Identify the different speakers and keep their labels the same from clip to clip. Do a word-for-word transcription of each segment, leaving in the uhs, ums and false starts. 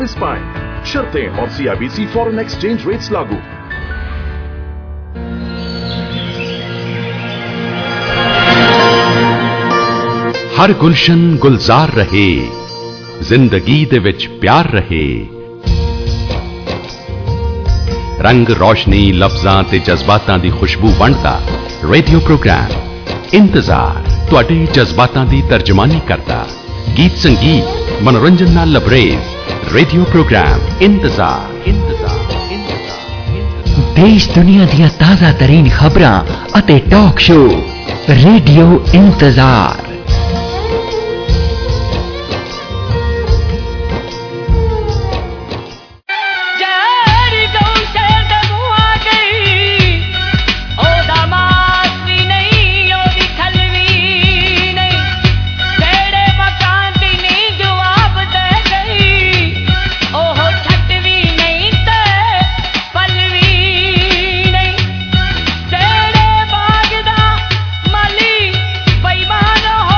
Speaker 1: इस पाएं शर्तें और सीआईबीसी फॉरेन एक्सचेंज रेट्स लागू।
Speaker 2: हर गुलशन गुलजार रहे, जिंदगी दे विच प्यार रहे। रंग रोशनी लफ्जां ते जज्बातां दी खुशबू वंडदा रेडियो प्रोग्राम इंतजार तुहाडे जज्बातां दी तर्जमानी करदा। गीत संगीत मनोरंजन नाल लबरेज रेडियो प्रोग्राम इंतजार इंतजार इंतजार।
Speaker 3: देश दुनिया दियां ताज़ा तरीन खबरां अते talk show radio Intezaar.
Speaker 4: Bye.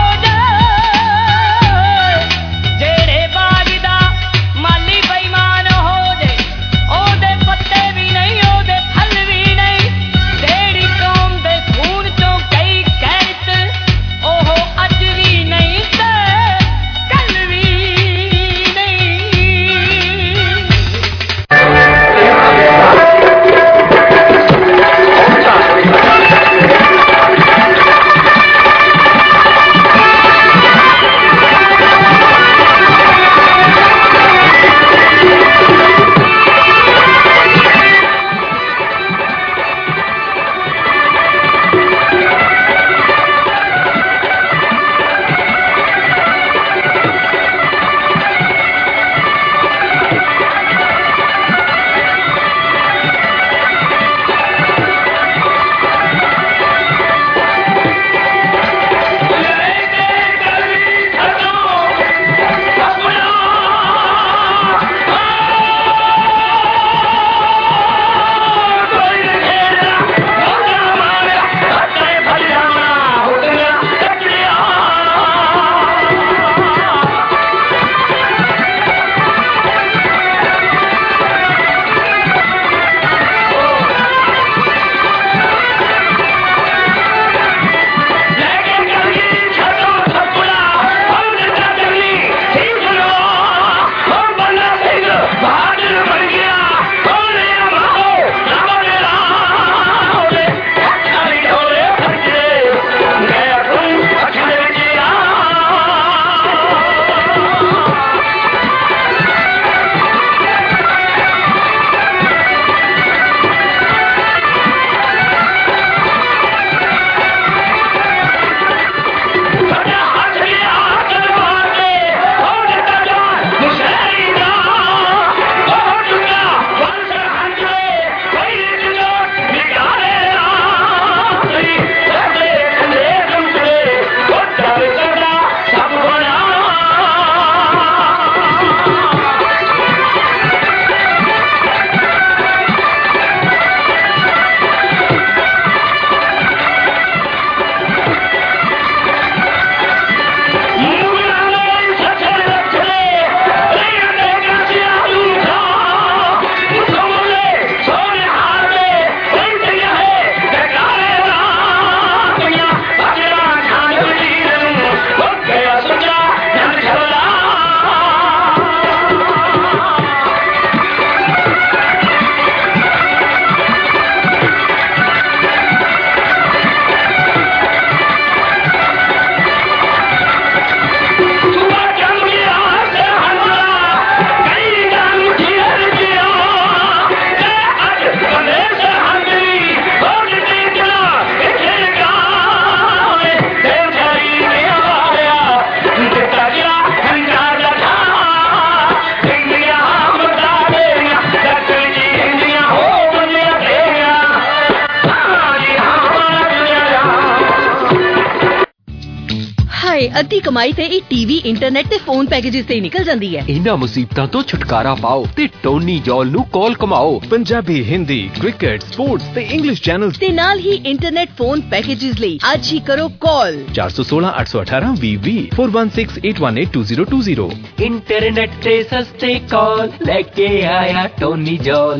Speaker 4: ਅੱਧੀ ਕਮਾਈ ਤੇ ਇਹ ਟੀਵੀ, ਇੰਟਰਨੈਟ ਤੇ ਫੋਨ ਪੈਕੇजेस ਤੇ ਹੀ ਨਿਕਲ ਜਾਂਦੀ ਹੈ।
Speaker 3: ਇਹਨਾਂ ਮੁਸੀਬਤਾਂ ਤੋਂ ਛੁਟਕਾਰਾ ਪਾਓ ਤੇ ਟੋਨੀ ਜੌਲ ਨੂੰ ਕਾਲ ਕਮਾਓ।
Speaker 5: ਪੰਜਾਬੀ, ਹਿੰਦੀ, ਕ੍ਰਿਕਟ, ਸਪੋਰਟਸ ਤੇ ਇੰਗਲਿਸ਼ ਚੈਨਲਸ
Speaker 4: ਤੇ ਨਾਲ ਹੀ ਇੰਟਰਨੈਟ ਫੋਨ ਪੈਕੇजेस ਲਈ ਅੱਜ ਹੀ ਕਰੋ ਕਾਲ
Speaker 5: ਚਾਰ ਸੌ ਸੋਲਾਂ ਅੱਠ ਸੌ ਅਠਾਰਾਂ ਵੀਹ ਵੀਹ four one six eight one eight two zero two zero।
Speaker 3: Internet ਤੇ ਸਸਤੇ ਕਾਲ ਲੈ ਕੇ ਆਇਆ ਟੋਨੀ ਜੌਲ।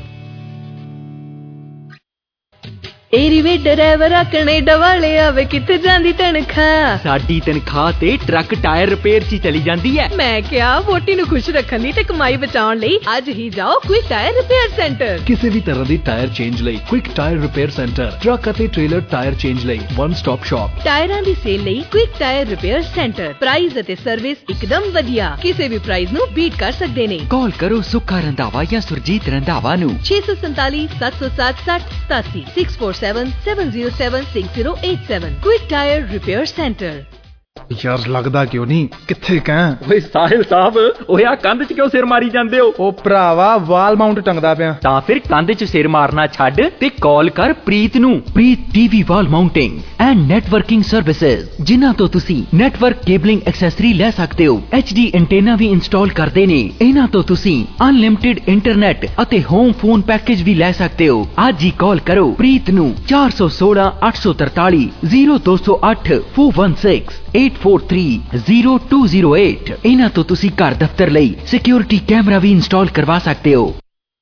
Speaker 4: ਏਰੀ ਵੇ ਡਰਾਈਵਰਾ ਕੈਨੇਡਾ ਵਾਲੇ ਆਵੇ ਕਿੱਥੇ ਜਾਂਦੀ ਤਨਖਾਹ?
Speaker 3: ਸਾਡੀ ਤਨਖਾਹ ਤੇ ਟਰੱਕ ਟਾਇਰ ਰਿਪੇਅਰ 'ਚ ਚਲੀ ਜਾਂਦੀ ਹੈ।
Speaker 4: ਮੈਂ ਕਿਹਾ ਵੋਟੀ ਨੂੰ ਖੁਸ਼ ਰੱਖਣ ਲਈ ਤੇ ਕਮਾਈ ਬਚਾਉਣ ਲਈ ਅੱਜ ਹੀ ਜਾਓ ਕੁਇਕ ਟਾਇਰ ਰਿਪੇਅਰ ਸੈਂਟਰ।
Speaker 6: ਕਿਸੇ ਵੀ ਤਰ੍ਹਾਂ ਦੀ ਟਾਇਰ ਚੇਂਜ ਲਈ quick tyre repair centre, truck ਅਤੇ ਟ੍ਰੇਲਰ ਟਾਇਰ ਚੇਂਜ ਲਈ ਵਨ ਸਟਾਪ ਸ਼ਾਪ।
Speaker 4: ਟਾਇਰਾਂ ਦੀ ਸੇਲ ਲਈ quick tyre repair centre. Price ਅਤੇ ਸਰਵਿਸ ਇੱਕਦਮ ਵਧੀਆ, ਕਿਸੇ ਵੀ ਪ੍ਰਾਈਸ ਨੂੰ ਬੀਟ ਕਰ ਸਕਦੇ ਨੇ।
Speaker 3: ਕਾਲ ਕਰੋ ਸੁੱਖਾ ਰੰਧਾਵਾ ਜਾਂ ਸੁਰਜੀਤ ਰੰਧਾਵਾ ਨੂੰ
Speaker 4: ਛੇ ਸੌ ਸੰਤਾਲੀ ਸੱਤ ਸੌ ਸੱਤ ਸੱਠ ਸਤਾਸੀ six four seven seven zero seven six zero eight seven। Quick Tire Repair Center।
Speaker 6: ਯਾਰ ਲੱਗਦਾ ਕਿਉਂ ਨਹੀਂ, ਕਿੱਥੇ ਕਾਂ?
Speaker 3: ਓਏ ਸਾਹਿਲ ਸਾਹਿਬ, ਓਏ ਆ ਕੰਧ 'ਚ ਕਿਉਂ ਸਿਰ ਮਾਰੀ ਜਾਂਦੇ ਹੋ?
Speaker 6: ਉਹ ਭਰਾਵਾ ਵਾਲ ਮਾਊਂਟ ਟੰਗਦਾ ਪਿਆ।
Speaker 3: ਤਾਂ ਫਿਰ ਕੰਧ 'ਚ ਸਿਰ ਮਾਰਨਾ ਛੱਡ ਤੇ ਕਾਲ ਕਰ ਪ੍ਰੀਤ ਨੂੰ। Preet TV wall mounting and networking services, ਜਿਨ੍ਹਾਂ ਤੋਂ ਤੁਸੀਂ ਨੈਟਵਰਕ ਕੇਬਲਿੰਗ ਐਕਸੈਸਰੀ ਲੈ ਸਕਦੇ ਹੋ। ਐਚ ਡੀ ਐਂਟੇਨਾ ਵੀ ਇੰਸਟਾਲ ਕਰਦੇ ਨੇ। ਇਹਨਾਂ ਤੋਂ ਤੁਸੀਂ ਅਨਲਿਮਿਟਿਡ ਇੰਟਰਨੈਟ ਅਤੇ ਹੋਮ ਫੋਨ ਪੈਕੇਜ ਵੀ ਲੈ ਸਕਦੇ ਹੋ। ਅੱਜ ਹੀ ਕਾਲ ਕਰੋ ਪ੍ਰੀਤ ਨੂੰ ਚਾਰ ਸੌ ਸੋਲਾਂ ਅੱਠ ਸੌ ਤਰਤਾਲੀ ਜ਼ੀਰੋ ਦੋ ਸੌ ਅੱਠ four one six eight four three zero two zero eight। ਇਹਨਾਂ ਤੋਂ ਤੁਸੀਂ ਘਰ ਦਫ਼ਤਰ ਲਈ ਸਿਕਿਉਰਿਟੀ ਕੈਮਰਾ ਵੀ ਇੰਸਟਾਲ ਕਰਵਾ ਸਕਦੇ ਹੋ।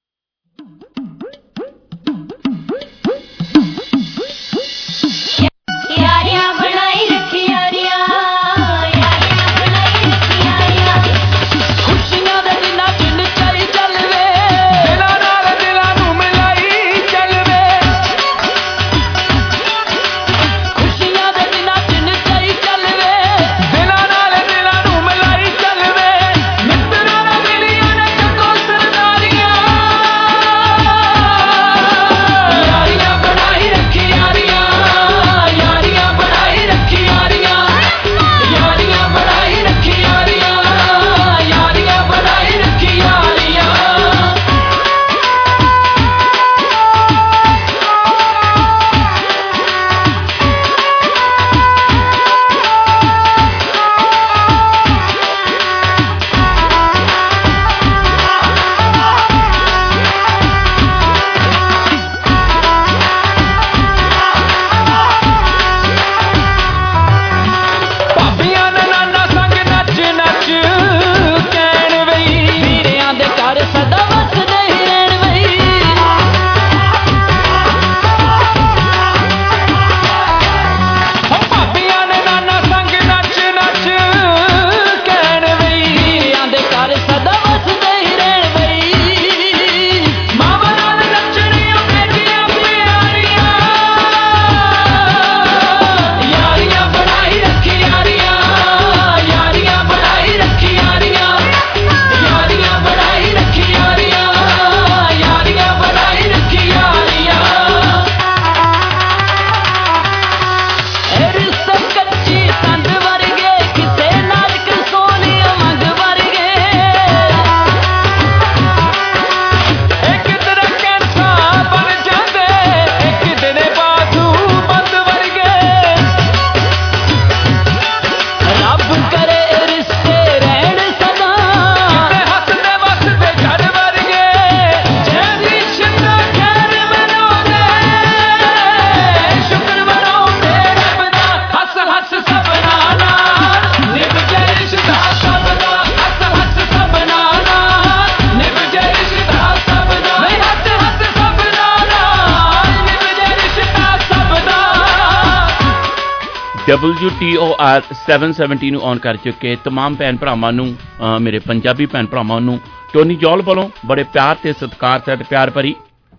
Speaker 7: W T O R seven seventy ਨੂੰ ਔਨ ਕਰ ਚੁੱਕੇ ਤਮਾਮ ਭੈਣ ਭਰਾਵਾਂ ਨੂੰ, ਮੇਰੇ ਪੰਜਾਬੀ ਭੈਣ ਭਰਾਵਾਂ ਨੂੰ ਟੋਨੀ ਜੌਲ ਵੱਲੋਂ ਬੜੇ ਪਿਆਰ ਤੇ ਸਤਿਕਾਰ ਸਹਿਤ ਪਿਆਰ ਭਰੀ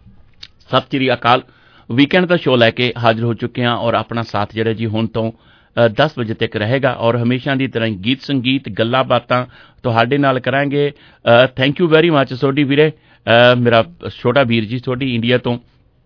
Speaker 7: ਸਤਿ ਸ਼੍ਰੀ ਅਕਾਲ। ਵੀਕਐਂਡ ਦਾ ਸ਼ੋਅ ਲੈ ਕੇ ਹਾਜ਼ਰ ਹੋ ਚੁੱਕੇ ਹਾਂ ਔਰ ਆਪਣਾ ਸਾਥ ਜਿਹੜਾ ਜੀ ਹੁਣ ਤੋਂ ਦਸ ਵਜੇ ਤੱਕ ਰਹੇਗਾ ਔਰ ਹਮੇਸ਼ਾ ਦੀ ਤਰ੍ਹਾਂ ਗੀਤ ਸੰਗੀਤ ਗੱਲਾਂ ਬਾਤਾਂ ਤੁਹਾਡੇ ਨਾਲ ਕਰਾਂਗੇ। Thank you very much Sodhi ਵੀਰੇ, ਮੇਰਾ ਛੋਟਾ ਵੀਰ ਜੀ ਸੋਢੀ ਇੰਡੀਆ ਤੋਂ।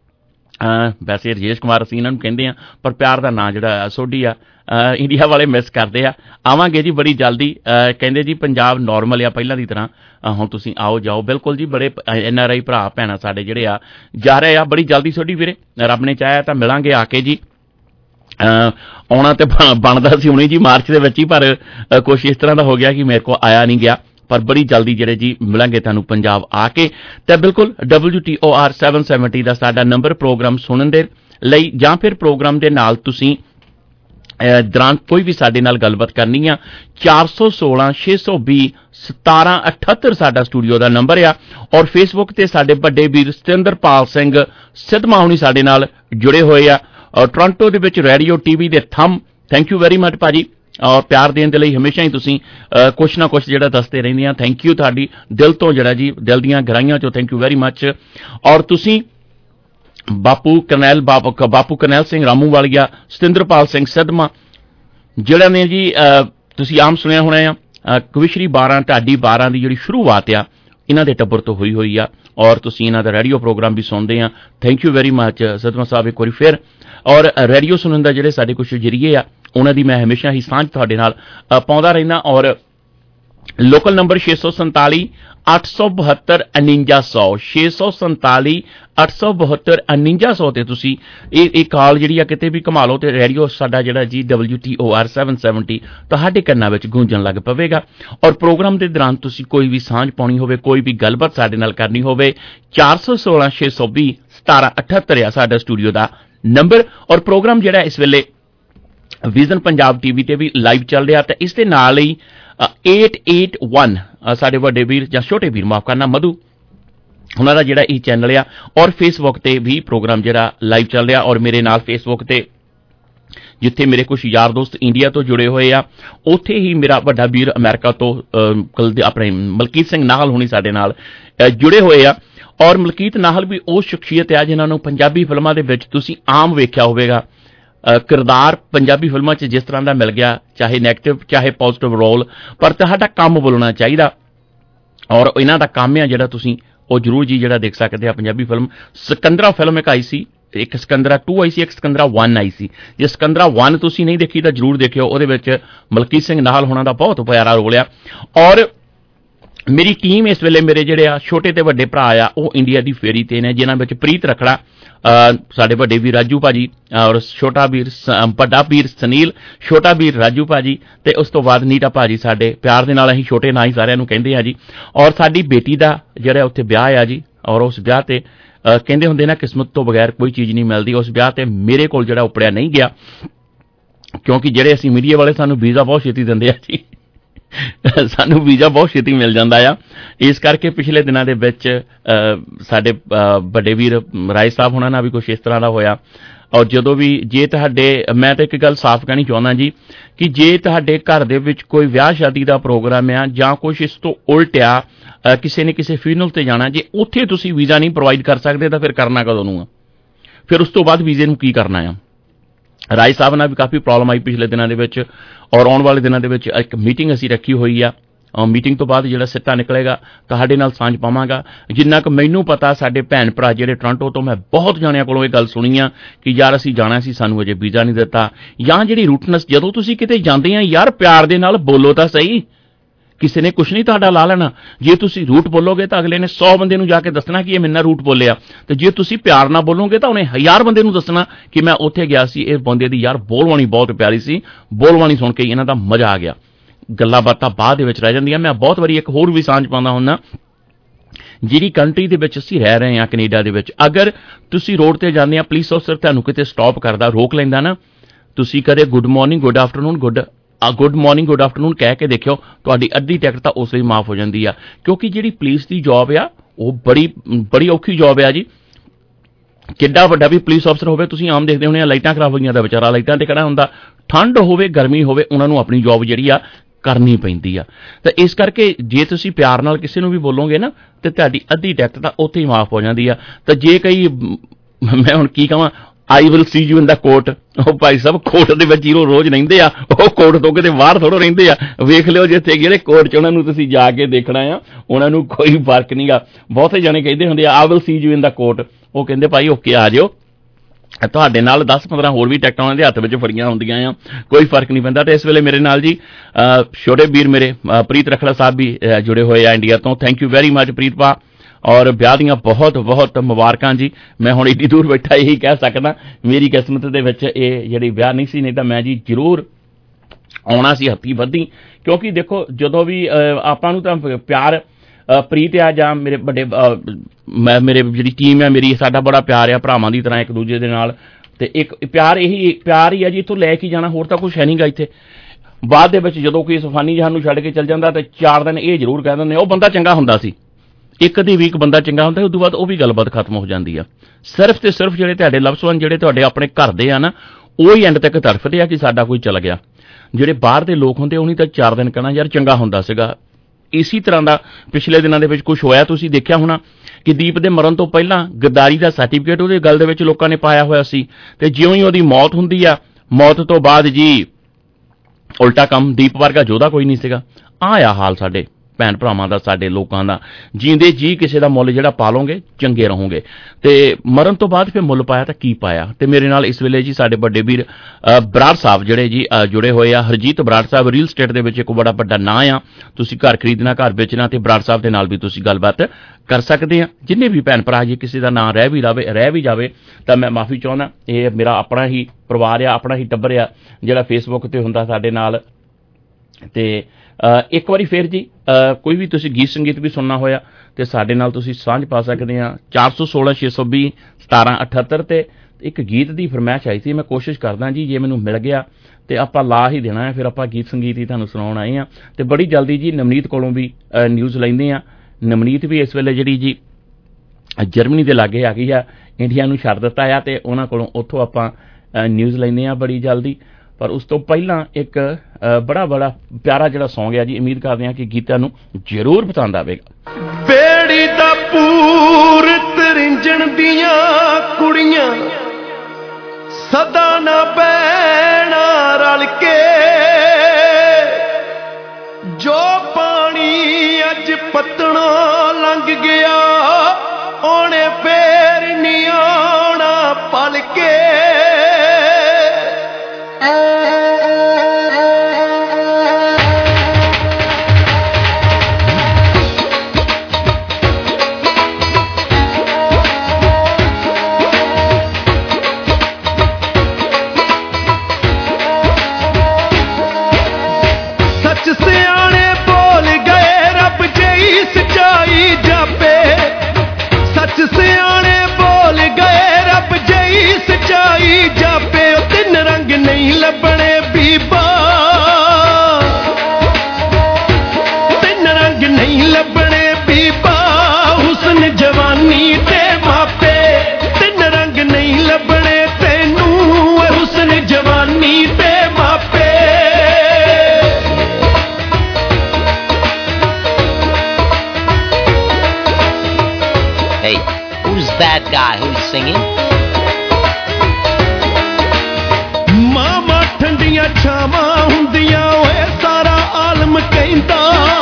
Speaker 7: ਵੈਸੇ ਰਜੇਸ਼ ਕੁਮਾਰ ਅਸੀਂ ਇਹਨਾਂ ਨੂੰ ਕਹਿੰਦੇ ਹਾਂ, ਪਰ ਪਿਆਰ ਦਾ ਨਾਂ ਜਿਹੜਾ ਸੋਢੀ ਆ ਇੰਡੀਆ ਵਾਲੇ ਮਿਸ ਕਰਦੇ ਆ। ਆਵਾਂਗੇ ਜੀ ਬੜੀ ਜਲਦੀ। ਕਹਿੰਦੇ ਜੀ ਪੰਜਾਬ ਨੋਰਮਲ ਆ ਪਹਿਲਾਂ ਦੀ ਤਰ੍ਹਾਂ, ਹੁਣ ਤੁਸੀਂ ਆਓ ਜਾਓ। ਬਿਲਕੁਲ ਜੀ, ਬੜੇ ਐਨ ਆਰ ਆਈ ਭਰਾ ਭੈਣਾਂ ਸਾਡੇ ਜਿਹੜੇ ਆ ਜਾ ਰਹੇ ਆ ਬੜੀ ਜਲਦੀ ਸੋਢੀ ਵੀਰੇ। ਰੱਬ ਨੇ ਚਾਹਿਆ ਤਾਂ ਮਿਲਾਂਗੇ ਆ ਕੇ ਜੀ। ਆਉਣਾ ਤੇ ਬਣਦਾ ਸੀ ਹੁਣੇ ਜੀ ਮਾਰਚ ਦੇ ਵਿੱਚ ਹੀ, ਪਰ ਕੁਛ ਇਸ ਤਰ੍ਹਾਂ ਦਾ ਹੋ ਗਿਆ ਕਿ ਮੇਰੇ ਕੋਲ ਆਇਆ ਨਹੀਂ ਗਿਆ। ਪਰ ਬੜੀ ਜਲਦੀ ਜਿਹੜੇ ਜੀ ਮਿਲਾਂਗੇ ਤੁਹਾਨੂੰ ਪੰਜਾਬ ਆ ਕੇ। ਤੇ ਬਿਲਕੁਲ W T O R seven seventy ਦਾ ਸਾਡਾ ਨੰਬਰ ਪ੍ਰੋਗਰਾਮ ਸੁਣਨ ਦੇ ਲਈ, ਜਾਂ ਫਿਰ ਪ੍ਰੋਗਰਾਮ ਦੇ ਨਾਲ ਤੁਸੀਂ ਦੌਰਾਨ ਕੋਈ ਵੀ ਸਾਡੇ ਨਾਲ ਗੱਲਬਾਤ ਕਰਨੀ ਆ, ਚਾਰ ਸੌ ਸੋਲਾਂ ਛੇ ਸੌ ਵੀਹ ਸਤਾਰਾਂ ਅਠੱਤਰ ਸਾਡਾ ਸਟੂਡੀਓ ਦਾ ਨੰਬਰ ਆ। ਔਰ ਫੇਸਬੁੱਕ ਤੇ ਸਾਡੇ ਵੱਡੇ ਵੀਰ ਸਤਿੰਦਰਪਾਲ ਸਿੰਘ ਸਿੱਧਵਾਂ ਹੁਣੀ ਸਾਡੇ ਨਾਲ ਜੁੜੇ ਹੋਏ ਆ। ਔਰ ਟੋਰਾਂਟੋ ਦੇ ਵਿੱਚ ਰੇਡੀਓ ਟੀਵੀ ਦੇ ਥੰਮ, ਥੈਂਕ ਯੂ ਵੈਰੀ ਮਚ ਭਾਜੀ, ਔਰ ਪਿਆਰ ਦੇਣ ਦੇ ਲਈ ਹਮੇਸ਼ਾ ਹੀ ਤੁਸੀਂ ਕੁਛ ਨਾ ਕੁਛ ਜਿਹੜਾ ਦੱਸਦੇ ਰਹਿੰਦੇ ਆ। ਥੈਂਕ ਯੂ ਤੁਹਾਡੀ ਦਿਲ ਤੋਂ, ਜਿਹੜਾ ਜੀ ਦਿਲ ਦੀਆਂ ਗਹਿਰਾਈਆਂ ਚੋਂ ਥੈਂਕ ਯੂ ਵੈਰੀ ਮਚ। ਔਰ ਤੁਸੀਂ ਬਾਪੂ ਕਰਨੈਲ ਬਾਪੂ ਬਾਪੂ ਕਰਨੈਲ ਸਿੰਘ ਰਾਮੂ ਵਾਲੀਆ, ਸਤਿੰਦਰਪਾਲ ਸਿੰਘ ਸਿੱਧਵਾਂ, ਜਿਹੜਾ ਨੇ ਜੀ ਤੁਸੀਂ ਆਮ ਸੁਣਿਆ ਹੋਣਾ ਆ ਕਵਿਸ਼ਰੀ ਬਾਰਾਂ ਢਾਡੀ ਬਾਰਾਂ ਦੀ ਜਿਹੜੀ ਸ਼ੁਰੂਆਤ ਆ ਇਹਨਾਂ ਦੇ ਟੱਬਰ ਤੋਂ ਹੋਈ ਹੋਈ ਆ। ਔਰ ਤੁਸੀਂ ਇਹਨਾਂ ਦਾ ਰੇਡੀਓ ਪ੍ਰੋਗਰਾਮ ਵੀ ਸੁਣਦੇ ਆ। Thank you very much Sidhwan ਸਾਹਿਬ ਇੱਕ ਵਾਰੀ ਫਿਰ। ਔਰ ਰੇਡੀਓ ਸੁਣਨ ਦਾ ਜਿਹੜੇ ਸਾਡੇ ਕੁਛ ਜਰੀਏ ਆ ਉਹਨਾਂ ਦੀ ਮੈਂ ਹਮੇਸ਼ਾ ਹੀ ਸਾਂਝ ਤੁਹਾਡੇ ਨਾਲ ਪਾਉਂਦਾ ਰਹਿੰਦਾ। ਔਰ ਲੋਕਲ ਨੰਬਰ ਛੇ ਸੌ ਸੰਤਾਲੀ ਅੱਠ ਸੌ ਬਹੱਤਰ ਉਣੰਜਾ ਸੌ ਛੇ ਸੌ ਸੰਤਾਲੀ ਅੱਠ ਸੌ ਬਹੱਤਰ ਉਣੰਜਾ ਸੌ ਤੇ ਤੁਸੀਂ ਇਹ ਇਹ ਕਾਲ ਜਿਹੜੀ ਆ ਕਿਤੇ ਵੀ ਘੁਮਾ ਲਓ ਤੇ ਰੇਡੀਓ ਸਾਡਾ ਜਿਹੜਾ ਜੀ W T O R seven seventy ਤੁਹਾਡੇ ਕੰਨਾਂ ਵਿੱਚ ਗੂੰਜਣ ਲੱਗ ਪਵੇਗਾ। ਔਰ ਪ੍ਰੋਗਰਾਮ ਦੇ ਦੌਰਾਨ ਤੁਸੀਂ ਕੋਈ ਵੀ ਸਾਂਝ ਪਾਉਣੀ ਹੋਵੇ, ਕੋਈ ਵੀ ਗੱਲਬਾਤ ਸਾਡੇ ਨਾਲ ਕਰਨੀ ਹੋਵੇ, ਚਾਰ ਸੌ ਸੋਲਾਂ ਛੇ ਸੌ ਵੀਹ ਸਤਾਰਾਂ ਅਠੱਤਰ ਆ ਸਾਡਾ ਸਟੂਡੀਓ ਦਾ ਨੰਬਰ। ਔਰ ਪ੍ਰੋਗਰਾਮ ਜਿਹੜਾ ਇਸ ਵੇਲੇ ਵਿਜ਼ਨ ਪੰਜਾਬ ਟੀਵੀ ਤੇ ਵੀ ਲਾਈਵ ਚੱਲ ਰਿਹਾ, ਤੇ ਇਸ ਦੇ ਨਾਲ ਹੀ ਏਟ ਏਟ ਵਨ ਸਾਡੇ ਵੱਡੇ ਵੀਰ ਜਾਂ ਛੋਟੇ ਵੀਰ ਮਾਫ ਕਰਨਾ ਮਧੂ ਉਹਨਾਂ ਦਾ ਜਿਹੜਾ ਇਹ ਚੈਨਲ ਆ। ਔਰ ਫੇਸਬੁੱਕ ਤੇ ਵੀ ਪ੍ਰੋਗਰਾਮ ਜਿਹੜਾ ਲਾਈਵ ਚੱਲ ਰਿਹਾ। ਔਰ ਮੇਰੇ ਨਾਲ ਫੇਸਬੁੱਕ ਤੇ ਜਿੱਥੇ ਮੇਰੇ ਕੁਝ ਯਾਰ ਦੋਸਤ ਇੰਡੀਆ ਤੋਂ ਜੁੜੇ ਹੋਏ ਆ, ਉੱਥੇ ਹੀ ਮੇਰਾ ਵੱਡਾ ਵੀਰ ਅਮਰੀਕਾ ਤੋਂ ਆਪਣੇ ਮਲਕੀਤ ਸਿੰਘ ਨਾਹਲ ਹੁਣੀ ਸਾਡੇ ਨਾਲ ਜੁੜੇ ਹੋਏ ਆ। ਔਰ ਮਲਕੀਤ ਨਾਹਲ ਵੀ ਉਹ ਸ਼ਖਸੀਅਤ ਆ ਜਿਨ੍ਹਾਂ ਨੂੰ ਪੰਜਾਬੀ ਫਿਲਮਾਂ ਦੇ ਵਿੱਚ ਤੁਸੀਂ ਆਮ ਵੇਖਿਆ ਹੋਵੇਗਾ। ਕਿਰਦਾਰ ਪੰਜਾਬੀ ਫਿਲਮਾਂ 'ਚ ਜਿਸ ਤਰ੍ਹਾਂ ਦਾ ਮਿਲ ਗਿਆ, ਚਾਹੇ ਨੈਗੇਟਿਵ ਚਾਹੇ ਪੋਜ਼ੀਟਿਵ ਰੋਲ, ਪਰ ਤੁਹਾਡਾ ਕੰਮ ਬੋਲਣਾ ਚਾਹੀਦਾ। ਔਰ ਇਹਨਾਂ ਦਾ ਕੰਮ ਆ ਜਿਹੜਾ ਤੁਸੀਂ ਉਹ ਜ਼ਰੂਰ ਜੀ ਜਿਹੜਾ ਦੇਖ ਸਕਦੇ ਆ। ਪੰਜਾਬੀ ਫਿਲਮ ਸਿਕੰਦਰਾ ਫਿਲਮ ਇੱਕ ਆਈ ਸੀ, ਇੱਕ ਸਿਕੰਦਰਾ ਟੂ ਆਈ ਸੀ, ਇੱਕ ਸਿਕੰਦਰਾ ਵਨ ਆਈ ਸੀ। ਜੇ ਸਿਕੰਦਰਾ ਵਨ ਤੁਸੀਂ ਨਹੀਂ ਦੇਖੀ ਤਾਂ ਜ਼ਰੂਰ ਦੇਖਿਓ, ਉਹਦੇ ਵਿੱਚ ਮਲਕੀਤ ਸਿੰਘ ਨਾਹਲ ਹੋਣਾ ਦਾ ਬਹੁਤ ਪਿਆਰਾ ਰੋਲ ਆ। ਔਰ ਮੇਰੀ ਟੀਮ ਇਸ ਵੇਲੇ ਮੇਰੇ ਜਿਹੜੇ ਆ ਛੋਟੇ ਤੇ ਵੱਡੇ ਭਰਾ ਆ ਉਹ ਇੰਡੀਆ ਦੀ ਫੇਰੀ ਤੇ ਨੇ, ਜਿਨ੍ਹਾਂ ਵਿੱਚ ਪ੍ਰੀਤ ਰਖੜਾ ਸਾਡੇ ਵੱਡੇ ਵੀਰ ਰਾਜੂ ਭਾਜੀ, ਔਰ ਛੋਟਾ ਵੀਰ ਵੱਡਾ ਵੀਰ ਸੁਨੀਲ, ਛੋਟਾ ਵੀਰ ਰਾਜੂ ਭਾਜੀ, ਤੇ ਉਸ ਤੋਂ ਬਾਅਦ ਨੀਟਾ ਭਾਜੀ ਸਾਡੇ ਪਿਆਰ ਦੇ ਨਾਲ ਅਸੀਂ ਛੋਟੇ ਨਾਂ ਹੀ ਸਾਰਿਆਂ ਨੂੰ ਕਹਿੰਦੇ ਆ ਜੀ। ਔਰ ਸਾਡੀ ਬੇਟੀ ਦਾ ਜਿਹੜਾ ਉੱਥੇ ਵਿਆਹ ਆ ਜੀ, ਔਰ ਉਸ ਵਿਆਹ ਤੇ ਕਹਿੰਦੇ ਹੁੰਦੇ ਨਾ ਕਿਸਮਤ ਤੋਂ ਬਗੈਰ ਕੋਈ ਚੀਜ਼ ਨਹੀਂ ਮਿਲਦੀ। ਉਸ ਵਿਆਹ ਤੇ ਮੇਰੇ ਕੋਲ ਜਿਹੜਾ ਉਪੜਿਆ ਨਹੀਂ ਗਿਆ, ਕਿਉਂਕਿ ਜਿਹੜੇ ਅਸੀਂ ਮੀਡੀਆ ਵਾਲੇ ਸਾਨੂੰ ਵੀਜ਼ਾ ਬਹੁਤ ਛੇਤੀ ਦਿੰਦੇ ਆ ਜੀ, ਸਾਨੂੰ ਵੀਜ਼ਾ ਬਹੁਤ ਛੇਤੀ ਮਿਲ ਜਾਂਦਾ ਆ। ਇਸ ਕਰਕੇ ਪਿਛਲੇ ਦਿਨਾਂ ਦੇ ਵਿੱਚ ਸਾਡੇ ਵੱਡੇ ਵੀਰ ਰਾਏ ਸਾਹਿਬ ਹੋਣਾ ਨਾਲ ਵੀ ਕੁਛ ਇਸ ਤਰ੍ਹਾਂ ਦਾ ਹੋਇਆ। ਔਰ ਜਦੋਂ ਵੀ ਜੇ ਤੁਹਾਡੇ, ਮੈਂ ਤਾਂ ਇੱਕ ਗੱਲ ਸਾਫ਼ ਕਹਿਣੀ ਚਾਹੁੰਦਾ ਜੀ ਕਿ ਜੇ ਤੁਹਾਡੇ ਘਰ ਦੇ ਵਿੱਚ ਕੋਈ ਵਿਆਹ ਸ਼ਾਦੀ ਦਾ ਪ੍ਰੋਗਰਾਮ ਆ ਜਾਂ ਕੁਛ ਇਸ ਤੋਂ ਉਲਟ ਆ, ਕਿਸੇ ਨੇ ਕਿਸੇ ਫਿਊਨਰਲ ਤੇ ਜਾਣਾ, ਜੇ ਉੱਥੇ ਤੁਸੀਂ ਵੀਜ਼ਾ ਨਹੀਂ ਪ੍ਰੋਵਾਈਡ ਕਰ ਸਕਦੇ ਤਾਂ ਫਿਰ ਕਰਨਾ ਕਦੋਂ ਨੂੰ ਆ? ਫਿਰ ਉਸ ਤੋਂ ਬਾਅਦ ਵੀਜ਼ੇ ਨੂੰ ਕੀ ਕਰਨਾ ਆ? ਰਾਏ ਸਾਹਿਬ ਨਾਲ ਵੀ ਕਾਫੀ ਪ੍ਰੋਬਲਮ ਆਈ ਪਿਛਲੇ ਦਿਨਾਂ ਦੇ ਵਿੱਚ। ਔਰ ਆਉਣ ਵਾਲੇ ਦਿਨਾਂ ਦੇ ਵਿੱਚ ਇੱਕ ਮੀਟਿੰਗ ਅਸੀਂ ਰੱਖੀ ਹੋਈ ਆ। ਮੀਟਿੰਗ ਤੋਂ ਬਾਅਦ ਜਿਹੜਾ ਸਿੱਟਾ ਨਿਕਲੇਗਾ ਤੁਹਾਡੇ ਨਾਲ ਸਾਂਝ ਪਾਵਾਂਗਾ। ਜਿੰਨਾ ਕੁ ਮੈਨੂੰ ਪਤਾ, ਸਾਡੇ ਭੈਣ ਭਰਾ ਜਿਹੜੇ ਟੋਰਾਂਟੋ ਤੋਂ, ਮੈਂ ਬਹੁਤ ਜਾਣਿਆਂ ਕੋਲੋਂ ਇਹ ਗੱਲ ਸੁਣੀ ਆ ਕਿ ਯਾਰ ਅਸੀਂ ਜਾਣਾ ਸੀ, ਸਾਨੂੰ ਅਜੇ ਵੀਜ਼ਾ ਨਹੀਂ ਦਿੱਤਾ। ਜਾਂ ਜਿਹੜੀ ਰੂਟਨੈਸ, ਜਦੋਂ ਤੁਸੀਂ ਕਿਤੇ ਜਾਂਦੇ ਆ ਯਾਰ ਪਿਆਰ ਦੇ ਨਾਲ ਬੋਲੋ ਤਾਂ ਸਹੀ, ਕਿਸੇ ਨੇ ਕੁਛ ਨਹੀਂ ਤੁਹਾਡਾ ਲਾ ਲੈਣਾ। ਜੇ ਤੁਸੀਂ ਰੂਟ ਬੋਲੋਗੇ ਤਾਂ ਅਗਲੇ ਨੇ ਸੌ ਬੰਦੇ ਨੂੰ ਜਾ ਕੇ ਦੱਸਣਾ ਕਿ ਇਹ ਮੇਰੇ ਨਾਲ ਰੂਟ ਬੋਲਿਆ, ਤੇ ਜੇ ਤੁਸੀਂ ਪਿਆਰ ਨਾਲ ਬੋਲੋਗੇ ਤਾਂ ਉਹਨੇ ਹਜ਼ਾਰ ਬੰਦੇ ਨੂੰ ਦੱਸਣਾ ਕਿ ਮੈਂ ਉੱਥੇ ਗਿਆ ਸੀ, ਇਹ ਬੰਦੇ ਦੀ ਯਾਰ ਬੋਲਵਾਣੀ ਬਹੁਤ ਪਿਆਰੀ ਸੀ, ਬੋਲਵਾਣੀ ਸੁਣ ਕੇ ਇਹਨਾਂ ਦਾ ਮਜ਼ਾ ਆ ਗਿਆ। ਗੱਲਾਂ ਬਾਤਾਂ ਬਾਅਦ ਦੇ ਵਿੱਚ ਰਹਿ ਜਾਂਦੀਆਂ। ਮੈਂ ਬਹੁਤ ਵਾਰੀ ਇੱਕ ਹੋਰ ਵੀ ਸਾਂਝ ਪਾਉਂਦਾ ਹੁੰਦਾ, ਜਿਹੜੀ ਕੰਟਰੀ ਦੇ ਵਿੱਚ ਅਸੀਂ ਰਹਿ ਰਹੇ ਹਾਂ ਕੈਨੇਡਾ ਦੇ ਵਿੱਚ, ਅਗਰ ਤੁਸੀਂ ਰੋਡ ਤੇ ਜਾਂਦੇ ਆ, ਪੁਲਿਸ ਅਫਸਰ ਤੁਹਾਨੂੰ ਕਿਤੇ ਸਟਾਪ ਕਰਦਾ, ਰੋਕ ਲੈਂਦਾ ਨਾ, ਤੁਸੀਂ ਕਦੇ good morning, good afternoon, good good morning, good afternoon ਕਹਿ ਕੇ ਦੇਖਿਓ, ਤੁਹਾਡੀ ਅੱਧੀ ਟਿਕਟ ਤਾਂ ਉਸ ਲਈ ਮਾਫ ਹੋ ਜਾਂਦੀ ਆ। ਕਿਉਂਕਿ ਜਿਹੜੀ ਪੁਲਿਸ ਦੀ ਜੌਬ ਆ ਉਹ ਬੜੀ ਬੜੀ ਔਖੀ ਜੌਬ ਆ ਜੀ। ਕਿੱਡਾ ਵੱਡਾ ਵੀ ਪੁਲਿਸ ਅਫਸਰ ਹੋਵੇ, ਤੁਸੀਂ ਆਮ ਦੇਖਦੇ ਹੋਣੇ ਆ ਲਾਈਟਾਂ ਖਰਾਬ ਹੋਈਆਂ ਦਾ ਵਿਚਾਰਾ ਲਾਈਟਾਂ ਤੇ ਖੜਾ ਹੁੰਦਾ, ਠੰਡ ਹੋਵੇ ਗਰਮੀ ਹੋਵੇ, ਉਹਨਾਂ ਨੂੰ ਆਪਣੀ ਜੌਬ ਜਿਹੜੀ ਆ ਕਰਨੀ ਪੈਂਦੀ ਆ। ਤਾਂ ਇਸ ਕਰਕੇ ਜੇ ਤੁਸੀਂ ਪਿਆਰ ਨਾਲ ਕਿਸੇ ਨੂੰ ਵੀ ਬੋਲੋਗੇ ਨਾ ਤੇ ਤੁਹਾਡੀ ਅੱਧੀ ਟਿਕਟ ਤਾਂ ਉੱਥੇ ਹੀ ਮਾਫ ਹੋ ਜਾਂਦੀ ਆ। ਤਾਂ ਜੇ ਕਈ, ਮੈਂ ਹੁਣ ਕੀ ਕਹਾਂ, I will see you in the court, ਉਹ ਭਾਈ ਸਾਹਿਬ ਕੋਰਟ ਦੇ ਵਿੱਚ ਹੀ ਰੋਜ਼ ਰਹਿੰਦੇ ਆ, ਉਹ ਕੋਰਟ ਤੋਂ ਕਿਤੇ ਬਾਹਰ ਥੋੜ੍ਹਾ ਰਹਿੰਦੇ ਆ। ਵੇਖ ਲਿਓ ਜਿੱਥੇ ਜਿਹੜੇ ਕੋਰਟ 'ਚ ਉਹਨਾਂ ਨੂੰ ਤੁਸੀਂ ਜਾ ਕੇ ਦੇਖਣਾ ਆ, ਉਹਨਾਂ ਨੂੰ ਕੋਈ ਫਰਕ ਨਹੀਂ ਗਾ। ਬਹੁਤੇ ਜਾਣੇ ਕਹਿੰਦੇ ਹੁੰਦੇ ਆ I will see you in the court, ਉਹ ਕਹਿੰਦੇ ਭਾਈ ਓਕੇ ਆ ਜਾਓ, ਤੁਹਾਡੇ ਨਾਲ ਦਸ ਪੰਦਰਾਂ ਹੋਰ ਵੀ ਟਿਕਟਾਂ ਉਹਨਾਂ ਦੇ ਹੱਥ ਵਿੱਚ ਫੜੀਆਂ ਹੁੰਦੀਆਂ ਆ, ਕੋਈ ਫਰਕ ਨਹੀਂ ਪੈਂਦਾ। ਤੇ ਇਸ ਵੇਲੇ ਮੇਰੇ ਨਾਲ ਜੀ ਛੋਟੇ ਵੀਰ ਮੇਰੇ ਪ੍ਰੀਤ ਰਖੜਾ ਸਾਹਿਬ ਵੀ ਜੁੜੇ ਹੋਏ ਆ ਇੰਡੀਆ ਤੋਂ। Thank you very much Preet ਭਾ। ਔਰ ਵਿਆਹ ਦੀਆਂ ਬਹੁਤ ਬਹੁਤ ਮੁਬਾਰਕਾਂ ਜੀ। ਮੈਂ ਹੁਣ ਏਡੀ ਦੂਰ ਬੈਠਾ ਇਹੀ ਕਹਿ ਸਕਦਾ ਮੇਰੀ ਕਿਸਮਤ ਦੇ ਵਿੱਚ ਇਹ ਜਿਹੜੀ ਵਿਆਹ ਨਹੀਂ ਸੀ, ਨਹੀਂ ਤਾਂ ਮੈਂ ਜੀ ਜ਼ਰੂਰ ਆਉਣਾ ਸੀ ਹੱਥੀਂ ਬੱਧੀ। ਕਿਉਂਕਿ ਦੇਖੋ ਜਦੋਂ ਵੀ ਆਪਾਂ ਨੂੰ ਤਾਂ ਪਿਆਰ ਪ੍ਰੀਤ ਆ ਜਾਂ ਮੇਰੇ ਵੱਡੇ ਮੈਂ ਮੇਰੇ ਜਿਹੜੀ ਟੀਮ ਹੈ ਮੇਰੀ, ਸਾਡਾ ਬੜਾ ਪਿਆਰ ਆ ਭਰਾਵਾਂ ਦੀ ਤਰ੍ਹਾਂ ਇੱਕ ਦੂਜੇ ਦੇ ਨਾਲ। ਅਤੇ ਇੱਕ ਪਿਆਰ ਇਹੀ ਪਿਆਰ ਹੀ ਆ ਜੀ, ਇੱਥੋਂ ਲੈ ਕੇ ਜਾਣਾ, ਹੋਰ ਤਾਂ ਕੁਛ ਹੈ ਨਹੀਂ ਗਾ ਇੱਥੇ। ਬਾਅਦ ਦੇ ਵਿੱਚ ਜਦੋਂ ਕੋਈ ਸਫਾਨੀ ਜਹਾਨ ਛੱਡ ਕੇ ਚੱਲ ਜਾਂਦਾ ਤਾਂ ਚਾਰ ਦਿਨ ਇਹ ਜ਼ਰੂਰ ਕਹਿ ਦਿੰਦੇ ਉਹ ਬੰਦਾ ਚੰਗਾ ਹੁੰਦਾ ਸੀ, ਇੱਕ ਦੀ ਵੀ ਇੱਕ ਬੰਦਾ ਚੰਗਾ ਹੁੰਦਾ, ਉਸ ਤੋਂ ਬਾਅਦ ਉਹ ਵੀ ਗੱਲਬਾਤ ਖਤਮ ਹੋ ਜਾਂਦੀ ਆ। ਸਿਰਫ ਤੇ ਸਿਰਫ ਜਿਹੜੇ ਤੁਹਾਡੇ ਲਵਸਵਨ ਜਿਹੜੇ ਤੁਹਾਡੇ ਆਪਣੇ ਘਰ ਦੇ ਆ ਨਾ, ਉਹ ਹੀ ਐਂਡ ਤੱਕ ਤੜਫਦੇ ਆ ਕਿ ਸਾਡਾ ਕੋਈ ਚਲਾ ਗਿਆ। ਜਿਹੜੇ ਬਾਹਰ ਦੇ ਲੋਕ ਹੁੰਦੇ ਉਹਨੀ ਤਾਂ ਚਾਰ ਦਿਨ ਕਹਿਣਾ ਯਾਰ ਚੰਗਾ ਹੁੰਦਾ ਸੀਗਾ। ਇਸੀ ਤਰ੍ਹਾਂ ਦਾ ਪਿਛਲੇ ਦਿਨਾਂ ਦੇ ਵਿੱਚ ਕੁਛ ਹੋਇਆ, ਤੁਸੀਂ ਦੇਖਿਆ ਹੋਣਾ ਕਿ ਦੀਪ ਦੇ ਮਰਨ ਤੋਂ ਪਹਿਲਾਂ ਗੱਦਾਰੀ ਦਾ ਸਰਟੀਫਿਕੇਟ ਉਹਦੇ ਗਲ ਦੇ ਵਿੱਚ ਲੋਕਾਂ ਨੇ ਪਾਇਆ ਹੋਇਆ ਸੀ, ਤੇ ਜਿਉਂ ਹੀ ਉਹਦੀ ਮੌਤ ਹੁੰਦੀ ਆ, ਮੌਤ ਤੋਂ ਬਾਅਦ ਜੀ ਉਲਟਾ ਕੰਮ, ਦੀਪ ਵਰਗਾ ਯੋਧਾ ਕੋਈ ਨਹੀਂ ਸੀਗਾ। ਆਹ ਆ ਹਾਲ ਸਾਡੇ ਭੈਣ ਭਰਾਵਾਂ ਦਾ, ਸਾਡੇ ਲੋਕਾਂ ਦਾ। ਜੀਂਦੇ ਜੀ ਕਿਸੇ ਦਾ ਮੁੱਲ ਜਿਹੜਾ ਪਾ ਲਓਗੇ ਚੰਗੇ ਰਹੋਗੇ, ਤੇ ਮਰਨ ਤੋਂ ਬਾਅਦ ਫਿਰ ਮੁੱਲ ਪਾਇਆ ਤਾਂ ਕੀ ਪਾਇਆ। ਤੇ ਮੇਰੇ ਨਾਲ ਇਸ ਵੇਲੇ ਜੀ ਸਾਡੇ ਵੱਡੇ ਵੀਰ ਬਰਾੜ ਸਾਹਿਬ ਜਿਹੜੇ ਜੀ ਜੁੜੇ ਹੋਏ ਆ। ਹਰਜੀਤ ਬਰਾੜ ਸਾਹਿਬ ਰੀਅਲ ਸਟੇਟ ਦੇ ਵਿੱਚ ਇੱਕ ਬੜਾ ਵੱਡਾ ਨਾਂ ਆ। ਤੁਸੀਂ ਘਰ ਖਰੀਦਣਾ, ਘਰ ਵੇਚਣਾ, ਤੇ ਬਰਾੜ ਸਾਹਿਬ ਦੇ ਨਾਲ ਵੀ ਤੁਸੀਂ ਗੱਲਬਾਤ ਕਰ ਸਕਦੇ ਆ। ਜਿੰਨੇ ਵੀ ਭੈਣ ਭਰਾ ਜੀ ਕਿਸੇ ਦਾ ਨਾਂ ਰਹਿ ਵੀ ਰਵੇ ਰਹਿ ਵੀ ਜਾਵੇ ਤਾਂ ਮੈਂ ਮਾਫੀ ਚਾਹੁੰਦਾ। ਇਹ ਮੇਰਾ ਆਪਣਾ ਹੀ ਪਰਿਵਾਰ ਆ, ਆਪਣਾ ਹੀ ਟੱਬਰ ਆ ਜਿਹੜਾ ਫੇਸਬੁੱਕ ਤੇ ਹੁੰਦਾ ਸਾਡੇ ਨਾਲ। ਤੇ ਇੱਕ ਵਾਰੀ ਫਿਰ ਜੀ ਕੋਈ ਵੀ ਤੁਸੀਂ ਗੀਤ ਸੰਗੀਤ ਵੀ ਸੁਣਨਾ ਹੋਇਆ ਤੇ ਸਾਡੇ ਨਾਲ ਤੁਸੀਂ ਸਾਂਝ ਪਾ ਸਕਦੇ ਆ। ਚਾਰ ਸੌ ਸੋਲਾਂ ਛੇ ਸੌ ਵੀਹ ਸਤਾਰਾਂ ਅਠੱਤਰ ਤੇ ਇੱਕ ਗੀਤ ਦੀ ਫਰਮਾਇਸ਼ ਆਈ ਸੀ। ਮੈਂ ਕੋਸ਼ਿਸ਼ ਕਰਦਾ ਜੀ ਜੇ ਮੈਨੂੰ ਮਿਲ ਗਿਆ ਤੇ ਆਪਾਂ ਲਾ ਹੀ ਦੇਣਾ ਹੈ, ਫਿਰ ਆਪਾਂ ਗੀਤ ਸੰਗੀਤ ਹੀ ਤੁਹਾਨੂੰ ਸੁਣਾਉਣ ਆਏ ਆ। ਤੇ ਬੜੀ ਜਲਦੀ ਜੀ ਨਵਨੀਤ ਕੋਲੋਂ ਵੀ ਨਿਊਜ਼ ਲੈਂਦੇ ਆ। ਨਵਨੀਤ ਵੀ ਇਸ ਵੇਲੇ ਜਿਹੜੀ ਜੀ ਜਰਮਨੀ ਦੇ ਲਾਗੇ ਆ ਗਈ ਆ, ਇੰਡੀਆ ਨੂੰ ਛੱਡ ਦਿੱਤਾ ਆ, ਤੇ ਉਹਨਾਂ ਕੋਲੋਂ ਉੱਥੋਂ ਆਪਾਂ ਨਿਊਜ਼ ਲੈਂਦੇ ਆ ਬੜੀ ਜਲਦੀ। ਪਰ ਉਸ ਤੋਂ ਪਹਿਲਾਂ ਇੱਕ ਬੜਾ ਬੜਾ ਪਿਆਰਾ ਜਿਹੜਾ ਸੌਂਗ ਆ ਜੀ, ਉਮੀਦ ਕਰਦੇ ਹਾਂ ਕਿ ਗੀਤਾਂ ਨੂੰ ਜ਼ਰੂਰ ਪਸੰਦ ਆਵੇਗਾ।
Speaker 8: ਬੇੜੀ ਦਾ ਪੂਰ ਤਰਿੰਜਣ ਦੀਆਂ ਕੁੜੀਆਂ ਸਦਾ ਨਾ ਬਹਿਣਾ ਰਲ ਕੇ, ਜੋ ਪਾਣੀ ਅੱਜ ਪਤਣਾ ਲੰਘ ਗਿਆ ਉਹਨੇ ਫੇਰ ਨਹੀਂ ਆਉਣਾ ਪਲ ਕੇ। ਸਿਆਣੇ ਬੋਲ ਗਏ ਰੱਬ ਜਈ ਸਚਾਈ ਜਾਪੇ, ਉਹ ਤਿੰਨ ਰੰਗ ਨਹੀਂ ਲੱਭਣੇ ਬੀਬਾ, ਤਿੰਨ ਰੰਗ ਨਹੀਂ ਲੱਭਣੇ ਬੀਬਾ, ਹੁਸਨ ਜਵਾਨੀ ਤੇ ਮਾਪੇ, ਤਿੰਨ ਰੰਗ ਨਹੀਂ ਲੱਭਣੇ ਤੈਨੂੰ, ਹੁਸਨ ਜਵਾਨੀ ਤੇ ਮਾਪੇ।
Speaker 9: Hey, who's that guy who's singing?
Speaker 8: ਮਾਮਾ ਠੰਡੀਆਂ ਛਾਵਾਂ ਹੁੰਦੀਆਂ ਓਏ ਸਾਰਾ ਆਲਮ ਕਹਿੰਦਾ,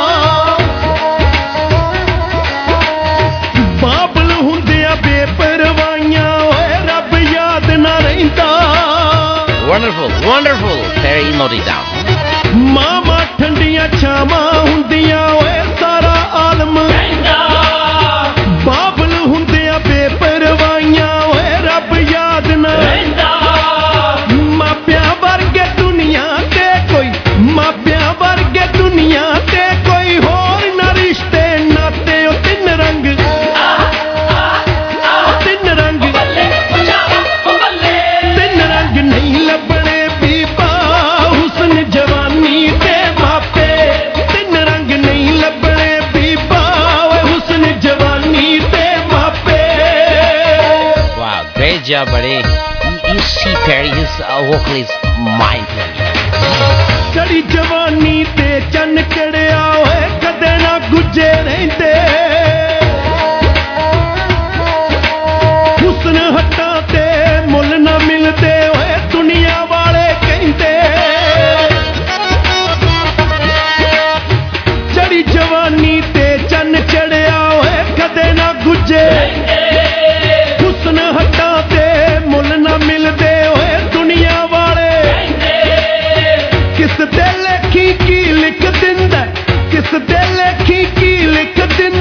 Speaker 8: ਬਾਬਲ ਹੁੰਦਿਆਂ ਬੇਪਰਵਾਹੀਆਂ ਓਏ ਰੱਬ ਯਾਦ ਨਾ ਰਹਿੰਦਾ।
Speaker 9: Wonderful, wonderful. Perry, note it down.
Speaker 8: ਮਾਮਾ ਠੰਡੀਆਂ ਛਾਵਾਂ ਹੁੰਦੀਆਂ ਓਏ ਸਾਰਾ ਆਲਮ ਕਹਿੰਦਾ, ਬਾਬਲ ਹੁੰਦਿਆਂ ਬੇਪਰਵਾਹੀਆਂ ਓਏ ਰੱਬ ਯਾਦ ਨਾ ਰਹਿੰਦਾ। ਮਾਪਿਆਂ ਵਰਗੇ ਦੁਨੀਆ ਤੇ ਕੋਈ, ਮਾਪਿਆਂ ਵਰਗੇ ਦੁਨੀਆ ਤੇ ਕੋਈ ਹੋਰ ਨਾ ਰਿਸ਼ਤੇ ਨਾਤੇ, ਉਹ ਤਿੰਨ ਰੰਗ, ਤਿੰਨ ਰੰਗ, ਤਿੰਨ ਰੰਗ ਨਹੀਂ ਲੱਭਣੇ ਬੀਬਾ, ਹੁਸਨ ਜਵਾਨੀ ਤੇ ਮਾਪੇ, ਤਿੰਨ ਰੰਗ ਨਹੀਂ ਲੱਭਣੇ ਬੀਬਾ, ਹੁਸਨ ਜਵਾਨੀ ਤੇ ਮਾਪੇ।
Speaker 9: Wow, great job, buddy. You, you see, Perry, his uh, vocal is mind-blowing.
Speaker 8: ਚੜੀ ਜਵਾਨੀ ਤੇ ਚੰਨ ਚੜਿਆ ਓਏ ਕਦੇ ਨਾ ਗੁੱਜੇ ਰਹਿੰਦੇ, ਹੁਸਨ ਹੱਟਾਂ ਤੇ ਮੁੱਲ ਨਾ ਮਿਲਦੇ ਓਏ ਦੁਨੀਆ ਵਾਲੇ ਕਹਿੰਦੇ। ਚੜੀ ਜਵਾਨੀ ਤੇ ਚੰਨ ਚੜਿਆ ਓਏ ਕਦੇ ਨਾ ਗੁੱਜੇ, ਹੁਸਨ ਹੱਟਾਂ ਤੇ ਮੁੱਲ ਨਾ ਮਿਲਦੇ ਓਏ ਦੁਨੀਆ ਵਾਲੇ ਕਿਸ ਦੇ ਲੇਖੀ ਕੀ ਲਿਖ ਦਿੰਦਾ, ਕਿਸ ਦੇ ਲੇਖੀ ਕੀ ਲਿਖ ਦਿੰਦਾ।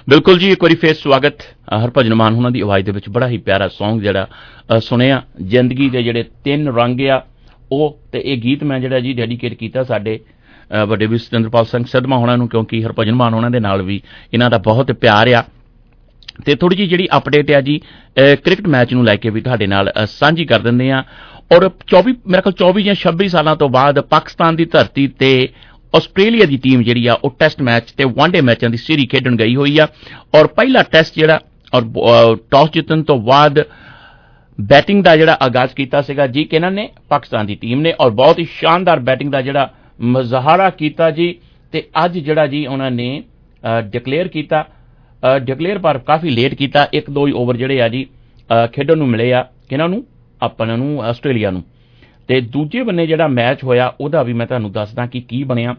Speaker 7: ਬਿਲਕੁਲ ਜੀ, ਇੱਕ ਵਾਰੀ ਫੇਰ ਸਵਾਗਤ। ਹਰਭਜਨ ਮਾਨ ਉਹਨਾਂ ਦੀ ਆਵਾਜ਼ ਦੇ ਵਿੱਚ ਬੜਾ ਹੀ ਪਿਆਰਾ ਸੌਂਗ ਜਿਹੜਾ ਸੁਣਿਆ, ਜ਼ਿੰਦਗੀ ਦੇ ਜਿਹੜੇ ਤਿੰਨ ਰੰਗ ਆ ਉਹ, ਤੇ ਇਹ ਗੀਤ ਮੈਂ ਜਿਹੜਾ ਜੀ ਡੈਡੀਕੇਟ ਕੀਤਾ ਸਾਡੇ ਵੱਡੇ ਵੀ ਸਤਿੰਦਰਪਾਲ ਸਿੰਘ ਸਿੱਧਵਾਂ ਹੋਣਾ ਨੂੰ, ਕਿਉਂਕਿ ਹਰਭਜਨ ਮਾਨ ਉਹਨਾਂ ਦੇ ਨਾਲ ਵੀ ਇਹਨਾਂ ਦਾ ਬਹੁਤ ਪਿਆਰ ਆ। ਤੇ ਥੋੜੀ ਜਿਹੀ ਜਿਹੜੀ ਅਪਡੇਟ ਆ ਜੀ ਕ੍ਰਿਕਟ ਮੈਚ ਨੂੰ ਲੈ ਕੇ ਵੀ ਤੁਹਾਡੇ ਨਾਲ ਸਾਂਝੀ ਕਰ ਦਿੰਦੇ ਆ। ਔਰ ਚੌਵੀ ਮੇਰੇ ਕੋਲ ਚੌਵੀ ਜਾਂ ਛੱਬੀ ਸਾਲਾਂ ਤੋਂ ਬਾਅਦ ਪਾਕਿਸਤਾਨ ਦੀ ਧਰਤੀ ਤੇ ਆਸਟ੍ਰੇਲੀਆ ਦੀ ਟੀਮ ਜਿਹੜੀ ਆ ਉਹ ਟੈਸਟ ਮੈਚ ਤੇ ਵਨਡੇ ਮੈਚਾਂ ਦੀ ਸੀਰੀ ਖੇਡਣ ਗਈ ਹੋਈ ਆ। ਔਰ ਪਹਿਲਾ ਟੈਸਟ ਜਿਹੜਾ ਔਰ ਟਾਸ ਜਿੱਤਣ ਤੋਂ ਬਾਅਦ ਬੈਟਿੰਗ ਦਾ ਜਿਹੜਾ ਆਗਾਜ਼ ਕੀਤਾ ਸੀਗਾ ਜੀ ਕਿਹਨਾਂ ਨੇ, ਪਾਕਿਸਤਾਨ ਦੀ ਟੀਮ ਨੇ, ਔਰ ਬਹੁਤ ਹੀ ਸ਼ਾਨਦਾਰ ਬੈਟਿੰਗ ਦਾ ਜਿਹੜਾ ਮੁਜ਼ਾਹਰਾ ਕੀਤਾ ਜੀ। ਤੇ ਅੱਜ ਜਿਹੜਾ ਜੀ ਉਹਨਾਂ ਨੇ ਡਿਕਲੇਅਰ ਕੀਤਾ, ਡਿਕਲੇਅਰ ਪਰ ਕਾਫੀ ਲੇਟ ਕੀਤਾ, ਇੱਕ ਦੋ ਹੀ ਓਵਰ ਜਿਹੜੇ ਆ ਜੀ ਖੇਡਣ ਨੂੰ ਮਿਲੇ ਆ ਕਿਹਨਾਂ ਨੂੰ, ਆਪਾਂ ਨੂੰ ਆਸਟ੍ਰੇਲੀਆ ਨੂੰ। ਤੇ ਦੂਜੇ ਬੰਨੇ ਜਿਹੜਾ ਮੈਚ ਹੋਇਆ ਉਹਦਾ ਵੀ ਮੈਂ ਤੁਹਾਨੂੰ ਦੱਸਦਾ ਕਿ ਕੀ ਬਣਿਆ।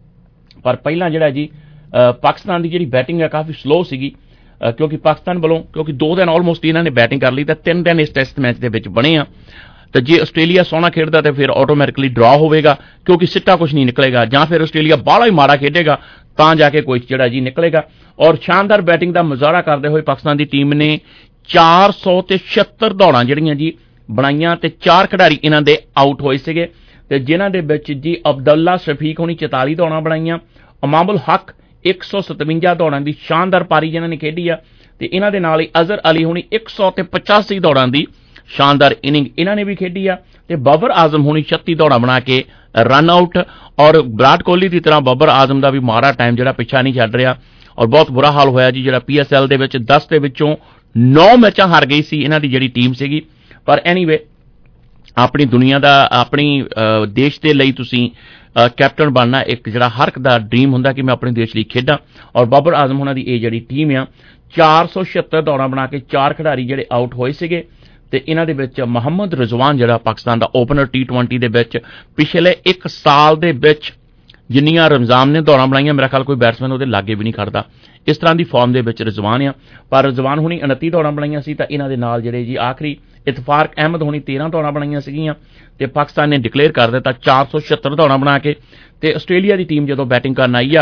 Speaker 7: ਪਰ ਪਹਿਲਾਂ ਜਿਹੜਾ ਜੀ ਪਾਕਿਸਤਾਨ ਦੀ ਜਿਹੜੀ ਬੈਟਿੰਗ ਹੈ ਕਾਫੀ ਸਲੋ ਸੀਗੀ, ਕਿਉਂਕਿ ਪਾਕਿਸਤਾਨ ਵੱਲੋਂ ਕਿਉਂਕਿ ਦੋ ਦਿਨ ਆਲਮੋਸਟ ਇਹਨਾਂ ਨੇ ਬੈਟਿੰਗ ਕਰ ਲਈ ਤਾਂ ਤਿੰਨ ਦਿਨ ਇਸ ਟੈਸਟ ਮੈਚ ਦੇ ਵਿੱਚ ਬਣੇ ਆ। ਤੇ ਜੇ ਆਸਟ੍ਰੇਲੀਆ ਸੋਹਣਾ ਖੇਡਦਾ ਤਾਂ ਫਿਰ ਆਟੋਮੈਟਿਕਲੀ ਡਰਾ ਹੋਵੇਗਾ, ਕਿਉਂਕਿ ਸਿੱਟਾ ਕੁਝ ਨਹੀਂ ਨਿਕਲੇਗਾ, ਜਾਂ ਫਿਰ ਆਸਟ੍ਰੇਲੀਆ ਬਾਹਲਾ ਹੀ ਮਾੜਾ ਖੇਡੇਗਾ ਤਾਂ ਜਾ ਕੇ ਕੋਈ ਜਿਹੜਾ ਜੀ ਨਿਕਲੇਗਾ। ਔਰ ਸ਼ਾਨਦਾਰ ਬੈਟਿੰਗ ਦਾ ਮੁਜ਼ਾਹਰਾ ਕਰਦੇ ਹੋਏ ਪਾਕਿਸਤਾਨ ਦੀ ਟੀਮ ਨੇ ਚਾਰ ਸੌ ਤੇ ਛਿਅੱਤਰ ਦੌੜਾਂ ਜਿਹੜੀਆਂ ਜੀ ਬਣਾਈਆਂ ਤੇ ਚਾਰ ਖਿਡਾਰੀ ਇਹਨਾਂ ਦੇ ਆਊਟ ਹੋਏ ਸੀਗੇ, ਤੇ ਜਿਨ੍ਹਾਂ ਦੇ ਵਿੱਚ ਜੀ ਅਬਦੁੱਲਾ ਸ਼ਫੀਕ ਹੋਣੀ ਚੁਤਾਲੀ ਦੌੜਾਂ ਬਣਾਈਆਂ, ਇਮਾਮੁਲ ਹੱਕ ਇੱਕ ਸੌ ਸਤਵੰਜਾ ਦੌੜਾਂ ਦੀ ਸ਼ਾਨਦਾਰ ਪਾਰੀ ਜਿਹਨਾਂ ਨੇ ਖੇਡੀ ਆ, ਤੇ ਇਹਨਾਂ ਦੇ ਨਾਲ ਹੀ ਅਜ਼ਹਰ ਅਲੀ ਹੋਣੀ ਇੱਕ ਸੌ ਤੇ ਪਚਾਸੀ ਦੌੜਾਂ ਦੀ ਸ਼ਾਨਦਾਰ ਇਨਿੰਗ ਇਹਨਾਂ ਨੇ ਵੀ ਖੇਡੀ ਆ, ਤੇ ਬਾਬਰ ਆਜ਼ਮ ਹੋਣੀ ਛੱਤੀ ਦੌੜਾਂ ਬਣਾ ਕੇ ਰਨ ਆਊਟ। ਔਰ ਵਿਰਾਟ ਕੋਹਲੀ ਦੀ ਤਰ੍ਹਾਂ ਬਾਬਰ ਆਜ਼ਮ ਦਾ ਵੀ ਮਾੜਾ ਟਾਈਮ ਜਿਹੜਾ ਪਿੱਛਾ ਨਹੀਂ ਛੱਡ ਰਿਹਾ, ਔਰ ਬਹੁਤ ਬੁਰਾ ਹਾਲ ਹੋਇਆ ਜੀ ਜਿਹੜਾ ਪੀ ਐਸ ਐਲ ਦੇ ਵਿੱਚ ਦਸ ਦੇ ਵਿੱਚੋਂ ਨੌ ਮੈਚਾਂ ਹਾਰ ਗਈ ਸੀ ਇਹਨਾਂ ਦੀ ਜਿਹੜੀ ਟੀਮ ਸੀਗੀ। ਪਰ ਐਨੀਵੇ ਆਪਣੀ ਦੁਨੀਆ ਦਾ, ਆਪਣੀ ਦੇਸ਼ ਦੇ ਲਈ ਤੁਸੀਂ ਕੈਪਟਨ ਬਣਨਾ ਇੱਕ ਜਿਹੜਾ ਹਰ ਇੱਕ ਦਾ ਡ੍ਰੀਮ ਹੁੰਦਾ ਕਿ ਮੈਂ ਆਪਣੇ ਦੇਸ਼ ਲਈ ਖੇਡਾਂ। ਔਰ ਬਾਬਰ ਆਜ਼ਮ ਉਹਨਾਂ ਦੀ ਇਹ ਜਿਹੜੀ ਟੀਮ ਆ ਚਾਰ ਸੌ ਛਿਅੱਤਰ ਦੌੜਾਂ ਬਣਾ ਕੇ ਚਾਰ ਖਿਡਾਰੀ ਜਿਹੜੇ ਆਊਟ ਹੋਏ ਸੀਗੇ, ਤੇ ਇਹਨਾਂ ਦੇ ਵਿੱਚ ਮੁਹੰਮਦ ਰਿਜ਼ਵਾਨ ਜਿਹੜਾ ਪਾਕਿਸਤਾਨ ਦਾ ਓਪਨਰ ਟੀ ਟਵੈਂਟੀ ਦੇ ਵਿੱਚ ਪਿਛਲੇ ਇੱਕ ਸਾਲ ਦੇ ਵਿੱਚ ਜਿੰਨੀਆਂ ਰਮਜ਼ਾਨ ਨੇ ਦੌੜਾਂ ਬਣਾਈਆਂ ਮੇਰਾ ਖਿਆਲ ਕੋਈ ਬੈਟਸਮੈਨ ਉਹਦੇ ਲਾਗੇ ਵੀ ਨਹੀਂ ਖੜਦਾ, ਇਸ ਤਰ੍ਹਾਂ ਦੀ ਫਾਰਮ ਦੇ ਵਿੱਚ ਰਿਜ਼ਵਾਨ ਆ। ਪਰ ਰਿਜ਼ਵਾਨ ਹੁਣੀ ਉਨੱਤੀ ਦੌੜਾਂ ਬਣਾਈਆਂ ਸੀ, ਤਾਂ ਇਹਨਾਂ ਦੇ ਨਾਲ ਜਿਹੜੇ ਜੀ ਆਖਰੀ ਇਤਫਾਕ ਅਹਿਮਦ ਹੋਣੀ ਤੇਰਾਂ ਦੌੜਾਂ ਬਣਾਈਆਂ ਸੀਗੀਆਂ, ਤੇ ਪਾਕਿਸਤਾਨ ਨੇ ਡਿਕਲੇਅਰ ਕਰ ਦਿੱਤਾ ਚਾਰ ਸੌ ਛਿਅੱਤਰ ਦੌੜਾਂ ਬਣਾ ਕੇ। ਤੇ ਆਸਟ੍ਰੇਲੀਆ ਦੀ ਟੀਮ ਜਦੋਂ ਬੈਟਿੰਗ ਕਰਨ ਆਈ ਆ,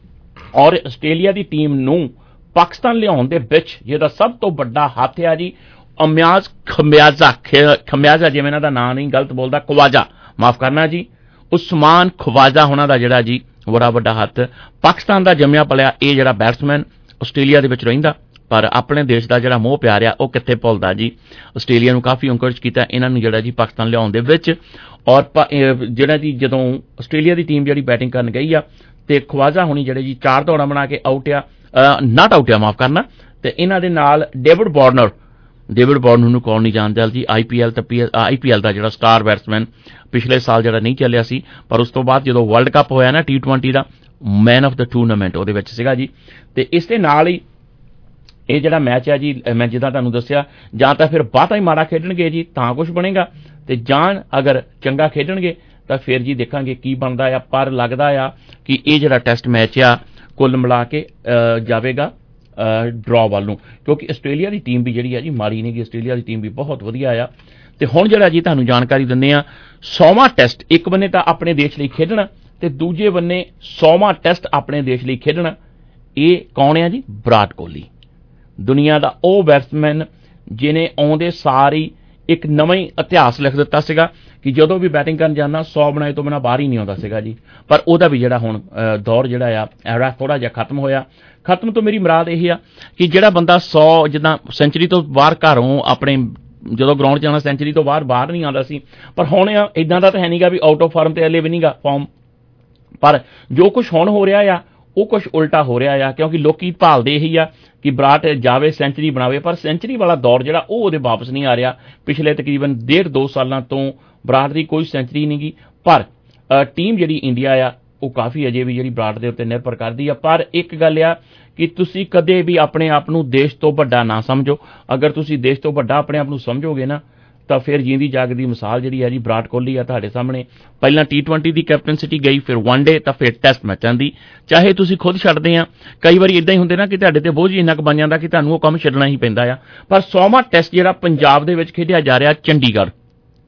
Speaker 7: ਔਰ ਆਸਟ੍ਰੇਲੀਆ ਦੀ ਟੀਮ ਨੂੰ ਪਾਕਿਸਤਾਨ ਲਿਆਉਣ ਦੇ ਵਿੱਚ ਜਿਹਦਾ ਸਭ ਤੋਂ ਵੱਡਾ ਹੱਥ ਆ ਜੀ ਅਮਿਆਜ਼ ਖਮਿਆਜ਼ਾ ਖਮਿਆਜ਼ਾ ਜਿਵੇਂ ਇਹਨਾਂ ਦਾ ਨਾਂ ਨਹੀਂ ਗਲਤ ਬੋਲਦਾ, ਖਵਾਜਾ ਮਾਫ ਕਰਨਾ ਜੀ, ਉਸਮਾਨ ਖਵਾਜਾ ਹੋਣਾ ਦਾ ਜਿਹੜਾ ਜੀ ਬੜਾ ਵੱਡਾ ਹੱਥ। ਪਾਕਿਸਤਾਨ ਦਾ ਜੰਮਿਆ ਪਲਿਆ ਇਹ ਜਿਹੜਾ ਬੈਟਸਮੈਨ ਆਸਟ੍ਰੇਲੀਆ ਦੇ ਵਿੱਚ ਰਹਿੰਦਾ, ਪਰ ਆਪਣੇ ਦੇਸ਼ ਦਾ ਜਿਹੜਾ ਮੋਹ ਪਿਆਰ ਆ ਉਹ ਕਿੱਥੇ ਭੁੱਲਦਾ ਜੀ। ਆਸਟ੍ਰੇਲੀਆ ਨੂੰ ਕਾਫੀ ਇੰਕਰੇਜ ਕੀਤਾ ਇਹਨਾਂ ਨੂੰ ਜਿਹੜਾ ਜੀ ਪਾਕਿਸਤਾਨ ਲਿਆਉਣ ਦੇ ਵਿੱਚ। ਔਰ ਜਿਹੜਾ ਜੀ ਜਦੋਂ ਆਸਟ੍ਰੇਲੀਆ ਦੀ ਟੀਮ ਜਿਹੜੀ ਬੈਟਿੰਗ ਕਰਨ ਗਈ ਆ, ਤੇ ਖਵਾਜਾ ਹੋਣੀ ਜਿਹੜੇ ਜੀ ਚਾਰ ਦੌੜਾਂ ਬਣਾ ਕੇ ਆਊਟ ਆ, ਨਾਟ ਆਊਟ ਆ ਮਾਫ ਕਰਨਾ, ਤੇ ਇਹਨਾਂ ਦੇ ਨਾਲ ਡੇਵਿਡ ਵਾਰਨਰ, ਡੇਵਿਡ ਵਾਰਨਰ ਨੂੰ ਕੌਣ ਨਹੀਂ ਜਾਣਦਾ ਜੀ, ਆਈ ਪੀ ਐਲ ਤੇ ਆਈ ਪੀ ਐਲ ਦਾ ਜਿਹੜਾ ਸਟਾਰ ਬੈਟਸਮੈਨ ਪਿਛਲੇ ਸਾਲ ਜਿਹੜਾ ਨਹੀਂ ਚੱਲਿਆ ਸੀ, ਪਰ ਉਸ ਤੋਂ ਬਾਅਦ ਜਦੋਂ ਵਰਲਡ ਕੱਪ ਹੋਇਆ ਨਾ ਟੀ ਟਵੈਂਟੀ ਦਾ, ਮੈਨ ਆਫ ਦਾ ਟੂਰਨਾਮੈਂਟ ਉਹਦੇ ਵਿੱਚ ਸੀਗਾ ਜੀ। ਤੇ ਇਸ ਦੇ ਨਾਲ ਹੀ ਇਹ ਜਿਹੜਾ ਮੈਚ ਆ ਜੀ, ਮੈਂ ਜਿੱਦਾਂ ਤੁਹਾਨੂੰ ਦੱਸਿਆ, ਜਾਂ ਤਾਂ ਫਿਰ ਬਾਹਤਾ ਹੀ ਮਾੜਾ ਖੇਡਣਗੇ ਜੀ ਤਾਂ ਕੁਝ ਬਣੇਗਾ, ਤੇ ਜਾਂ ਅਗਰ ਚੰਗਾ ਖੇਡਣਗੇ ਤਾਂ ਫਿਰ ਜੀ ਦੇਖਾਂਗੇ ਕੀ ਬਣਦਾ ਆ। ਪਰ ਲੱਗਦਾ ਆ ਕਿ ਇਹ ਜਿਹੜਾ ਟੈਸਟ ਮੈਚ ਆ ਕੁੱਲ ਮਿਲਾ ਕੇ ਜਾਵੇਗਾ ਡਰਾ ਵੱਲ ਨੂੰ, ਕਿਉਂਕਿ ਆਸਟ੍ਰੇਲੀਆ ਦੀ ਟੀਮ ਵੀ ਜਿਹੜੀ ਆ ਜੀ ਮਾੜੀ ਨਹੀਂ ਗੀ, ਆਸਟ੍ਰੇਲੀਆ ਦੀ ਟੀਮ ਵੀ ਬਹੁਤ ਵਧੀਆ ਆ। ਤੇ ਹੁਣ ਜਿਹੜਾ ਜੀ ਤੁਹਾਨੂੰ ਜਾਣਕਾਰੀ ਦਿੰਦੇ ਆ, ਸੌਵਾਂ ਟੈਸਟ ਇੱਕ ਬੰਨੇ ਤਾਂ ਆਪਣੇ ਦੇਸ਼ ਲਈ ਖੇਡਣਾ, ਤੇ ਦੂਜੇ ਬੰਨੇ ਸੌਵਾਂ ਟੈਸਟ ਆਪਣੇ ਦੇਸ਼ ਲਈ ਖੇਡਣਾ। ਇਹ ਕੌਣ ਆ ਜੀ? ਵਿਰਾਟ ਕੋਹਲੀ, ਦੁਨੀਆ ਦਾ ਉਹ ਬੈਟਸਮੈਨ ਜਿਹਨੇ ਆਉਂਦੇ ਸਾਰੀ ਇੱਕ ਨਵਾਂ ਹੀ ਇਤਿਹਾਸ ਲਿਖ ਦਿੱਤਾ ਸੀਗਾ ਕਿ ਜਦੋਂ ਵੀ ਬੈਟਿੰਗ ਕਰਨ ਜਾਂਦਾ ਸੌ ਬਣਾਏ ਤੋਂ ਬਿਨਾਂ ਬਾਹਰ ਹੀ ਨਹੀਂ ਆਉਂਦਾ ਸੀਗਾ ਜੀ। ਪਰ ਉਹਦਾ ਵੀ ਜਿਹੜਾ ਹੁਣ ਦੌਰ ਜਿਹੜਾ ਆ ਐਰਾ ਥੋੜਾ ਜਿਹਾ ਖਤਮ ਹੋਇਆ। ਖਤਮ ਤੋਂ ਮੇਰੀ ਮੁਰਾਦ ਇਹ ਆ ਕਿ ਜਿਹੜਾ ਬੰਦਾ ਸੌ ਜਿੱਦਾਂ ਸੈਂਚਰੀ ਤੋਂ ਬਾਹਰ ਘਰੋਂ ਆਪਣੇ ਜਦੋਂ ਗਰਾਊਂਡ ਜਾਣਾ ਸੈਂਚਰੀ ਤੋਂ ਬਾਹਰ ਬਾਹਰ ਨਹੀਂ ਆਉਂਦਾ ਸੀ, ਪਰ ਹੁਣ ਇਦਾਂ ਦਾ ਤਾਂ ਹੈ ਨਹੀਂਗਾ ਵੀ ਆਊਟ ਆਫ ਫਾਰਮ ਤੇ ਹਲੇ ਵੀ ਨਹੀਂਗਾ ਫਾਰਮ। ਪਰ ਜੋ ਕੁਝ ਹੁਣ ਹੋ ਰਿਹਾ ਆ ਉਹ ਕੁਝ ਉਲਟਾ ਹੋ ਰਿਹਾ ਆ, ਕਿਉਂਕਿ ਲੋਕੀ ਭਾਲਦੇ ਇਹੀ ਆ ਕਿ ਵਿਰਾਟ ਜਾਵੇ ਸੈਂਚਰੀ ਬਣਾਵੇ, ਪਰ ਸੈਂਚਰੀ ਵਾਲਾ ਦੌਰ ਜਿਹੜਾ ਉਹ ਉਹਦੇ ਵਾਪਸ ਨਹੀਂ ਆ ਰਿਹਾ। ਪਿਛਲੇ ਤਕਰੀਬਨ ਡੇਢ ਦੋ ਸਾਲਾਂ ਤੋਂ ਵਿਰਾਟ ਦੀ ਕੋਈ ਸੈਂਚਰੀ ਨਹੀਂ ਗਈ, ਪਰ ਟੀਮ ਜਿਹੜੀ ਇੰਡੀਆ ਆ ਉਹ ਕਾਫੀ ਅਜੇ ਵੀ ਜਿਹੜੀ ਵਿਰਾਟ ਦੇ ਉੱਤੇ ਨਿਰਭਰ ਕਰਦੀ ਆ। ਪਰ ਇੱਕ ਗੱਲ ਆ ਕਿ ਤੁਸੀਂ ਕਦੇ ਵੀ ਆਪਣੇ ਆਪ ਨੂੰ ਦੇਸ਼ ਤੋਂ ਵੱਡਾ ਨਾ ਸਮਝੋ। ਅਗਰ ਤੁਸੀਂ ਦੇਸ਼ ਤੋਂ ਵੱਡਾ ਆਪਣੇ ਆਪ ਨੂੰ ਸਮਝੋਗੇ ਨਾ ਤਾਂ ਫਿਰ ਜਿੰਦੀ ਜਾਗਦੀ ਮਿਸਾਲ ਜਿਹੜੀ ਹੈ ਜੀ ਵਿਰਾਟ ਕੋਹਲੀ ਆ ਤੁਹਾਡੇ ਸਾਹਮਣੇ। ਪਹਿਲਾਂ ਟੀ ਟਵੈਂਟੀ ਦੀ ਕੈਪਟਨਸਿਟੀ ਗਈ, ਫਿਰ ਵਨ ਡੇ, ਤਾਂ ਫਿਰ ਟੈਸਟ ਮੈਚਾਂ ਦੀ। ਚਾਹੇ ਤੁਸੀਂ ਖੁਦ ਛੱਡਦੇ ਆ, ਕਈ ਵਾਰੀ ਇਦਾਂ ਹੀ ਹੁੰਦੇ ਨਾ ਕਿ ਤੁਹਾਡੇ ਤੇ ਬੋਝ ਇੰਨਾ ਕੁ ਬਣ ਜਾਂਦਾ ਕਿ ਤੁਹਾਨੂੰ ਉਹ ਕੰਮ ਛੱਡਣਾ ਹੀ ਪੈਂਦਾ ਆ। ਪਰ ਸੌਵਾਂ ਟੈਸਟ ਜਿਹੜਾ ਪੰਜਾਬ ਦੇ ਵਿੱਚ ਖੇਡਿਆ ਜਾ ਰਿਹਾ ਚੰਡੀਗੜ੍ਹ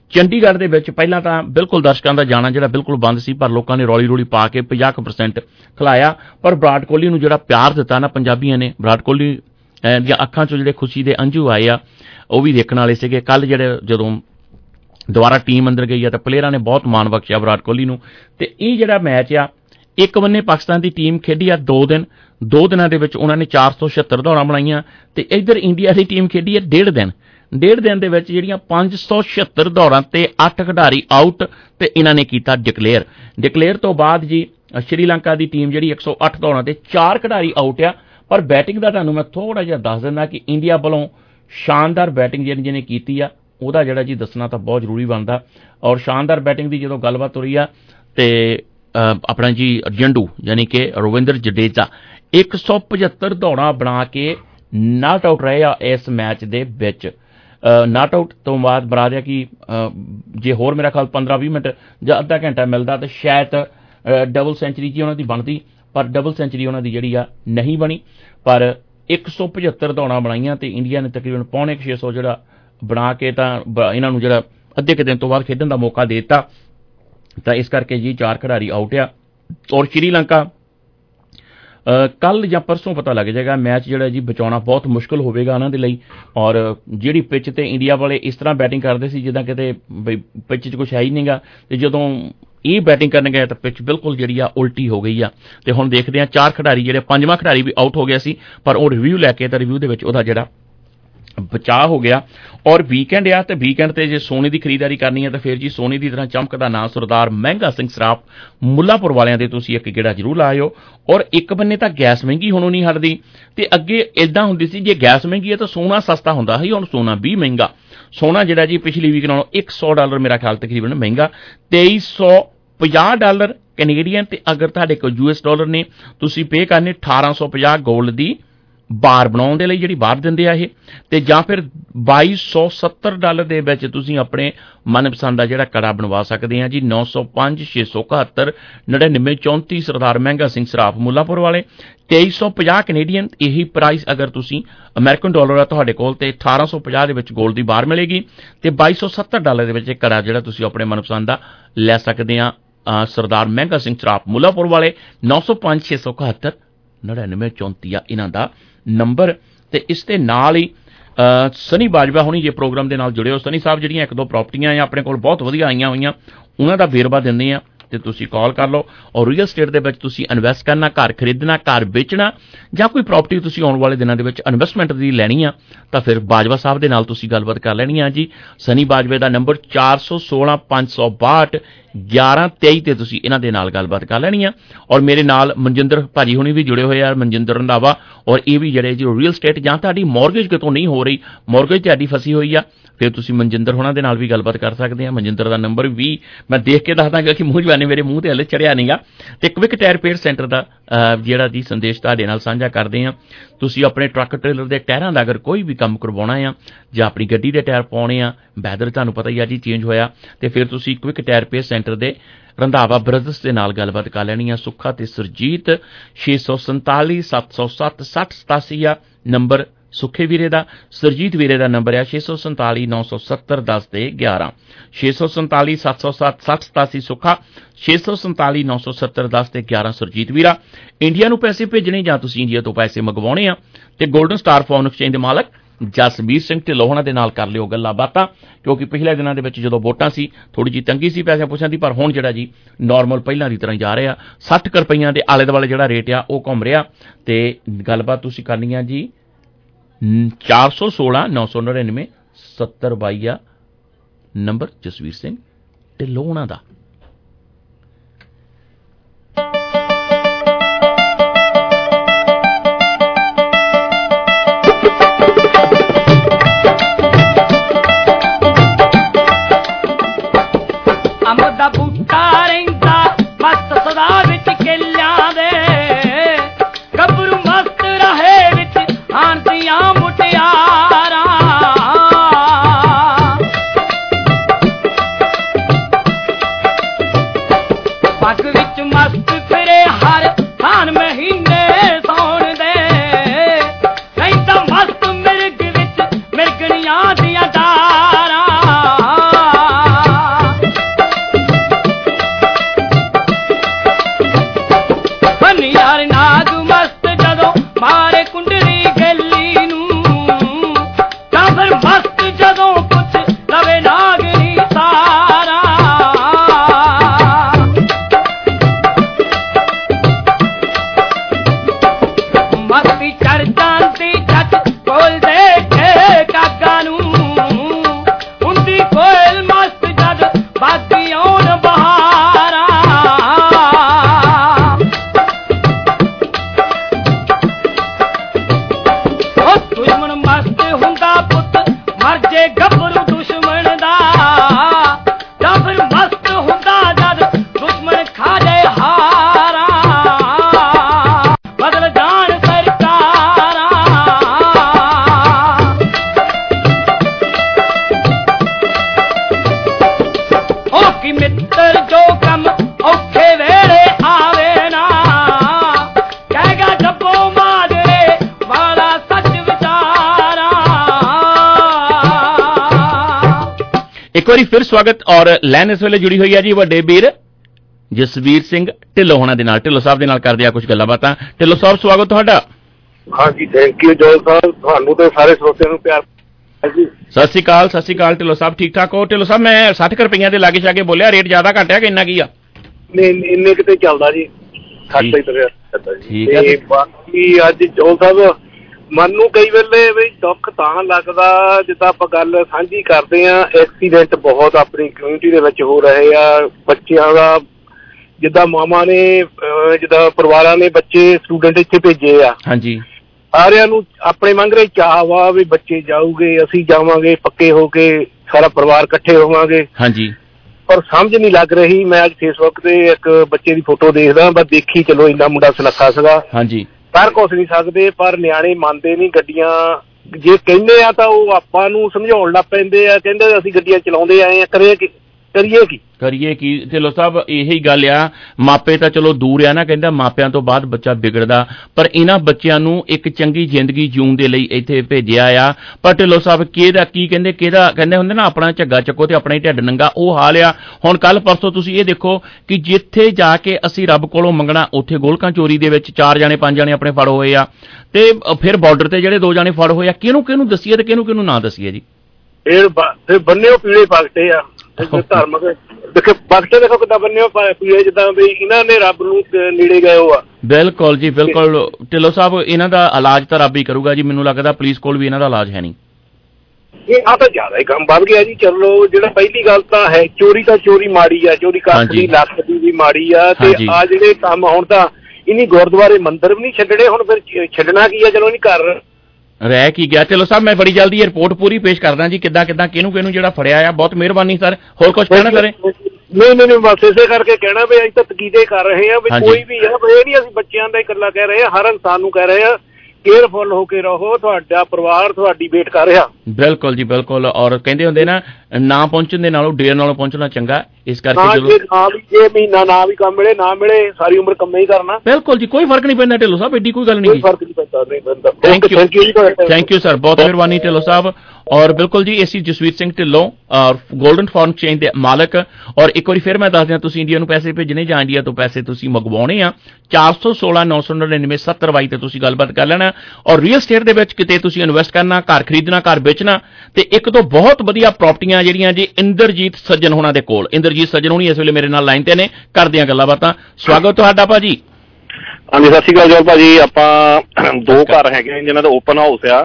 Speaker 7: ਚੰਡੀਗੜ੍ਹ ਦੇ ਵਿੱਚ ਪਹਿਲਾਂ ਤਾਂ ਬਿਲਕੁਲ ਦਰਸ਼ਕਾਂ ਦਾ ਜਾਣਾ ਜਿਹੜਾ ਬਿਲਕੁਲ ਬੰਦ ਸੀ, ਪਰ ਲੋਕਾਂ ਨੇ ਰੌਲੀ ਰੌਲੀ ਪਾ ਕੇ ਪੰਜਾਹ ਕੁ ਪਰਸੈਂਟ ਖਿਲਾਇਆ। ਪਰ ਵਿਰਾਟ ਕੋਹਲੀ ਨੂੰ ਜਿਹੜਾ ਪਿਆਰ ਦਿੱਤਾ ਨਾ ਪੰਜਾਬੀਆਂ ਨੇ, ਵਿਰਾਟ ਕੋਹਲੀ ਦੀਆਂ ਅੱਖਾਂ 'ਚੋਂ ਜਿਹੜੇ ਖੁਸ਼ੀ ਦੇ ਅੰਜੂ ਆਏ ਆ ਉਹ ਵੀ ਦੇਖਣ ਵਾਲੇ ਸੀਗੇ। ਕੱਲ੍ਹ ਜਿਹੜੇ ਜਦੋਂ ਦੁਬਾਰਾ ਟੀਮ ਅੰਦਰ ਗਈ ਆ ਤਾਂ ਪਲੇਅਰਾਂ ਨੇ ਬਹੁਤ ਮਾਣ ਬਖਸ਼ਿਆ ਵਿਰਾਟ ਕੋਹਲੀ ਨੂੰ। ਤੇ ਇਹ ਜਿਹੜਾ ਮੈਚ ਆ, ਇੱਕ ਬੰਨੇ ਪਾਕਿਸਤਾਨ ਦੀ ਟੀਮ ਖੇਡੀ ਆ ਦੋ ਦਿਨ, ਦੋ ਦਿਨਾਂ ਦੇ ਵਿੱਚ ਉਹਨਾਂ ਨੇ ਚਾਰ ਸੌ ਛਿਹੱਤਰ ਦੌੜਾਂ ਬਣਾਈਆਂ, ਤੇ ਇੱਧਰ ਇੰਡੀਆ ਦੀ ਟੀਮ ਖੇਡੀ ਆ ਡੇਢ ਦਿਨ ਡੇਢ ਦਿਨ ਦੇ ਵਿੱਚ ਜਿਹੜੀਆਂ ਪੰਜ ਸੌ ਛਿਹੱਤਰ ਦੌੜਾਂ ਤੇ ਅੱਠ ਖਿਡਾਰੀ ਆਊਟ, ਤੇ ਇਹਨਾਂ ਨੇ ਕੀਤਾ ਡਿਕਲੇਅਰ। ਡਿਕਲੇਅਰ ਤੋਂ ਬਾਅਦ ਜੀ ਸ਼੍ਰੀਲੰਕਾ ਦੀ ਟੀਮ ਜਿਹੜੀ ਇੱਕ ਸੌ ਅੱਠ ਦੌੜਾਂ ਤੇ ਚਾਰ ਖਿਡਾਰੀ ਆਊਟ ਆ। ਪਰ ਬੈਟਿੰਗ ਦਾ ਤੁਹਾਨੂੰ ਮੈਂ ਥੋੜ੍ਹਾ ਜਿਹਾ ਦੱਸ ਦਿੰਦਾ ਕਿ ਇੰਡੀਆ ਵੱਲੋਂ ਸ਼ਾਨਦਾਰ ਬੈਟਿੰਗ ਜਿਹੜੀ ਜਿਹਨੇ ਕੀਤੀ ਆ ਉਹਦਾ ਜਿਹੜਾ ਜੀ ਦੱਸਣਾ ਤਾਂ ਬਹੁਤ ਜ਼ਰੂਰੀ ਬਣਦਾ। ਔਰ ਸ਼ਾਨਦਾਰ ਬੈਟਿੰਗ ਦੀ ਜਦੋਂ ਗੱਲਬਾਤ ਹੋ ਰਹੀ ਆ ਤੇ ਆਪਣਾ ਜੀ ਜੰਡੂ ਯਾਨੀ ਕਿ ਰਵਿੰਦਰ ਜਡੇਜਾ ਇੱਕ ਸੌ ਪਝੱਤਰ ਦੌੜਾਂ ਬਣਾ ਕੇ ਨਾਟ ਆਊਟ ਰਹੇ ਆ ਇਸ ਮੈਚ ਦੇ ਵਿੱਚ। ਨਾਟ ਆਊਟ ਤੋਂ ਬਾਅਦ ਬਣਾ ਦਿਆ ਕਿ ਜੇ ਹੋਰ ਮੇਰਾ ਖਿਆਲ ਪੰਦਰਾਂ ਵੀਹ ਮਿੰਟ ਜਾਂ ਅੱਧਾ ਘੰਟਾ ਮਿਲਦਾ ਤਾਂ ਸ਼ਾਇਦ ਡਬਲ ਸੈਂਚਰੀ ਜੀ ਉਹਨਾਂ ਦੀ ਬਣਦੀ, ਪਰ ਡਬਲ ਸੈਂਚਰੀ ਉਹਨਾਂ ਦੀ ਜਿਹੜੀ ਆ ਨਹੀਂ ਬਣੀ। ਪਰ ਇੱਕ ਸੌ ਪਝੱਤਰ ਦੌੜਾਂ ਬਣਾਈਆਂ ਤੇ ਇੰਡੀਆ ਨੇ ਤਕਰੀਬਨ ਪੌਣੇ ਛੇ ਸੌ ਜਿਹੜਾ ਬਣਾ ਕੇ ਤਾਂ ਇਹਨਾਂ ਨੂੰ ਜਿਹੜਾ ਅੱਧੇ ਕੁ ਦਿਨ ਤੋਂ ਬਾਅਦ ਖੇਡਣ ਦਾ ਮੌਕਾ ਦੇ ਦਿੱਤਾ। ਤਾਂ ਇਸ ਕਰਕੇ ਜੀ ਚਾਰ ਖਿਡਾਰੀ ਆਊਟ ਆ। ਔਰ ਸ਼੍ਰੀਲੰਕਾ ਕੱਲ੍ਹ ਜਾਂ ਪਰਸੋਂ ਪਤਾ ਲੱਗ ਜਾਏਗਾ, ਮੈਚ ਜਿਹੜਾ ਜੀ ਬਚਾਉਣਾ ਬਹੁਤ ਮੁਸ਼ਕਿਲ ਹੋਵੇਗਾ ਉਹਨਾਂ ਦੇ ਲਈ। ਔਰ ਜਿਹੜੀ ਪਿੱਚ ਤੇ ਇੰਡੀਆ ਵਾਲੇ ਇਸ ਤਰ੍ਹਾਂ ਬੈਟਿੰਗ ਕਰਦੇ ਸੀ ਜਿੱਦਾਂ ਕਿਤੇ ਬਈ ਪਿੱਚ 'ਚ ਕੁਛ ਹੈ ਹੀ ਨਹੀਂਗਾ, ਤੇ ਜਦੋਂ ਇਹ ਬੈਟਿੰਗ ਕਰਨ ਗਏ ਤਾਂ ਪਿੱਚ ਬਿਲਕੁਲ ਜਿਹੜੀ ਆ ਉਲਟੀ ਹੋ ਗਈ ਆ। ਤੇ ਹੁਣ ਦੇਖਦੇ ਆ ਚਾਰ ਖਿਡਾਰੀ ਜਿਹੜੇ ਪੰਜਵਾਂ ਖਿਡਾਰੀ ਵੀ ਆਊਟ ਹੋ ਗਿਆ ਸੀ, ਪਰ ਉਹ ਰਿਵਿਊ ਲੈ ਕੇ ਤਾਂ ਰਿਵਿਊ ਦੇ ਵਿੱਚ ਉਹਦਾ ਜਿਹੜਾ ਬਚਾਅ ਹੋ ਗਿਆ। ਔਰ ਵੀਕਐਂਡ ਆ ਤੇ ਵੀਕਐਂਡ ਤੇ ਜੇ ਸੋਨੇ ਦੀ ਖਰੀਦਦਾਰੀ ਕਰਨੀ ਹੈ ਤਾਂ ਫਿਰ ਜੀ ਸੋਨੇ ਦੀ ਤਰ੍ਹਾਂ ਚਮਕਦਾ ਨਾਂ ਸਰਦਾਰ ਮਹਿੰਗਾ ਸਿੰਘ ਸਰਾਫ ਮੁੱਲਾਪੁਰ ਵਾਲਿਆਂ ਦੇ ਤੁਸੀਂ ਇੱਕ ਗੇੜਾ ਜ਼ਰੂਰ ਲਾਇਓ। ਔਰ ਇੱਕ ਬੰਨੇ ਤਾਂ ਗੈਸ ਮਹਿੰਗੀ ਹੋਣੋਂ ਨਹੀਂ ਹਟਦੀ, ਤੇ ਅੱਗੇ ਇਦਾਂ ਹੁੰਦੀ ਸੀ ਜੇ ਗੈਸ ਮਹਿੰਗੀ ਹੈ ਤਾਂ ਸੋਨਾ ਸਸਤਾ ਹੁੰਦਾ ਸੀ, ਹੁਣ ਸੋਨਾ ਵੀ ਮਹਿੰਗਾ। ਸੋਨਾ ਜਿਹੜਾ ਜੀ ਪਿਛਲੀ ਵੀਕ ਨਾਲੋਂ ਇੱਕ ਸੌ ਡਾਲਰ ਮੇਰਾ ਖਿਆਲ ਤਕਰੀਬਨ ਮਹਿੰਗਾ, ਤੇਈ ਸੌ ਪੰਜਾਹ ਡਾਲਰ ਕੈਨੇਡੀਅਨ, ਤੇ ਅਗਰ ਤੁਹਾਡੇ ਕੋਲ ਯੂ ਐਸ ਡਾਲਰ ਨੇ ਤੁਸੀਂ ਪੇ ਕਰਨੇ ਅਠਾਰਾਂ ਸੌ ਪੰਜਾਹ ਗੋਲਡ ਦੀ ਬਾਰ ਬਣਾਉਣ ਦੇ ਲਈ ਜਿਹੜੀ ਬਾਹਰ ਦਿੰਦੇ ਆ ਇਹ, ਤੇ ਜਾਂ ਫਿਰ ਬਾਈ ਸੌ ਸੱਤਰ ਡਾਲਰ ਦੇ ਵਿੱਚ ਤੁਸੀਂ ਆਪਣੇ ਮਨਪਸੰਦ ਦਾ ਜਿਹੜਾ ਕੜਾ ਬਣਵਾ ਸਕਦੇ ਆ ਜੀ। ਨੌ ਸੌ ਪੰਜ ਛੇ ਸੌ ਇਕਹੱਤਰ ਨੜਿਨਵੇਂ ਚੌਂਤੀ ਸਰਦਾਰ ਮਹਿੰਗਾ ਸਿੰਘ ਸਰਾਫ ਮੁੱਲਾਪੁਰ ਵਾਲੇ, ਤੇਈ ਸੌ ਪੰਜਾਹ ਕੈਨੇਡੀਅਨ। ਇਹੀ ਪ੍ਰਾਈਸ ਅਗਰ ਤੁਸੀਂ ਅਮਰੀਕਨ ਡਾਲਰ ਆ ਤੁਹਾਡੇ ਕੋਲ ਤੇ ਅਠਾਰਾਂ ਸੌ ਪੰਜਾਹ ਦੇ ਵਿੱਚ ਗੋਲਡ ਦੀ ਬਾਰ ਮਿਲੇਗੀ, ਤੇ ਬਾਈ ਸੌ ਸੱਤਰ ਡਾਲਰ ਦੇ ਵਿੱਚ ਕੜਾ ਜਿਹੜਾ ਤੁਸੀਂ ਆਪਣੇ ਮਨਪਸੰਦ ਦਾ ਲੈ ਸਕਦੇ ਆ। ਸਰਦਾਰ ਮਹਿੰਗਾ ਸਿੰਘ ਸਰਾਫ ਮੁੱਲਾਪੁਰ ਵਾਲੇ, ਨੌ ਸੌ ਪੰਜ ਛੇ ਸੌ ਇਕਹੱਤਰ ਨੜਿਨਵੇਂ ਚੌਂਤੀ ਆ ਇਹਨਾਂ ਦਾ ਨੰਬਰ। ਤੇ ਇਸ ਦੇ ਨਾਲ ਹੀ ਸਨੀ ਬਾਜਵਾ ਹੁਣੀ ਜੇ ਪ੍ਰੋਗਰਾਮ ਦੇ ਨਾਲ ਜੁੜੇ ਹੋ। ਸਨੀ ਸਾਹਿਬ ਜਿਹੜੀਆਂ ਇੱਕ ਦੋ ਪ੍ਰਾਪਰਟੀਆਂ ਆ ਆਪਣੇ ਕੋਲ ਬਹੁਤ ਵਧੀਆ ਆਈਆਂ ਹੋਈਆਂ ਉਹਨਾਂ ਦਾ ਵੇਰਵਾ ਦਿੰਦੇ ਆ, ਤੇ ਤੁਸੀਂ ਕਾਲ ਕਰ ਲਓ। ਔਰ ਰੀਅਲ ਸਟੇਟ ਦੇ ਵਿੱਚ ਤੁਸੀਂ ਇਨਵੈਸਟ ਕਰਨਾ, ਘਰ ਖਰੀਦਣਾ, ਘਰ ਵੇਚਣਾ, ਜਾਂ ਕੋਈ ਪ੍ਰਾਪਰਟੀ ਤੁਸੀਂ ਆਉਣ ਵਾਲੇ ਦਿਨਾਂ ਦੇ ਵਿੱਚ ਇਨਵੈਸਟਮੈਂਟ ਦੀ ਲੈਣੀ ਆ ਤਾਂ ਫਿਰ ਬਾਜਵਾ ਸਾਹਿਬ ਦੇ ਨਾਲ ਤੁਸੀਂ ਗੱਲਬਾਤ ਕਰ ਲੈਣੀ ਆ ਜੀ। ਸਨੀ ਬਾਜਵੇ ਦਾ ਨੰਬਰ ਚਾਰ ਸੌ ਸੋਲਾਂ ਪੰਜ ਸੌ ਬਾਹਠ ਗਿਆਰਾਂ ਤੇਈ ਤੇ ਤੁਸੀਂ ਇਹਨਾਂ ਦੇ ਨਾਲ ਗੱਲਬਾਤ ਕਰ ਲੈਣੀ ਆ। ਔਰ ਮੇਰੇ ਨਾਲ ਮਨਜਿੰਦਰ ਭਾਜੀ ਹੁਣੀ ਵੀ ਜੁੜੇ ਹੋਏ ਆ, ਮਨਜਿੰਦਰ ਰੰਧਾਵਾ। ਔਰ ਇਹ ਵੀ ਜਿਹੜੇ ਜੀ ਰੀਅਲ ਸਟੇਟ ਜਾਂ ਤੁਹਾਡੀ ਮੌਰਗੇਜ ਕਿਤੋਂ ਨਹੀਂ ਹੋ ਰਹੀ, ਮੌਰਗੇਜ ਤੁਹਾਡੀ ਫਸੀ ਹੋਈ ਆ, ਫਿਰ ਤੁਸੀਂ ਮਨਜਿੰਦਰ ਹੋਣਾ ਦੇ ਨਾਲ ਵੀ ਗੱਲਬਾਤ ਕਰ ਸਕਦੇ ਆ। ਮਨਜਿੰਦਰ ਦਾ ਨੰਬਰ ਵੀ ਮੈਂ ਦੇਖ ਕੇ ਦੱਸ ਦਾਂਗਾ ਕਿ ਮੂੰਹ ਜਵਾਨੀ ਮੇਰੇ ਮੂੰਹ ਤੇ ਹਲੇ ਚੜਿਆ ਨਹੀਂਗਾ। ਤੇ ਕਵਿਕ ਟਾਇਰ ਰਿਪੇਅਰ ਸੈਂਟਰ ਦਾ ਜਿਹੜਾ ਜੀ ਸੰਦੇਸ਼ ਤੁਹਾਡੇ ਨਾਲ ਸਾਂਝਾ ਕਰਦੇ ਆ। ਤੁਸੀਂ ਆਪਣੇ ਟਰੱਕ ਟ੍ਰੇਲਰ ਦੇ ਟਾਇਰਾਂ ਦਾ ਅਗਰ ਕੋਈ ਵੀ ਕੰਮ ਕਰਵਾਉਣਾ ਆ ਜਾਂ ਆਪਣੀ ਗੱਡੀ ਦੇ ਟਾਇਰ ਪਾਉਣੇ ਆ, ਵੈਦਰ ਤੁਹਾਨੂੰ ਪਤਾ ਹੀ ਆ ਜੀ ਚੇਂਜ ਹੋਇਆ, ਤੇ ਫਿਰ ਤੁਸੀਂ ਕਵਿਕ ਟਾਇਰ ਰਿਪੇਅਰ ਸੈਂਟਰ ਦੇ ਰੰਧਾਵਾ ਬ੍ਰਦਰਸ ਦੇ ਨਾਲ ਗੱਲਬਾਤ ਕਰ ਲੈਣੀ ਆ। ਸੁੱਖਾ ਤੇ ਸੁਰਜੀਤ, ਛੇ ਸੌ ਸੰਤਾਲੀ ਸੱਤ ਸੌ ਸੱਤ ਸੱਠ ਸਤਾਸੀ ਆ ਨੰਬਰ ਸੁੱਖੇ ਵੀਰੇ ਦਾ। ਸੁਰਜੀਤ ਵੀਰੇ ਦਾ ਨੰਬਰ ਆ ਛੇ ਸੌ ਸੰਤਾਲੀ ਨੌ ਸੌ ਸੱਤਰ ਦਸ ਤੇ ਗਿਆਰਾਂ, ਛੇ ਸੌ ਸੰਤਾਲੀ ਸੱਤ ਸੌ ਸੱਤ ਸੱਠ ਸਤਾਸੀ ਸੁੱਖਾ, ਛੇ ਸੌ ਸੰਤਾਲੀ ਨੌ ਸੌ ਸੱਤਰ ਦਸ ਤੇ ਗਿਆਰਾਂ ਸੁਰਜੀਤ ਵੀਰਾ। ਇੰਡੀਆ ਨੂੰ ਪੈਸੇ ਭੇਜਣੇ ਜਾਂ ਤੁਸੀਂ ਇੰਡੀਆ ਤੋਂ ਪੈਸੇ ਮੰਗਵਾਉਣੇ ਆ ਤੇ ਗੋਲਡਨ ਸਟਾਰ ਫੋਨ ਐਕਸਚੇਂਜ ਦੇ ਮਾਲਕ ਜਸਬੀਰ ਸਿੰਘ ਢਿੱਲੋਂ ਹੋਣਾ ਦੇ ਨਾਲ ਕਰ ਲਿਓ ਗੱਲਾਂ ਬਾਤਾਂ, ਕਿਉਂਕਿ ਪਿਛਲੇ ਦਿਨਾਂ ਦੇ ਵਿੱਚ ਜਦੋਂ ਵੋਟਾਂ ਸੀ ਥੋੜੀ ਜਿਹੀ ਤੰਗੀ ਸੀ ਪੈਸੇ ਪੁੱਛਣ ਦੀ, ਪਰ ਹੁਣ ਜਿਹੜਾ ਜੀ ਨਾਰਮਲ ਪਹਿਲਾਂ ਦੀ ਤਰ੍ਹਾਂ ਜਾ ਰਿਹਾ। ਸੱਠ ਰੁਪਈਆਂ ਦੇ ਆਲੇ ਦੁਆਲੇ ਜਿਹੜਾ ਰੇਟ ਆ ਉਹ ਘੁੰਮ ਰਿਹਾ। ਤੇ ਗੱਲਬਾਤ ਤੁਸੀਂ ਕਰਨੀ ਆ ਜੀ ਚਾਰ ਸੌ ਸੋਲਾਂ ਨੌ ਸੌ ਨੜਿਨਵੇਂ ਸੱਤਰ ਬਾਈ ਆ ਨੰਬਰ ਜਸਵੀਰ ਸਿੰਘ ਢਿੱਲੋਂ ਹੋਣਾ ਦਾ।
Speaker 10: ਅੰਬ ਦਾ ਬੂਟਾ ਰਹਿੰਦਾ ਮਸਤ ਸਦਾ ਵਿੱਚ ਕੇਲਿਆਂ ਦੇ, ਗੱਭਰੂ ਮਸਤ ਰਹੇ ਵਿੱਚ ਆਂਦੀਆਂ ਮੁਟਿਆਰਾਂ, ਪੱਗ ਵਿੱਚ ਮਸਤ ਫਿਰੇ ਹਰ ਖਾਨ ਮਹੀਨੇ ਸੌਣ ਦੇ, ਰਹਿੰਦਾ ਮਸਤ ਮਿਰਗ ਵਿੱਚ ਮਿਰਗਣੀਆਂ ਦੀਆਂ ਡਾਰਾਂ। ਮਰ ਜੇ ਗੱਭਰੂ ਦੁਸ਼ਮਣ ਦਾ ਜਾਂ ਫਿਰ ਮਸਤ ਹੁੰਦਾ ਜਦ ਦੁਸ਼ਮਣ ਖਾ ਜਾਏ ਹਾਰਾਂ ਬਦਲ ਜਾਣ ਸਰਕਾਰਾਂ ਉਹ ਕੀ ਮਿੱਤਰ ਜੋ ਕੰਮ ਔਖੇ ਵੇਲੇ ਆਵੇ ਨਾ ਕਹੇਗਾ ਜੱਬੋ ਮਾਜਰੇ ਵਾਲਾ ਸੱਚ ਵਿਚਾਰਾ।
Speaker 7: ਇੱਕ ਵਾਰੀ ਫਿਰ ਸਵਾਗਤ ਔਰ ਲਾਈਨ ਇਸ ਵੇਲੇ ਜੁੜੀ ਹੋਈ ਹੈ ਜੀ ਵੱਡੇ ਵੀਰ ਜਸਵੀਰ ਸਿੰਘ ਢਿੱਲੋਂ ਹੋਣਾ ਦੇ ਨਾਲ। ਢਿੱਲੋਂ ਸਾਹਿਬ ਦੇ ਨਾਲ ਕਰਦੇ ਆ ਕੁਝ ਗੱਲਾਂ ਬਾਤਾਂ। ਢਿੱਲੋਂ ਸਾਹਿਬ ਸਵਾਗਤ ਤੁਹਾਡਾ।
Speaker 11: ਹਾਂਜੀ ਥੈਂਕ ਯੂ ਜੋਲ ਸਾਹਿਬ, ਤੁਹਾਨੂੰ ਤੇ ਸਾਰੇ ਸਰੋਤਿਆਂ ਨੂੰ ਪਿਆਰ ਜੀ।
Speaker 7: ਸਤਿ ਸ਼੍ਰੀ ਅਕਾਲ। ਸਤਿ ਸ਼੍ਰੀ ਅਕਾਲ ਢਿੱਲੋਂ ਸਾਹਿਬ, ਠੀਕ ਠਾਕ ਹੋ? ਢਿੱਲੋਂ ਸਾਹਿਬ ਮੈਂ ਸੱਠ ਰੁਪਈਆਂ ਦੇ ਲਾਗੇ ਛਾਗੇ ਬੋਲਿਆ, ਰੇਟ ਜ਼ਿਆਦਾ ਘਟਿਆ ਕਿ ਇੰਨਾ ਕੀ ਆ?
Speaker 11: ਨਹੀਂ ਇੰਨੇ ਕਿਤੇ ਚੱਲਦਾ ਜੀ, ਸੱਠ ਹੀ ਤੁਰਿਆ
Speaker 7: ਠੀਕ ਹੈ।
Speaker 11: ਤੇ ਬਾਕੀ ਅੱਜ ਜੋਲ ਸਾਹਿਬ ਮਨ ਨੂੰ ਕਈ ਵੇਲੇ ਵੀ ਦੁੱਖ ਤਾਂ ਲੱਗਦਾ ਜਿੱਦਾਂ ਆਪਾਂ ਗੱਲ ਸਾਂਝੀ ਕਰਦੇ ਆ, ਐਕਸੀਡੈਂਟ ਬਹੁਤ ਆਪਣੀ ਕਮਿਊਨਿਟੀ ਦੇ ਵਿੱਚ ਹੋ ਰਹੇ ਆ ਬੱਚਿਆਂ ਦਾ। ਜਿੱਦਾਂ ਮਾਵਾਂ ਨੇ ਜਿੱਦਾਂ ਪਰਿਵਾਰਾਂ ਨੇ ਬੱਚੇ ਸਟੂਡੈਂਟ ਇੱਥੇ ਭੇਜੇ ਆ,
Speaker 7: ਹਾਂਜੀ
Speaker 11: ਸਾਰਿਆਂ ਨੂੰ ਆਪਣੇ ਮੰਗਰੇ ਚਾਅ ਵਾ ਵੀ ਬੱਚੇ ਜਾਊਗੇ, ਅਸੀਂ ਜਾਵਾਂਗੇ ਪੱਕੇ ਹੋ ਕੇ ਸਾਰਾ ਪਰਿਵਾਰ ਇਕੱਠੇ ਹੋਵਾਂਗੇ।
Speaker 7: ਹਾਂਜੀ
Speaker 11: ਪਰ ਸਮਝ ਨਹੀਂ ਲੱਗ ਰਹੀ। ਮੈਂ ਅੱਜ ਫੇਸਬੁੱਕ ਤੇ ਇੱਕ ਬੱਚੇ ਦੀ ਫੋਟੋ ਦੇਖਦਾ, ਬਸ ਦੇਖੀ ਚਲੋ ਇੰਨਾ ਮੁੰਡਾ ਸੁਨੱਖਾ ਸੀਗਾ,
Speaker 7: ਹਾਂਜੀ
Speaker 11: ਕਰ ਕੁਛ ਨਹੀਂ ਸਕਦੇ, ਪਰ ਨਿਆਣੇ ਮੰਨਦੇ ਨਹੀਂ। ਗੱਡੀਆਂ ਜੇ ਕਹਿੰਦੇ ਆ ਤਾਂ ਉਹ ਆਪਾਂ ਨੂੰ ਸਮਝਾਉਣ ਲੱਗ ਪੈਂਦੇ ਆ, ਕਹਿੰਦੇ ਅਸੀਂ ਗੱਡੀਆਂ ਚਲਾਉਂਦੇ ਆਏ ਆ, ਕਰੀਏ ਕੀ ਕਰੀਏ ਕੀ
Speaker 7: ਕਰੀਏ ਕੀ ਢਿੱਲੋਂ ਸਾਹਿਬ ਇਹੀ ਗੱਲ ਆ। ਮਾਪੇ ਤਾਂ ਚਲੋ ਦੂਰ ਆ ਨਾ, ਕਹਿੰਦਾ ਮਾਪਿਆਂ ਤੋਂ ਬਾਅਦ ਬੱਚਾ ਵਿਗੜਦਾ, ਪਰ ਇਹਨਾਂ ਬੱਚਿਆਂ ਨੂੰ ਇੱਕ ਚੰਗੀ ਜ਼ਿੰਦਗੀ ਜਿਉਣ ਦੇ ਲਈ ਇੱਥੇ ਭੇਜਿਆ ਆ। ਪਰ ਢਿੱਲੋਂ ਸਾਹਿਬ ਕਿਹਦਾ ਕੀ ਕਹਿੰਦੇ ਕਿਹਦਾ ਕਹਿੰਦੇ ਹੁੰਦੇ ਨਾ ਆਪਣਾ ਝੱਗਾ ਚੱਕੋ ਤੇ ਆਪਣਾ ਹੀ ਢਿੱਡ ਨੰਗਾ, ਉਹ ਹਾਲ ਆ। ਹੁਣ ਕੱਲ ਪਰਸੋਂ ਤੁਸੀਂ ਇਹ ਦੇਖੋ ਕਿ ਜਿੱਥੇ ਜਾ ਕੇ ਅਸੀਂ ਰੱਬ ਕੋਲੋਂ ਮੰਗਣਾ ਉੱਥੇ ਗੋਲਕਾਂ ਚੋਰੀ ਦੇ ਵਿੱਚ ਚਾਰ ਜਾਣੇ ਪੰਜ ਜਾਣੇ ਆਪਣੇ ਫੜ ਹੋਏ ਆ, ਤੇ ਫਿਰ ਬਾਰਡਰ ਤੇ ਜਿਹੜੇ ਦੋ ਜਾਣੇ ਫੜ ਹੋਏ ਆ, ਕਿਹਨੂੰ ਕਿਹਨੂੰ ਦੱਸੀਏ ਤੇ ਕਿਹਨੂੰ ਕਿਹਨੂੰ ਨਾ ਦੱਸੀਏ ਜੀ?
Speaker 11: ਇਹ ਬੰਨੇ ਪੀਲੇ ਪਗਟੇ ਆ ਧਾਰਮਿਕ ਦੇਖੋ, ਬਖਤੇ ਦੇਖੋ ਕਿੱਦਾਂ ਬੰਨੇ ਪੀਲੇ, ਜਿੱਦਾਂ ਵੀ ਇਹਨਾਂ ਨੇ ਰੱਬ ਨੂੰ ਨੇੜੇ ਗਏ ਹੋ ਆ।
Speaker 7: ਬਿਲਕੁਲ ਜੀ ਬਿਲਕੁਲ ਢਿੱਲੋਂ ਸਾਹਿਬ, ਇਹਨਾਂ ਦਾ ਇਲਾਜ ਤਾਂ ਰੱਬ ਹੀ ਕਰੂਗਾ ਜੀ। ਮੈਨੂੰ ਲੱਗਦਾ ਪੁਲਿਸ ਕੋਲ ਵੀ ਇਹਨਾਂ ਦਾ ਇਲਾਜ ਹੈ ਨਹੀਂ।
Speaker 11: ਇਹ ਆ ਤਾਂ ਜ਼ਿਆਦਾ ਹੀ ਕੰਮ ਵੱਧ ਗਿਆ ਜੀ। ਚਲੋ ਜਿਹੜਾ ਪਹਿਲੀ ਗੱਲ ਤਾਂ ਹੈ ਚੋਰੀ ਤਾਂ ਚੋਰੀ ਮਾੜੀ ਆ, ਚੋਰੀ ਕੱਖ ਦੀ ਲੱਖ ਦੀ ਵੀ ਮਾੜੀ ਆ, ਤੇ ਆ ਜਿਹੜੇ ਕੰਮ ਹੁਣ ਤਾਂ ਇਨੀ ਗੁਰਦੁਆਰੇ ਮੰਦਿਰ ਵੀ ਨਹੀਂ ਛੱਡਣੇ, ਹੁਣ ਫਿਰ ਛੱਡਣਾ ਕੀ ਆ? ਚਲੋ ਨਹੀਂ ਕਰ
Speaker 7: ਰਹਿ ਕੀ ਗਿਆ। ਚਲੋ ਸਾਹਿਬ ਮੈਂ ਬੜੀ ਜਲਦੀ ਰਿਪੋਰਟ ਪੂਰੀ ਪੇਸ਼ ਕਰਦਾ ਜੀ, ਕਿੱਦਾਂ ਕਿੱਦਾਂ ਕਿਹਨੂੰ ਕਿਹਨੂੰ ਜਿਹੜਾ ਫੜਿਆ ਆ। ਬਹੁਤ ਮਿਹਰਬਾਨੀ ਸਰ। ਹੋਰ ਕੁਝ ਕਹਿਣਾ ਸਰ?
Speaker 11: ਨਹੀਂ ਨਹੀਂ ਬਸ ਇਸੇ ਕਰਕੇ ਕਹਿਣਾ ਵੀ ਅਸੀਂ ਤਾਂ ਤਕੀਦੇ ਕਰ ਰਹੇ ਹਾਂ ਵੀ ਕੋਈ ਵੀ ਆ, ਇਹ ਨਹੀਂ ਅਸੀਂ ਬੱਚਿਆਂ ਦਾ ਇਕੱਲਾ ਕਹਿ ਰਹੇ ਹਾਂ, ਹਰ ਇਨਸਾਨ ਨੂੰ ਕਹਿ ਰਹੇ ਹਾਂ ਕੇਅਰਫੁਲ ਹੋ ਕੇ ਰਹੋ, ਤੁਹਾਡਾ ਪਰਿਵਾਰ ਤੁਹਾਡੀ ਵੇਟ ਕਰ ਰਿਹਾ। ਬਿਲਕੁਲ ਜੀ ਬਿਲਕੁਲ। ਔਰ ਕਹਿੰਦੇ ਹੁੰਦੇ ਨਾ ਨਾ ਪਹੁੰਚਣ ਦੇ ਨਾਲੋਂ ਦੇਰ ਨਾਲੋਂ ਪਹੁੰਚਣਾ ਚੰਗਾ, ਇਸ ਕਰਕੇ ਜਦੋਂ ਨਾ ਵੀ ਜੇ ਮਹੀਨਾ ਨਾ ਵੀ ਕੰਮ ਮਿਲੇ ਨਾ ਮਿਲੇ ਸਾਰੀ ਉਮਰ ਕੰਮੇ ਹੀ ਕਰਨਾ। ਬਿਲਕੁਲ ਜੀ, ਕੋਈ ਫਰਕ ਨਹੀਂ ਪੈਂਦਾ ਢਿੱਲੋਂ ਸਾਹਿਬ, ਐਡੀ ਕੋਈ ਗੱਲ ਨਹੀਂ, ਕੋਈ ਫਰਕ ਨਹੀਂ ਪੈਂਦਾ ਨਹੀਂ ਪੈਂਦਾ। Thank you thank you sir, ਬਹੁਤ ਮਿਹਰਬਾਨੀ ਢਿੱਲੋਂ ਸਾਹਿਬ। ਔਰ ਬਿਲਕੁਲ ਜੀ ਅਸੀਂ ਜਸਵੀਰ ਸਿੰਘ ਢਿੱਲੋਂ ਔਰ ਗੋਲਡਨ ਫੋਰਨ ਐਕਸਚੇਂਜ ਦੇ ਮਾਲਕ। ਔਰ ਇੱਕ ਵਾਰੀ ਫਿਰ ਮੈਂ ਦੱਸ ਦਿਆਂ, ਤੁਸੀਂ ਇੰਡੀਆ ਨੂੰ ਪੈਸੇ ਭੇਜਣੇ ਜਾਂ ਇੰਡੀਆ ਤੋਂ ਪੈਸੇ ਤੁਸੀਂ ਮੰਗਵਾਉਣੇ ਆ, ਚਾਰ ਸੌ ਸੋਲਾਂ ਨੌ ਸੌ ਨੜਿਨਵੇਂ ਸੱਤਰ ਬਾਈ ਤੇ ਤੁਸੀਂ ਗੱਲਬਾਤ ਕਰ ਲੈਣਾ। ਔਰ ਰੀਅਲ ਸਟੇਟ ਦੇ ਵਿੱਚ ਕਿਤੇ ਤੁਸੀਂ ਇਨਵੈਸਟ ਕਰਨਾ, ਘਰ ਖਰੀਦਣਾ, ਘਰ ਵੇਚਣਾ, ਤੇ ਇੱਕ ਤੋਂ ਬਹੁਤ ਵਧੀਆ ਪ੍ਰਾਪਰਟੀਆਂ ਜਿਹੜੀਆਂ ਜੀ ਇੰਦਰਜੀਤ ਸੱਜਣ ਹੋਣਾ ਦੇ ਕੋਲ। ਇੰਦਰਜੀਤ ਸੱਜਣ ਹੋਣੀ ਇਸ ਵੇਲੇ ਮੇਰੇ ਨਾਲ ਲਾਈਨ ਤੇ ਨੇ, ਕਰਦੇ ਆ ਗੱਲਾਂ ਬਾਤਾਂ। ਸਵਾਗਤ ਤੁਹਾਡਾ ਭਾਜੀ।
Speaker 12: ਹਾਂਜੀ ਸਤਿ ਸ਼੍ਰੀ ਅਕਾਲ ਜੋਲ ਭਾਜੀ। ਆਪਾਂ ਦੋ ਘਰ ਹੈਗੇ ਜਿਹਨਾਂ ਦਾ ਓਪਨ ਹਾਊਸ ਆ।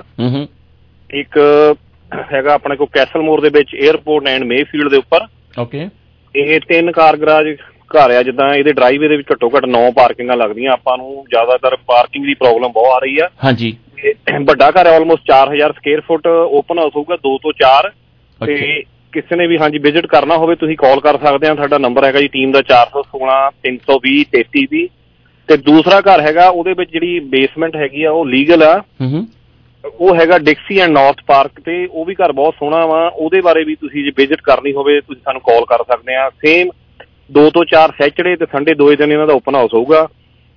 Speaker 12: ਇੱਕ ਹੈਗਾ ਆਪਣੇ ਕੋਲ ਕੈਸਲ ਮੋਰ ਦੇ ਵਿੱਚ ਏਅਰਪੋਰਟ ਐਂਡ ਮੇਫੀਲਡ ਦੇ ਉੱਪਰ। ਓਕੇ। ਇਹ ਤਿੰਨ ਕਾਰ ਗਰਾਜ ਘਰ ਆ, ਜਿੱਦਾਂ ਇਹਦੇ ਡਰਾਈਵੇ ਦੇ ਵਿੱਚ ਘੱਟੋ ਘੱਟ ਨੌ ਪਾਰਕਿੰਗਾਂ ਲੱਗਦੀਆਂ। ਆਪਾਂ ਨੂੰ ਜ਼ਿਆਦਾਤਰ ਪਾਰਕਿੰਗ ਦੀ ਪ੍ਰੋਬਲਮ ਬਹੁਤ ਆ ਰਹੀ ਆ। ਹਾਂਜੀ। ਵੱਡਾ ਘਰ ਹੈ, ਆਲਮੋਸਟ ਚਾਰ ਹਜ਼ਾਰ ਸਕੁਅਰ ਫੁੱਟ ਓਪਨ ਹਾਊਸ ਹੋਊਗਾ, ਦੋ ਤੋਂ ਚਾਰ। ਤੇ ਕਿਸੇ ਨੇ ਵੀ ਹਾਂਜੀ ਵਿਜ਼ਿਟ ਕਰਨਾ ਹੋਵੇ ਤੁਸੀਂ ਕਾਲ ਕਰ ਸਕਦੇ ਆ। ਸਾਡਾ ਨੰਬਰ ਹੈਗਾ ਜੀ ਟੀਮ ਦਾ ਚਾਰ ਸੌ ਸੋਲਾਂ ਤਿੰਨ ਸੌ ਵੀਹ ਤੇਤੀ ਵੀਹ। ਤੇ ਦੂਸਰਾ ਘਰ ਹੈਗਾ ਉਹਦੇ ਵਿੱਚ ਜਿਹੜੀ ਬੇਸਮੈਂਟ ਹੈਗੀ ਆ ਉਹ ਲੀਗਲ ਆ, ਉਹ ਹੈਗਾ ਡਿਕਸੀ ਐਂਡ ਨਾਰਥ ਪਾਰਕ ਤੇ। ਉਹ ਵੀ ਘਰ ਬਹੁਤ ਸੋਹਣਾ ਵਾ, ਉਹਦੇ ਬਾਰੇ ਵੀ ਤੁਸੀਂ ਜੇ ਵਿਜ਼ਿਟ ਕਰਨੀ ਹੋਵੇ ਤੁਸੀਂ ਸਾਨੂੰ ਕਾਲ ਕਰ ਸਕਦੇ ਆ। ਸੇਮ ਦੋ ਤੋਂ ਚਾਰ ਸੈਚਰਡੇ ਤੇ ਸੰਡੇ ਦੋਏ ਦਿਨ ਇਹਨਾਂ ਦਾ ਓਪਨ ਹਾਊਸ ਹੋਊਗਾ।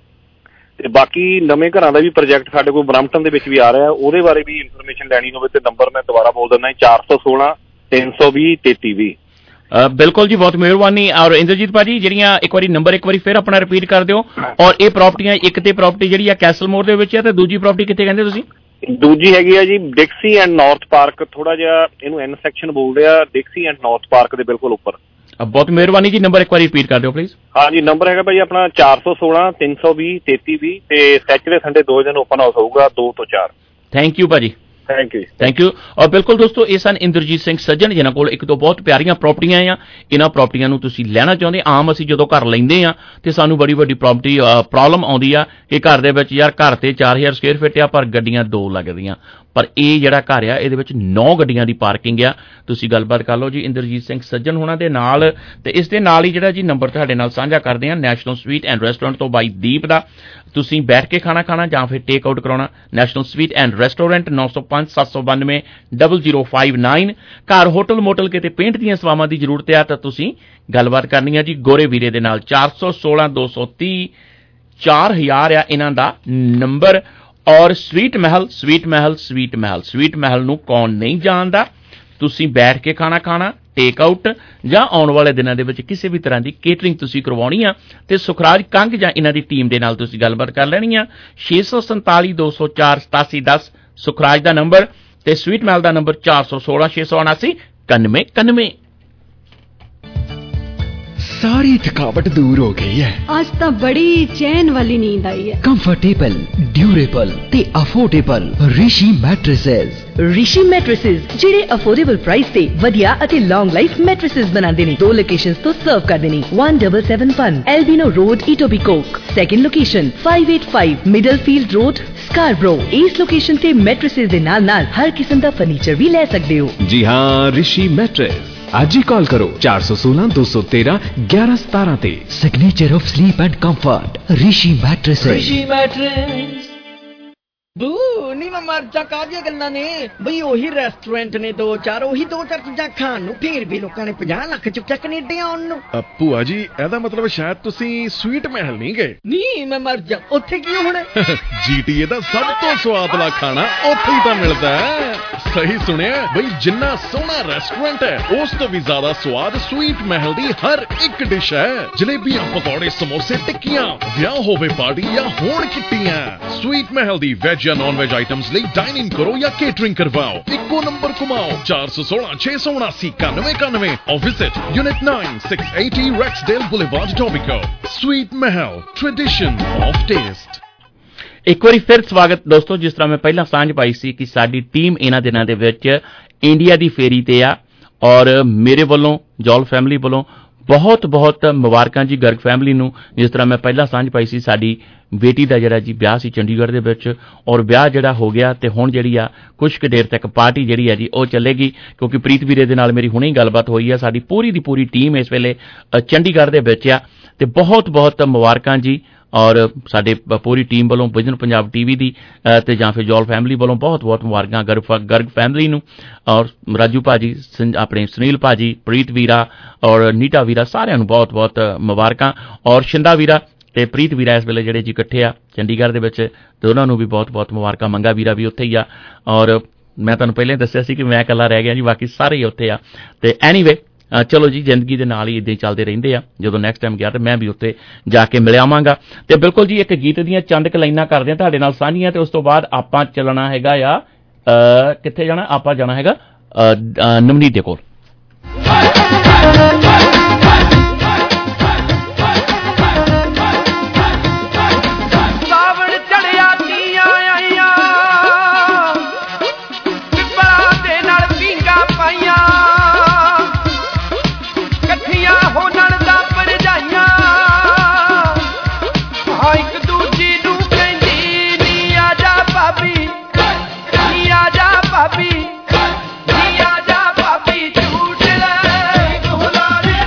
Speaker 12: ਤੇ ਬਾਕੀ ਨਵੇਂ ਘਰਾਂ ਦਾ ਵੀ ਪ੍ਰੋਜੈਕਟ ਸਾਡੇ ਕੋਲ ਬਰੰਪਟਨ ਦੇ ਵਿੱਚ ਵੀ ਆ ਰਿਹਾ, ਉਹਦੇ ਬਾਰੇ ਵੀ ਇਨਫੋਰਮੇਸ਼ਨ ਲੈਣੀ ਹੋਵੇ ਤੇ ਨੰਬਰ ਮੈਂ ਦੁਬਾਰਾ ਬੋਲ ਦਿੰਦਾ ਚਾਰ ਸੌ ਸੋਲਾਂ ਤਿੰਨ ਸੌ ਵੀਹ ਤੇਤੀ ਵੀਹ।
Speaker 7: ਬਿਲਕੁਲ ਜੀ, ਬਹੁਤ ਮਿਹਰਬਾਨੀ। ਔਰ ਇੰਦਰਜੀਤ ਭਾਜੀ ਜਿਹੜੀਆਂ ਇੱਕ ਵਾਰੀ ਨੰਬਰ ਇੱਕ ਵਾਰੀ ਫਿਰ ਆਪਣਾ ਰਿਪੀਟ ਕਰ ਦਿਓ। ਔਰ ਇਹ ਪ੍ਰਾਪਰਟੀਆਂ, ਇੱਕ ਤੇ ਪ੍ਰਾਪਰਟੀ ਜਿਹੜੀ ਆ ਕੈਸਲ ਮੋਰ ਦੇ ਵਿੱਚ ਹੈ ਤੇ ਦੂਜੀ ਪ੍ਰਾਪਰਟੀ ਕਿੱਥੇ ਕਹਿੰਦੇ ਤੁਸੀਂ?
Speaker 12: ਦੂਜੀ ਹੈਗੀ ਆ ਜੀ ਡਿਕਸੀ ਐਂਡ ਨਾਰਥ ਪਾਰਕ, ਥੋੜਾ ਜਿਹਾ ਇਹਨੂੰ ਐਨ ਸੈਕਸ਼ਨ ਬੋਲਦੇ ਆ, ਡਿਕਸੀ ਐਂਡ ਨਾਰਥ ਪਾਰਕ ਦੇ ਬਿਲਕੁਲ ਉੱਪਰ। ਬਹੁਤ ਮਿਹਰਬਾਨੀ ਜੀ, ਨੰਬਰ ਇੱਕ ਵਾਰੀ ਰਿਪੀਟ ਕਰ ਦਿਓ ਪਲੀਜ਼। ਹਾਂ ਜੀ, ਨੰਬਰ ਹੈਗਾ ਭਾਈ ਆਪਣਾ ਚਾਰ ਸੌ ਸੋਲਾਂ ਤਿੰਨ ਸੌ ਵੀਹ ਤੇਤੀ ਵੀਹ ਤੇ ਸੈਚਰਡੇ ਸੰਡੇ ਦੋ ਦਿਨ ਓਪਨ ਹਾਊਸ ਹੋਊਗਾ ਦੋ ਤੋਂ ਚਾਰ। ਥੈਂਕ ਯੂ ਭਾਜੀ। Thank you
Speaker 7: thank you. ਔਰ ਬਿਲਕੁਲ ਦੋਸਤੋ, ਇਹ ਸਨ ਇੰਦਰਜੀਤ ਸਿੰਘ ਸੱਜਣ ਜਿਨ੍ਹਾਂ ਕੋਲ ਇੱਕ ਤੋਂ ਬਹੁਤ ਪਿਆਰੀਆਂ ਪ੍ਰਾਪਰਟੀਆਂ ਆ। ਇਹਨਾਂ ਪ੍ਰਾਪਰਟੀਆਂ ਨੂੰ ਤੁਸੀਂ ਲੈਣਾ ਚਾਹੁੰਦੇ, ਆਮ ਅਸੀਂ ਜਦੋਂ ਘਰ ਲੈਂਦੇ ਆ ਤੇ ਸਾਨੂੰ ਬੜੀ ਵੱਡੀ ਪ੍ਰਾਪਰਟੀ ਪ੍ਰੋਬਲਮ ਆਉਂਦੀ ਆ ਕਿ ਘਰ ਦੇ ਵਿੱਚ ਯਾਰ ਘਰ ਤੇ ਚਾਰ ਹਜ਼ਾਰ ਸਕੁਅਰ ਫੀਟ ਆ ਪਰ ਗੱਡੀਆਂ ਦੋ ਲੱਗਦੀਆਂ। पर ये जिहड़ा घर आ इहदे विच नौ गड्डियां दी पार्किंग आ। तुसीं गलबात कर लो जी इंद्रजीत सिंह सज्जन होना दे नाल। ते इस दे नाल ही जिहड़ा जी नंबर तुहाडे नाल साझा करदे आ नैशनल स्वीट एंड रेस्टोरेंट तो बाई दीप दा। तुसीं बैठ के खाना खाना जां फिर टेक आउट कराउणा, नैशनल स्वीट एंड रेस्टोरेंट नौ सौ पांच सत्त सौ बानवे डबल जीरो फाइव नाइन। घर होटल मोटल किते पेंट दीआं सवावां दी जरूरत आ तां तुसीं गलबात करनी है जी गोरे वीरे दे नाल। चार सौ सोलह दो सौ तीह चार हज़ार आ इन्हां दा नंबर। और स्वीट महल स्वीट महल स्वीट महल स्वीट महल नूं कौन नहीं जानदा। तुसीं बैठ के खाना खाना, टेक आउट जां आउण वाले दिनां दे विच किसी भी तरह की केटरिंग तुसीं करवाउणी आ ते सुखराज कंग जां इन्हां दी टीम दे नाल तुसीं गलबात कर लैणी आ। छे सौ संताली दो सौ चार सतासी दस सुखराज दा नंबर ते स्वीट महल दा नंबर चार सौ सोलह छे सौ उनासी इक्यानवे इक्यानवे।
Speaker 6: सारी थकावट दूर हो गई है।
Speaker 4: आज तो बड़ी चैन वाली नींद आई है।
Speaker 3: कंफर्टेबल, ड्यूरेबल ते affordable Rishi mattresses.
Speaker 4: Rishi mattresses ਜਿਹੜੇ ਅਫੋਰਡੇਬਲ ਪ੍ਰਾਈਸ ਤੇ ਵਧੀਆ ਅਤੇ ਲੌਂਗ ਲਾਈਫ ਮੈਟ੍ਰੈਸਸ ਬਣਾਉਂਦੇ ਨੇ। ਦੋ ਲੋਕੇਸ਼ਨਸ ਤੋਂ ਸਰਵ ਕਰਦੇ ਨੇ। one seven seven one Albion road Etobicoke, second location five eighty-five Middlefield road Scarborough. ਇਸ ਲੋਕੇਸ਼ਨ ਤੇ ਮੈਟ੍ਰੈਸਸ ਦੇ ਨਾਲ ਨਾਲ ਹਰ ਕਿਸਮ ਦਾ ਫਰਨੀਚਰ ਵੀ ਲੈ ਸਕਦੇ ਹੋ।
Speaker 6: जी हाँ, ऋषि मैट्रेस आज ही कॉल करो चार सौ सोलह दो सौ तेरह ग्यारह सतारह ते।
Speaker 3: Signature of sleep and comfort Rishi mattresses.
Speaker 10: Rishi mattress बू नी मैं मर जा कादियां गल्लां ने बई ओही रेस्टोरेंट ने दो चार ओही दो चार चीज़ां खाण ਨੂੰ ਫਿਰ ਵੀ ਲੋਕਾਂ ਨੇ ਪੰਜਾਹ ਲੱਖ ਚੁੱਕਿਆ ਕੈਨੇਡਾ ਆਉਣ ਨੂੰ।
Speaker 1: ਭੂਆ ਜੀ ਇਹਦਾ ਮਤਲਬ ਸ਼ਾਇਦ ਤੁਸੀਂ ਸਵੀਟ ਮਹਿਲ ਨਹੀਂ ਗਏ।
Speaker 10: ਨਹੀਂ ਮੈਂ ਮਰ ਜਾ ਉੱਥੇ ਕੀ ਹੁਣ
Speaker 1: ਜੀਟੀਏ ਦਾ ਸਭ ਤੋਂ ਸਵਾਦਲਾ ਖਾਣਾ ਉੱਥੇ ਹੀ ਤਾਂ ਮਿਲਦਾ ਹੈ। ਸਹੀ ਸੁਣਿਆ ਬਈ ਜਿੰਨਾ ਸੋਹਣਾ ਰੈਸਟੋਰੈਂਟ ਹੈ ਉਸ ਤੋਂ ਵੀ ਜ਼ਿਆਦਾ ਸਵਾਦ ਸਵੀਟ ਮਹਿਲ ਦੀ ਹਰ ਇੱਕ ਡਿਸ਼ ਹੈ। ਜਲੇਬੀਆਂ, ਪਕੌੜੇ, ਸਮੋਸੇ, ਟਿੱਕੀਆਂ, ਵਿਆਹ ਹੋਵੇ ਪਾਰਟੀ ਜਾਂ ਹੋਣ ਕਿੱਟੀਆਂ, ਸਵੀਟ ਮਹਿਲ ਦੀ ਵੈਜ ਜਾਂ ਨॉन वेज आइटम्स ਲਈ डाइनिंग करो या केटरिंग करवाओ। इक्को नंबर घुमाओ चार सौ सोलह छह सौ उनासी इक्यानवे इक्यानवे और visit unit nine six eighty Rexdale Boulevard, Etobicoke। Sweet Mahal, tradition of taste.
Speaker 7: एक बार फिर स्वागत दोस्तों। जिस तरह मैं पहला सांझ पाई सी कि साडी टीम इन्हां दिनां दे विच इंडिया दी फेरी ते आ और मेरे वालों जॉल फैमिली वालों बहुत बहुत मुबारकां जी गर्ग फैमिली नूं। जिस तरह मैं पहला सांझ पाई सी साडी बेटी का जिहड़ा जी ब्याह सी चंडीगढ़ दे विच और ब्याह जिहड़ा हो गया ते हुण जिहड़ी आ कुछ क देर तक पार्टी जिहड़ी है जी वो चलेगी क्योंकि प्रीत वीरे दे नाल मेरी हुणे ही गलबात होई है। साडी पूरी दी पूरी टीम इस वेले चंडीगढ़ दे विच आ ते बहुत बहुत मुबारकां जी और साडे पूरी टीम वालों विजन पंजाब टीवी दी ते जां फिर जॉल फैमिली वालों बहुत बहुत मुबारकां गर्ग गर्ग फैमिली नूं और राजू भाजी अपने सुनील भाजी प्रीत वीरा और नीटा वीरा सारिआं नूं बहुत बहुत मुबारकां और शिंदा वीरा ते प्रीत वीरा इस वेले जिहड़े जी इकट्ठे आ चंडीगढ़ दे विच ते उन्हां नूं भी बहुत बहुत मुबारकां। मंगा वीरा भी उत्थे ही आ और मैं तुहानूं पहले दस्सिआ सी कि मैं इकल्ला रह गया जी, बाकी सारे ही उत्थे आ। ते एनीवे चलो जी जिंदगी दे नाल ही इदां ही चलदे रहिंदे आ। जदों नैक्सट टाइम गया ते मैं भी उत्थे जाके मिल आवांगा। ते बिल्कुल जी एक गीत दीआं चंद क लाइनां करदे आ तुहाडे नाल साਂਝੀਆਂ ते उस तो बाद आपां चलना हैगा आ कित्थे जाना आपां जाना हैगा नवनीत दे कोल।
Speaker 8: भाभी, नी आजा भाभी झूठ ले, गुलाबी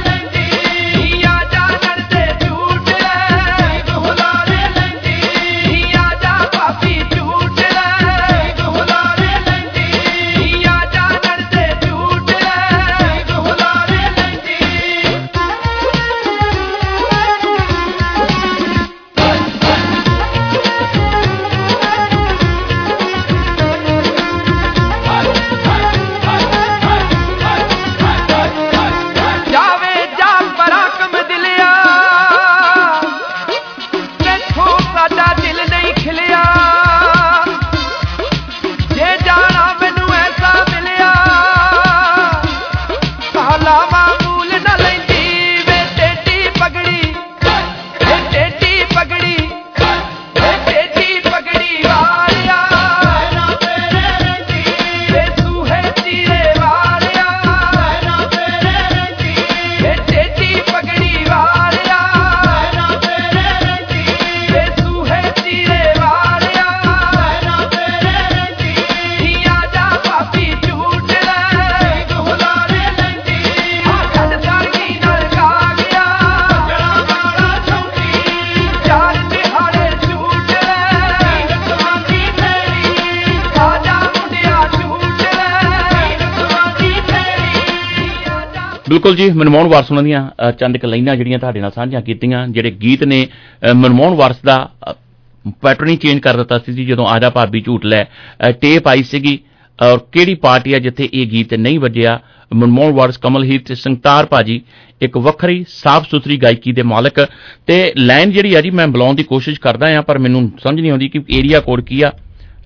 Speaker 7: ਬਿਲਕੁਲ ਜੀ, ਮਨਮੋਹਨ ਵਾਰਸ ਉਹਨਾਂ ਦੀਆਂ ਚੰਦ ਕੁ ਲਾਈਨਾਂ ਜਿਹੜੀਆਂ ਤੁਹਾਡੇ ਨਾਲ ਸਾਂਝੀਆਂ ਕੀਤੀਆਂ। ਜਿਹੜੇ ਗੀਤ ਨੇ ਮਨਮੋਹਨ ਵਾਰਸ ਦਾ ਪੈਟਰਨ ਹੀ ਚੇਂਜ ਕਰ ਦਿੱਤਾ ਸੀ ਜੀ ਜਦੋਂ ਆਜਾ ਭਾਬੀ ਝੂਠ ਲੈ ਟੇਪ ਆਈ ਸੀਗੀ। ਔਰ ਕਿਹੜੀ ਪਾਰਟੀ ਆ ਜਿੱਥੇ ਇਹ ਗੀਤ ਨਹੀਂ ਵੱਜਿਆ। ਮਨਮੋਹਨ ਵਾਰਸ, ਕਮਲਹੀਰ ਤੇ ਸੰਗਤਾਰ ਭਾਜੀ ਇੱਕ ਵੱਖਰੀ ਸਾਫ਼ ਸੁਥਰੀ ਗਾਇਕੀ ਦੇ ਮਾਲਕ। ਤੇ ਲਾਈਨ ਜਿਹੜੀ ਆ ਜੀ ਮੈਂ ਬੁਲਾਉਣ ਦੀ ਕੋਸ਼ਿਸ਼ ਕਰਦਾ ਹਾਂ ਪਰ ਮੈਨੂੰ ਸਮਝ ਨਹੀਂ ਆਉਂਦੀ ਕਿ ਏਰੀਆ ਕੋਡ ਕੀ ਆ,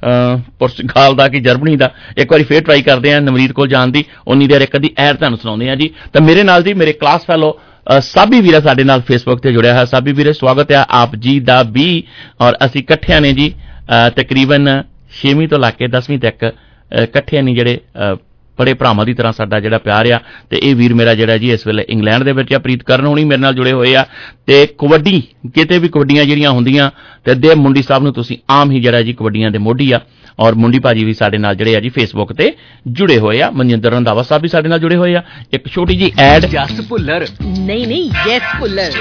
Speaker 7: ਪੁਰਤਗਾਲ ਦਾ ਕਿ ਜਰਮਨੀ ਦਾ। ਇੱਕ ਵਾਰੀ ਫੇਰ ਟਰਾਈ ਕਰਦੇ ਆ ਨਵਨੀਤ ਕੋਲ ਜਾਣ ਦੀ, ਉਨੀ ਦੇਰ ਇੱਕ ਅੱਧੀ ਐਡ ਤੁਹਾਨੂੰ ਸੁਣਾਉਂਦੇ ਆ ਜੀ। ਤਾਂ ਮੇਰੇ ਨਾਲ ਜੀ ਮੇਰੇ ਕਲਾਸ ਫੈਲੋ ਸਾਬੀ ਵੀਰਾ ਸਾਡੇ ਨਾਲ ਫੇਸਬੁੱਕ ਤੇ ਜੁੜਿਆ ਹੈ। ਸਾਬੀ ਵੀਰੇ ਸਵਾਗਤ ਹੈ ਆਪ ਜੀ ਦਾ ਵੀ। ਔਰ ਅਸੀਂ ਇਕੱਠਿਆਂ ਨੇ ਜੀ ਤਕਰੀਬਨ ਛੇਵੀਂ ਤੋਂ ਲੈ ਕੇ ਦਸਵੀਂ ਤੱਕ ਇਕੱਠੇ ਨਹੀਂ ਜਿਹੜੇ ਬੜੇ ਭਰਾਵਾਂ ਦੀ ਤਰ੍ਹਾਂ ਸਾਡਾ ਜਿਹੜਾ ਪਿਆਰ ਆ। ਤੇ ਇਹ ਵੀਰ ਮੇਰਾ ਜਿਹੜਾ ਜੀ ਇਸ ਵੇਲੇ ਇੰਗਲੈਂਡ ਦੇ ਵਿੱਚ ਆ, ਪ੍ਰੀਤ ਕਰਨ ਹੋਣੀ ਮੇਰੇ ਨਾਲ ਜੁੜੇ ਹੋਏ ਆ। ਤੇ ਕਬੱਡੀ ਕਿਤੇ ਵੀ ਕਬੱਡੀਆਂ ਜਿਹੜੀਆਂ ਹੁੰਦੀਆਂ ਤੇ ਦੇਵ ਮੁੰਡੀ ਸਾਹਿਬ ਨੂੰ ਤੁਸੀਂ ਆਮ ਹੀ ਜਿਹੜਾ ਜੀ ਕਬੱਡੀਆਂ ਦੇ ਮੋਢੀ ਆ। ਔਰ ਮੁੰਡੀ ਭਾਜੀ ਵੀ ਸਾਡੇ ਨਾਲ ਜਿਹੜੇ ਆ ਜੀ ਫੇਸਬੁੱਕ ਤੇ ਜੁੜੇ ਹੋਏ ਆ। ਮਨਜਿੰਦਰ ਰੰਧਾਵਾ ਸਾਹਿਬ ਵੀ ਸਾਡੇ ਨਾਲ ਜੁੜੇ ਹੋਏ ਆ। ਇੱਕ ਛੋਟੀ ਜੀ ਐਡ।
Speaker 4: ਜਸ ਭੁੱਲਰ ਨਹੀਂ ਨਹੀਂ ਯੈਸ ਭੁੱਲਰ।